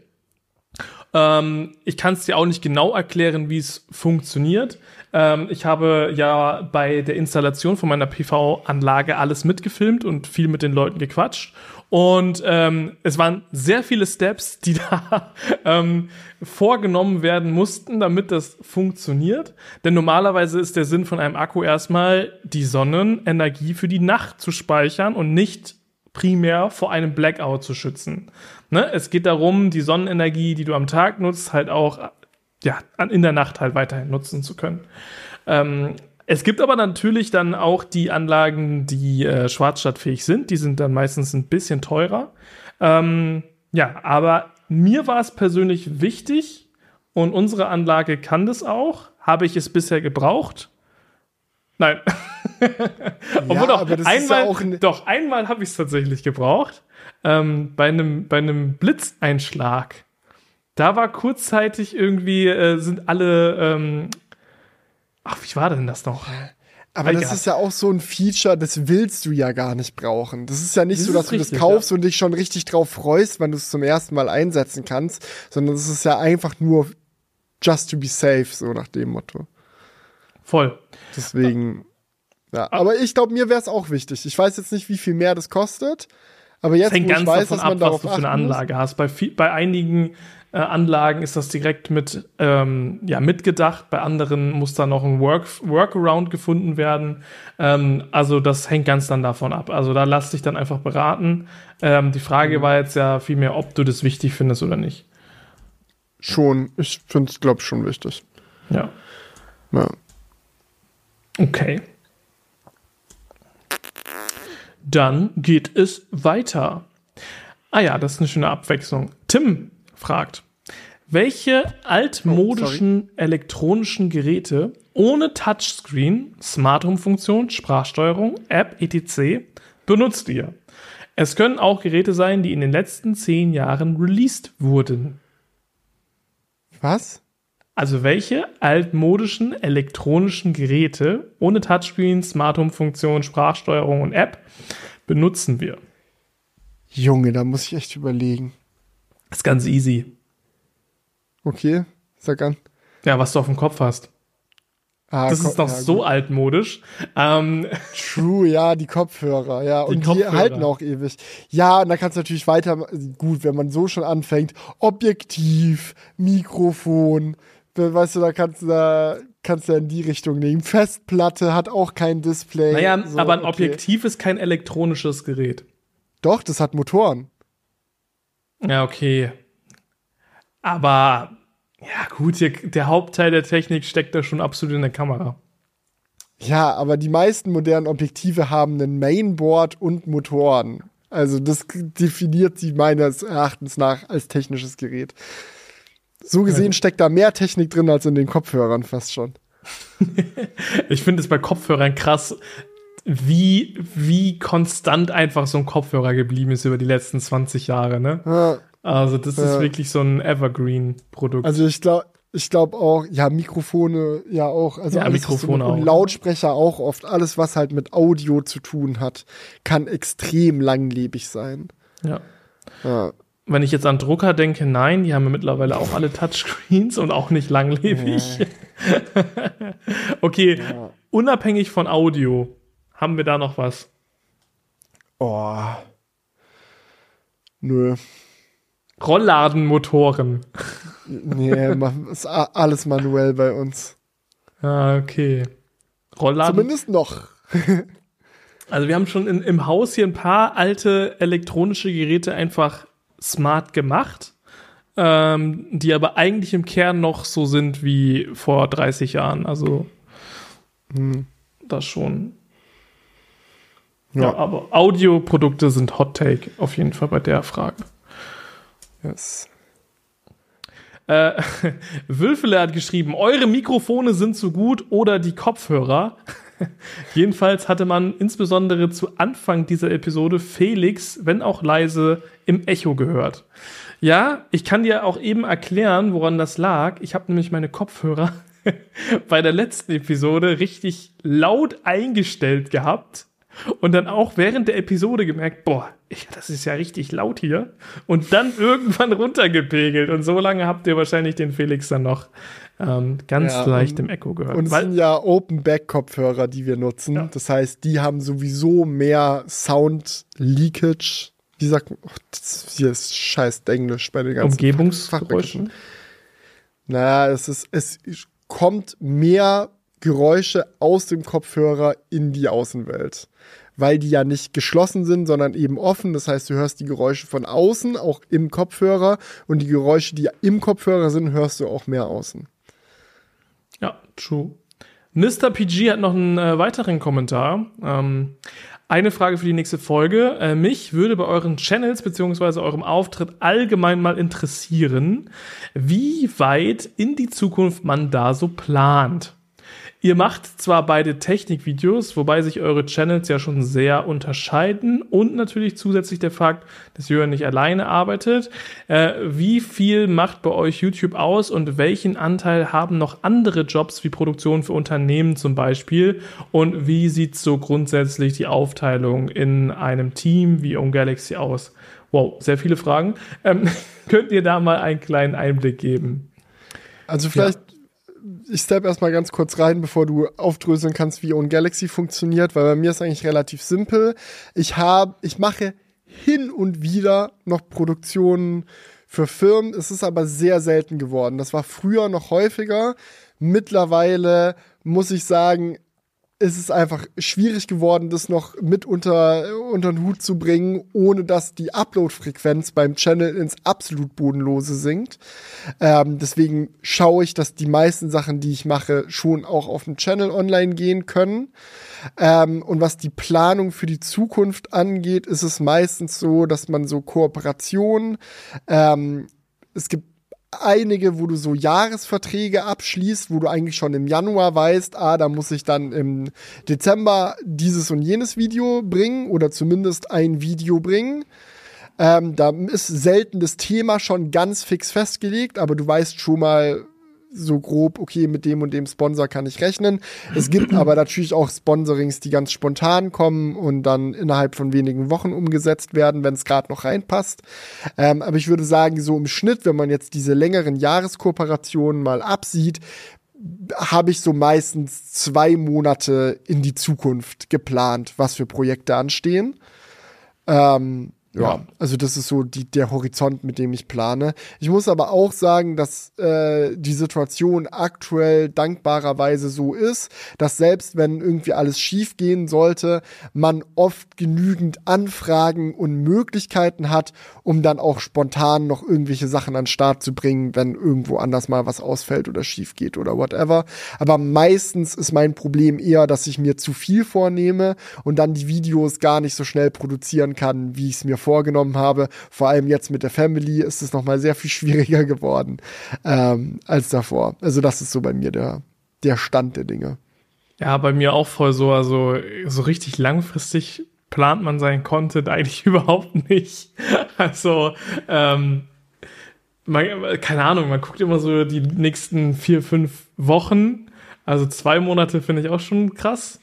Ähm, ich kann es dir auch nicht genau erklären, wie es funktioniert. Ähm, ich habe ja bei der Installation von meiner P V-Anlage alles mitgefilmt und viel mit den Leuten gequatscht. Und ähm, es waren sehr viele Steps, die da ähm, vorgenommen werden mussten, damit das funktioniert. Denn normalerweise ist der Sinn von einem Akku erstmal, die Sonnenenergie für die Nacht zu speichern und nicht primär vor einem Blackout zu schützen. Ne? Es geht darum, die Sonnenenergie, die du am Tag nutzt, halt auch ja, in der Nacht halt weiterhin nutzen zu können. Ähm, Es gibt aber natürlich dann auch die Anlagen, die äh, schwarzstadtfähig sind. Die sind dann meistens ein bisschen teurer. Ähm, ja, aber mir war es persönlich wichtig und unsere Anlage kann das auch. Habe ich es bisher gebraucht? Nein. Obwohl ja, doch, aber das einmal, ist ja auch ne- doch, einmal habe ich es tatsächlich gebraucht. Ähm, bei einem bei einem Blitzeinschlag. Da war kurzzeitig irgendwie, äh, sind alle ähm, Ach, wie war denn das noch? Aber Egal. das ist ja auch so ein Feature, das willst du ja gar nicht brauchen. Das ist ja nicht Das so, dass ist du richtig, das kaufst ja. und dich schon richtig drauf freust, wenn du es zum ersten Mal einsetzen kannst, sondern das ist ja einfach nur just to be safe, so nach dem Motto. Voll. Deswegen, ja. Aber ich glaube, mir wäre es auch wichtig. Ich weiß jetzt nicht, wie viel mehr das kostet, aber jetzt, Das hängt wo ich ganz weiß, davon dass man ab, darauf was du für eine achten muss. Anlage hast. Bei, viel, bei einigen äh, Anlagen ist das direkt mit ähm, ja, mitgedacht, bei anderen muss da noch ein Work, Workaround gefunden werden. Ähm, also das hängt ganz dann davon ab. Also da lass dich dann einfach beraten. Ähm, die Frage Mhm. war jetzt ja vielmehr, ob du das wichtig findest oder nicht. Schon, ich finde es, glaube ich, schon wichtig. Ja. Ja. Okay. Dann geht es weiter. Ah ja, das ist eine schöne Abwechslung. Tim fragt, welche altmodischen Oh, elektronischen Geräte ohne Touchscreen, Smart Home Funktion, Sprachsteuerung, App et cetera benutzt ihr? Es können auch Geräte sein, die in den letzten zehn Jahren released wurden. Was? Also welche altmodischen elektronischen Geräte ohne Touchscreen, Smart Home Funktion, Sprachsteuerung und App benutzen wir? Junge, da muss ich echt überlegen. Das ist ganz easy. Okay, sag an. Ja, was du auf dem Kopf hast. Ah, Das Ko- ist noch ja, so gut. altmodisch. Ähm, True, ja, die Kopfhörer, ja. Und die Kopfhörer. halten auch ewig. Ja, und da kannst du natürlich weiter, gut, wenn man so schon anfängt, Objektiv, Mikrofon, weißt du, da kannst du da, kannst du in die Richtung nehmen. Festplatte hat auch kein Display. naja, so, aber ein okay. Objektiv ist kein elektronisches Gerät. Doch, das hat Motoren. Ja, okay. Aber, ja gut, der, der Hauptteil der Technik steckt da schon absolut in der Kamera. Ja, aber die meisten modernen Objektive haben ein Mainboard und Motoren. Also das definiert sie meines Erachtens nach als technisches Gerät. So gesehen Ja. steckt da mehr Technik drin als in den Kopfhörern fast schon. Ich finde es bei Kopfhörern krass, wie, wie konstant einfach so ein Kopfhörer geblieben ist über die letzten zwanzig Jahre, ne? Ja, Also das ist Ja. wirklich so ein Evergreen-Produkt. also ich glaube ich glaube auch, ja, Mikrofone ja auch. Also Ja, alles, was Mikrofone so, und auch. Lautsprecher auch oft. Alles, was halt mit Audio zu tun hat, kann extrem langlebig sein. Ja. Ja. Wenn ich jetzt an Drucker denke, nein, die haben ja mittlerweile auch alle Touchscreens und auch nicht langlebig. Okay, Ja. unabhängig von Audio, haben wir da noch was? Oh. Nö. Rollladenmotoren. Nee, ist alles manuell bei uns. Ah, okay. Rollladen. Zumindest noch. Also wir haben schon in, im Haus hier ein paar alte elektronische Geräte einfach smart gemacht, ähm, die aber eigentlich im Kern noch so sind wie vor dreißig Jahren. Also hm. das schon. Ja. ja, aber Audioprodukte sind Hot Take auf jeden Fall bei der Frage. Yes. Äh, Wülfele hat geschrieben, eure Mikrofone sind so gut oder die Kopfhörer. Jedenfalls hatte man insbesondere zu Anfang dieser Episode Felix, wenn auch leise, im Echo gehört. Ja, ich kann dir auch eben erklären, woran das lag. Ich habe nämlich meine Kopfhörer bei der letzten Episode richtig laut eingestellt gehabt und dann auch während der Episode gemerkt, boah, ich, das ist ja richtig laut hier. Und dann irgendwann runtergepegelt. Und so lange habt ihr wahrscheinlich den Felix dann noch ähm, ganz ja, leicht im Echo gehört. Und es sind ja Open-Back-Kopfhörer, die wir nutzen. Ja. Das heißt, die haben sowieso mehr Sound-Leakage. Wie sagt man? Oh, das hier ist scheiß Englisch bei den ganzen Umgebungsgeräuschen. Naja, es ist, es kommt mehr Geräusche aus dem Kopfhörer in die Außenwelt. Weil die ja nicht geschlossen sind, sondern eben offen. Das heißt, du hörst die Geräusche von außen, auch im Kopfhörer. Und die Geräusche, die im Kopfhörer sind, hörst du auch mehr außen. Ja, true. Mister P G hat noch einen äh, weiteren Kommentar. Ähm, eine Frage für die nächste Folge. Äh, mich würde bei euren Channels bzw. eurem Auftritt allgemein mal interessieren, wie weit in die Zukunft man da so plant. Ihr macht zwar beide Technikvideos, wobei sich eure Channels ja schon sehr unterscheiden und natürlich zusätzlich der Fakt, dass Jörn nicht alleine arbeitet. Äh, wie viel macht bei euch YouTube aus und welchen Anteil haben noch andere Jobs wie Produktion für Unternehmen zum Beispiel? Und wie sieht so grundsätzlich die Aufteilung in einem Team wie OwnGalaxy aus? Wow, sehr viele Fragen. Ähm, könnt ihr da mal einen kleinen Einblick geben? Also vielleicht ja. Ich step erstmal ganz kurz rein, bevor du aufdröseln kannst, wie OwnGalaxy funktioniert, weil bei mir ist eigentlich relativ simpel. Ich habe, ich mache hin und wieder noch Produktionen für Firmen. Es ist aber sehr selten geworden. Das war früher noch häufiger. Mittlerweile muss ich sagen, ist es einfach schwierig geworden, das noch mit unter, unter den Hut zu bringen, ohne dass die Upload-Frequenz beim Channel ins absolut Bodenlose sinkt. Ähm, deswegen schaue ich, dass die meisten Sachen, die ich mache, schon auch auf dem Channel online gehen können. Ähm, und was die Planung für die Zukunft angeht, ist es meistens so, dass man so Kooperationen, ähm, es gibt einige, wo du so Jahresverträge abschließt, wo du eigentlich schon im Januar weißt, ah, da muss ich dann im Dezember dieses und jenes Video bringen oder zumindest ein Video bringen. Ähm, da ist selten das Thema schon ganz fix festgelegt, aber du weißt schon mal so grob, okay, mit dem und dem Sponsor kann ich rechnen. Es gibt aber natürlich auch Sponsorings, die ganz spontan kommen und dann innerhalb von wenigen Wochen umgesetzt werden, wenn es gerade noch reinpasst. Ähm, aber ich würde sagen, so im Schnitt, wenn man jetzt diese längeren Jahreskooperationen mal absieht, habe ich so meistens zwei Monate in die Zukunft geplant, was für Projekte anstehen. Ähm, Ja, ja, also das ist so die, der Horizont, mit dem ich plane. Ich muss aber auch sagen, dass äh, die Situation aktuell dankbarerweise so ist, dass selbst wenn irgendwie alles schief gehen sollte, man oft genügend Anfragen und Möglichkeiten hat, um dann auch spontan noch irgendwelche Sachen an den Start zu bringen, wenn irgendwo anders mal was ausfällt oder schief geht oder whatever. Aber meistens ist mein Problem eher, dass ich mir zu viel vornehme und dann die Videos gar nicht so schnell produzieren kann, wie ich es mir vorgenommen habe. Vor allem jetzt mit der Family ist es nochmal sehr viel schwieriger geworden ähm, als davor. Also das ist so bei mir der, der Stand der Dinge. Ja, bei mir auch voll so, also so richtig langfristig plant man seinen Content eigentlich überhaupt nicht. Also, ähm, man, keine Ahnung, man guckt immer so die nächsten vier, fünf Wochen. Also zwei Monate finde ich auch schon krass.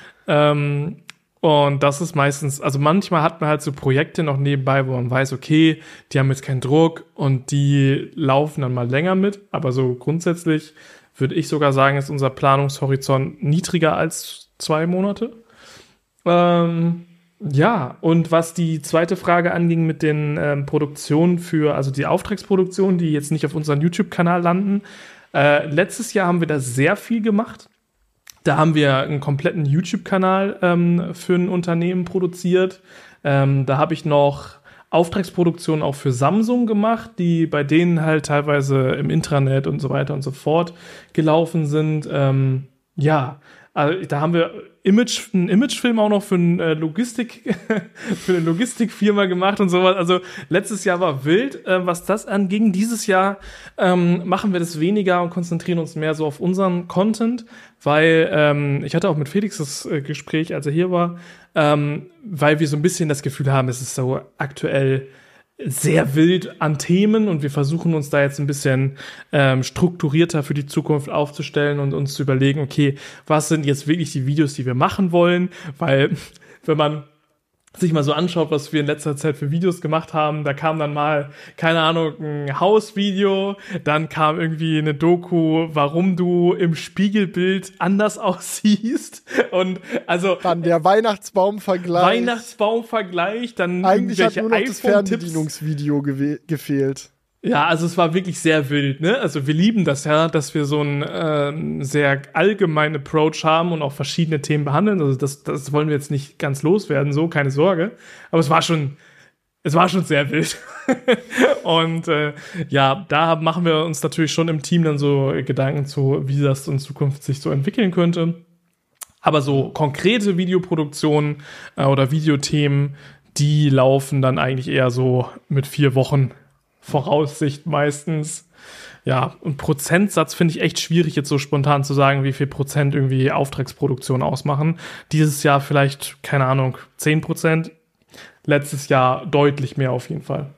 Ähm, Und das ist meistens, also manchmal hat man halt so Projekte noch nebenbei, wo man weiß, okay, die haben jetzt keinen Druck und die laufen dann mal länger mit. Aber so grundsätzlich würde ich sogar sagen, ist unser Planungshorizont niedriger als zwei Monate. Ähm, Ja, und was die zweite Frage anging mit den ähm, Produktionen für, also die Auftragsproduktionen, die jetzt nicht auf unserem YouTube-Kanal landen. Äh, letztes Jahr haben wir da sehr viel gemacht. Da haben wir einen kompletten YouTube-Kanal ähm, für ein Unternehmen produziert. Ähm, da habe ich noch Auftragsproduktionen auch für Samsung gemacht, die bei denen halt teilweise im Intranet und so weiter und so fort gelaufen sind. Ähm, ja, also da haben wir Image, einen Imagefilm auch noch für, ein, äh, Logistik, für eine Logistikfirma gemacht und sowas. Also letztes Jahr war wild, äh, was das anging. Dieses Jahr ähm, machen wir das weniger und konzentrieren uns mehr so auf unseren Content, weil ähm, ich hatte auch mit Felix das äh, Gespräch, als er hier war, ähm, weil wir so ein bisschen das Gefühl haben, es ist so aktuell sehr wild an Themen und wir versuchen uns da jetzt ein bisschen ähm, strukturierter für die Zukunft aufzustellen und uns zu überlegen, okay, was sind jetzt wirklich die Videos, die wir machen wollen, weil wenn man sich mal so anschaut, was wir in letzter Zeit für Videos gemacht haben, da kam dann mal, keine Ahnung, ein Hausvideo, dann kam irgendwie eine Doku, warum du im Spiegelbild anders aussiehst und also dann der Weihnachtsbaum-Vergleich. Weihnachtsbaum-Vergleich, dann eigentlich hat nur noch das iPhone-Tipps. Fernbedienungsvideo gewe- gefehlt. Ja, also es war wirklich sehr wild, ne? Also wir lieben das ja, dass wir so einen ähm, sehr allgemeinen Approach haben und auch verschiedene Themen behandeln. Also das, das wollen wir jetzt nicht ganz loswerden, so, keine Sorge. Aber es war schon, es war schon sehr wild. Und äh, ja, da machen wir uns natürlich schon im Team dann so Gedanken zu, wie das in Zukunft sich so entwickeln könnte. Aber so konkrete Videoproduktionen äh, oder Videothemen, die laufen dann eigentlich eher so mit vier Wochen Voraussicht meistens. Ja, und Prozentsatz finde ich echt schwierig, jetzt so spontan zu sagen, wie viel Prozent irgendwie Auftragsproduktion ausmachen. Dieses Jahr vielleicht, keine Ahnung, zehn Prozent. Letztes Jahr deutlich mehr auf jeden Fall.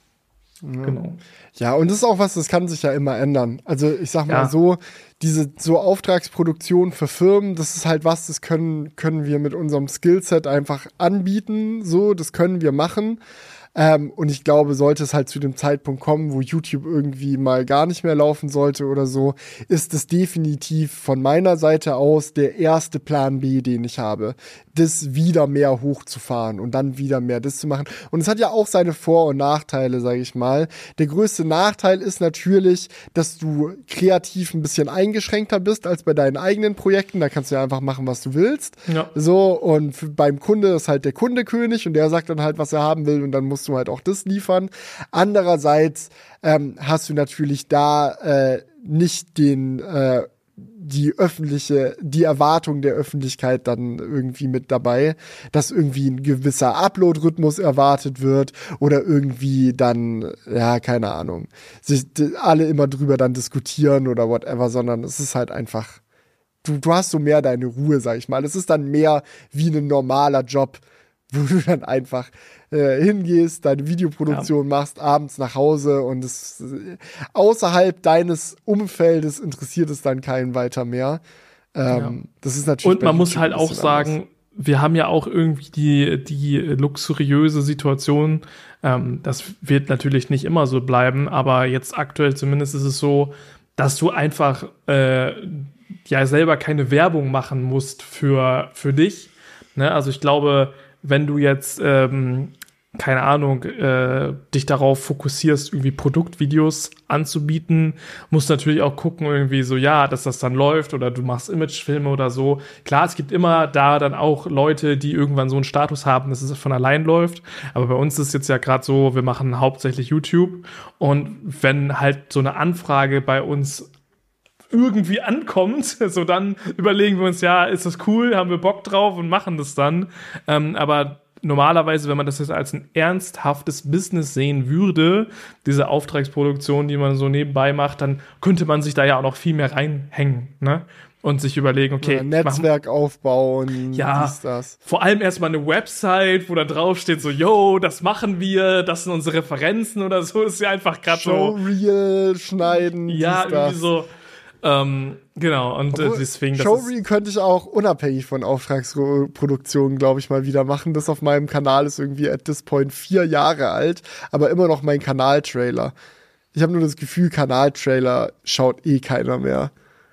Ja. Genau. Ja, und das ist auch was, das kann sich ja immer ändern. Also ich sag mal Ja. so, diese so Auftragsproduktion für Firmen, das ist halt was, das können, können wir mit unserem Skillset einfach anbieten. So, das können wir machen. Ähm, und ich glaube, sollte es halt zu dem Zeitpunkt kommen, wo YouTube irgendwie mal gar nicht mehr laufen sollte oder so, ist es definitiv von meiner Seite aus der erste Plan B, den ich habe, das wieder mehr hochzufahren und dann wieder mehr das zu machen. Und es hat ja auch seine Vor- und Nachteile, sage ich mal. Der größte Nachteil ist natürlich, dass du kreativ ein bisschen eingeschränkter bist als bei deinen eigenen Projekten. Da kannst du ja einfach machen, was du willst. Ja. So, und f- beim Kunde ist halt der Kunde König und der sagt dann halt, was er haben will und dann musst du halt auch das liefern. Andererseits ähm, hast du natürlich da äh, nicht den äh, die öffentliche, die Erwartung der Öffentlichkeit dann irgendwie mit dabei, dass irgendwie ein gewisser Upload-Rhythmus erwartet wird oder irgendwie dann, ja, keine Ahnung, sich d- alle immer drüber dann diskutieren oder whatever, sondern es ist halt einfach, du, du hast so mehr deine Ruhe, sag ich mal. Es ist dann mehr wie ein normaler Job, wo du dann einfach äh, hingehst, deine Videoproduktion ja. machst, abends nach Hause und es äh, außerhalb deines Umfeldes interessiert es dann keinen weiter mehr. Ähm, Ja. Das ist natürlich. Und man bei muss YouTube halt ein auch bisschen sagen, anders. wir haben ja auch irgendwie die, die luxuriöse Situation. Ähm, das wird natürlich nicht immer so bleiben, aber jetzt aktuell zumindest ist es so, dass du einfach äh, ja selber keine Werbung machen musst für, für dich. Ne? Also ich glaube, wenn du jetzt, ähm, keine Ahnung, äh, dich darauf fokussierst, irgendwie Produktvideos anzubieten, musst natürlich auch gucken, irgendwie so, ja, dass das dann läuft oder du machst Imagefilme oder so. Klar, es gibt immer da dann auch Leute, die irgendwann so einen Status haben, dass es von allein läuft. Aber bei uns ist es jetzt ja gerade so, wir machen hauptsächlich YouTube und wenn halt so eine Anfrage bei uns irgendwie ankommt, so dann überlegen wir uns, ja, ist das cool, haben wir Bock drauf und machen das dann. Ähm, aber normalerweise, wenn man das jetzt als ein ernsthaftes Business sehen würde, diese Auftragsproduktion, die man so nebenbei macht, dann könnte man sich da ja auch noch viel mehr reinhängen, ne? Und sich überlegen, okay, Ja, Netzwerk aufbauen, ja, dies, das. vor allem erstmal eine Website, wo da drauf steht so, yo, das machen wir, das sind unsere Referenzen oder so, ist ja einfach gerade so. Showreel schneiden, Ja, dies, irgendwie das. so. Ähm, genau, und äh, Obwohl, deswegen das Showreel könnte ich auch unabhängig von Auftragsproduktionen, glaube ich, mal wieder machen. Das auf meinem Kanal ist irgendwie at this point vier Jahre alt, aber immer noch mein Kanaltrailer. Ich habe nur das Gefühl, Kanaltrailer schaut eh keiner mehr.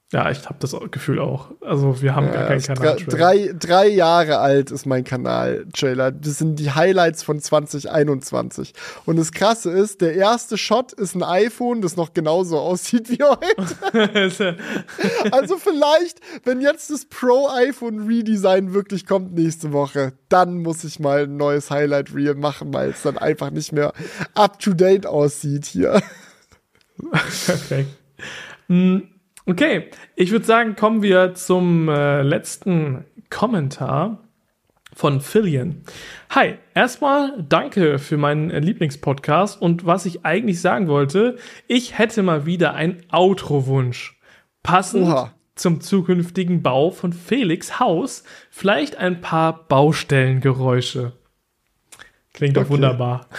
Ja, ich habe das Gefühl auch. Also wir haben ja, gar keinen Kanal-Trailer. Drei, drei Jahre alt ist mein Kanal-Trailer. Das sind die Highlights von zwanzig einundzwanzig. Und das Krasse ist, der erste Shot ist ein iPhone, das noch genauso aussieht wie heute. Also vielleicht, wenn jetzt das Pro-iPhone-Redesign wirklich kommt nächste Woche, dann muss ich mal ein neues Highlight-Reel machen, weil es dann einfach nicht mehr up-to-date aussieht hier. Okay. Hm. Okay, ich würde sagen, kommen wir zum äh, letzten Kommentar von Fillion. Hi, erstmal danke für meinen äh, Lieblingspodcast und was ich eigentlich sagen wollte, ich hätte mal wieder einen Outro-Wunsch. Passend Oha. zum zukünftigen Bau von Felix Haus, vielleicht ein paar Baustellengeräusche. Klingt doch okay. Wunderbar.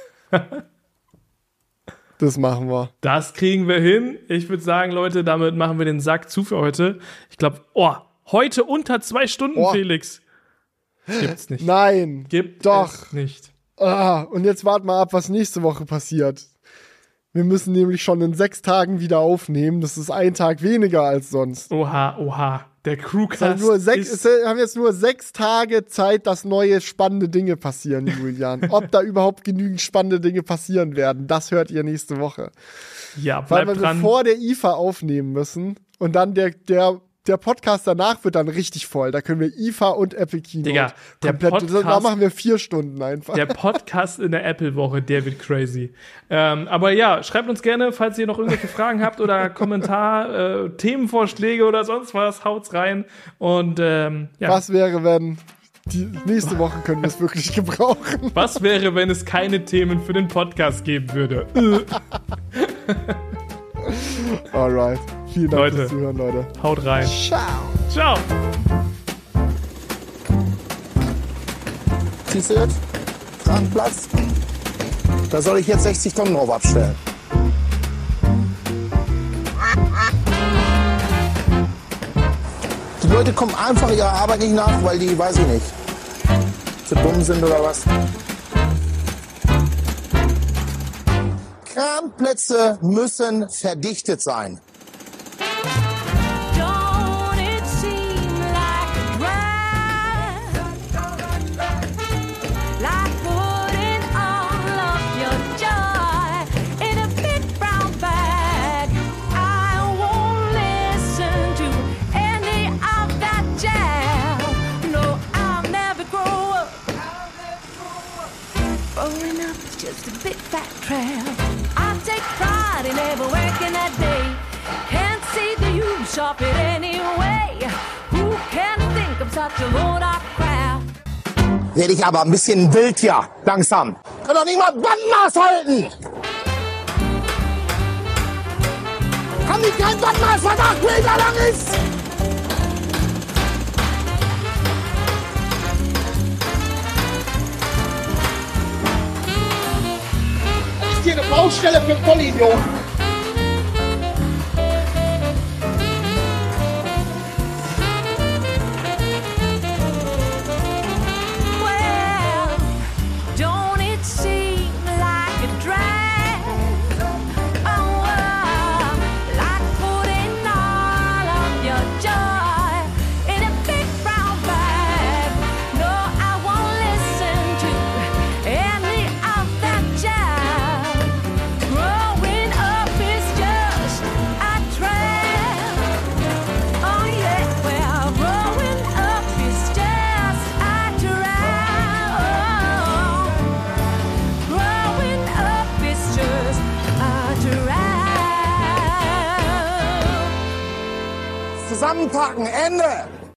Das machen wir. Das kriegen wir hin. Ich würde sagen, Leute, damit machen wir den Sack zu für heute. Ich glaube, oh, heute unter zwei Stunden, oh. Felix. Gibt's nicht. Nein. Gibt doch es nicht. Ah, und jetzt warten wir ab, was nächste Woche passiert. Wir müssen nämlich schon in sechs Tagen wieder aufnehmen. Das ist ein Tag weniger als sonst. Oha, oha. Der Crewcast nur sechs, ist es haben jetzt nur sechs Tage Zeit, dass neue spannende Dinge passieren, Julian. Ob da überhaupt genügend spannende Dinge passieren werden, das hört ihr nächste Woche. Ja, bleib Weil wir dran. vor der I F A aufnehmen müssen und dann der, der, der Podcast danach wird dann richtig voll. Da können wir I F A und Apple Keynote Digga, der komplett, Podcast, da machen wir vier Stunden einfach. Der Podcast in der Apple-Woche, der wird crazy. Ähm, aber ja, schreibt uns gerne, falls ihr noch irgendwelche Fragen habt oder Kommentar, äh, Themenvorschläge oder sonst was, haut's rein. Und ähm, ja. Was wäre, wenn die nächste Woche können wir es wirklich gebrauchen? Was wäre, wenn es keine Themen für den Podcast geben würde? Alright. Vielen Dank Leute, fürs Zuhören, Leute. Haut rein. Ciao. Ciao. T-Shirt, Tragplatz. Da soll ich jetzt sechzig Tonnen drauf abstellen. Die Leute kommen einfach ihrer Arbeit nicht nach, weil die, weiß ich nicht, zu dumm sind oder was. Kranplätze müssen verdichtet sein. Just a big fat trail. I take pride in every working that day. Can't see the use of it anyway. Who can think of such a load of crap? Werde ich aber ein bisschen wild hier, langsam. Kann doch nicht mal Bandmaß halten! Haben die kein Bandmaß, was acht Meter lang ist? Hier eine Baustelle für Vollidioten. Zusammenpacken, Ende!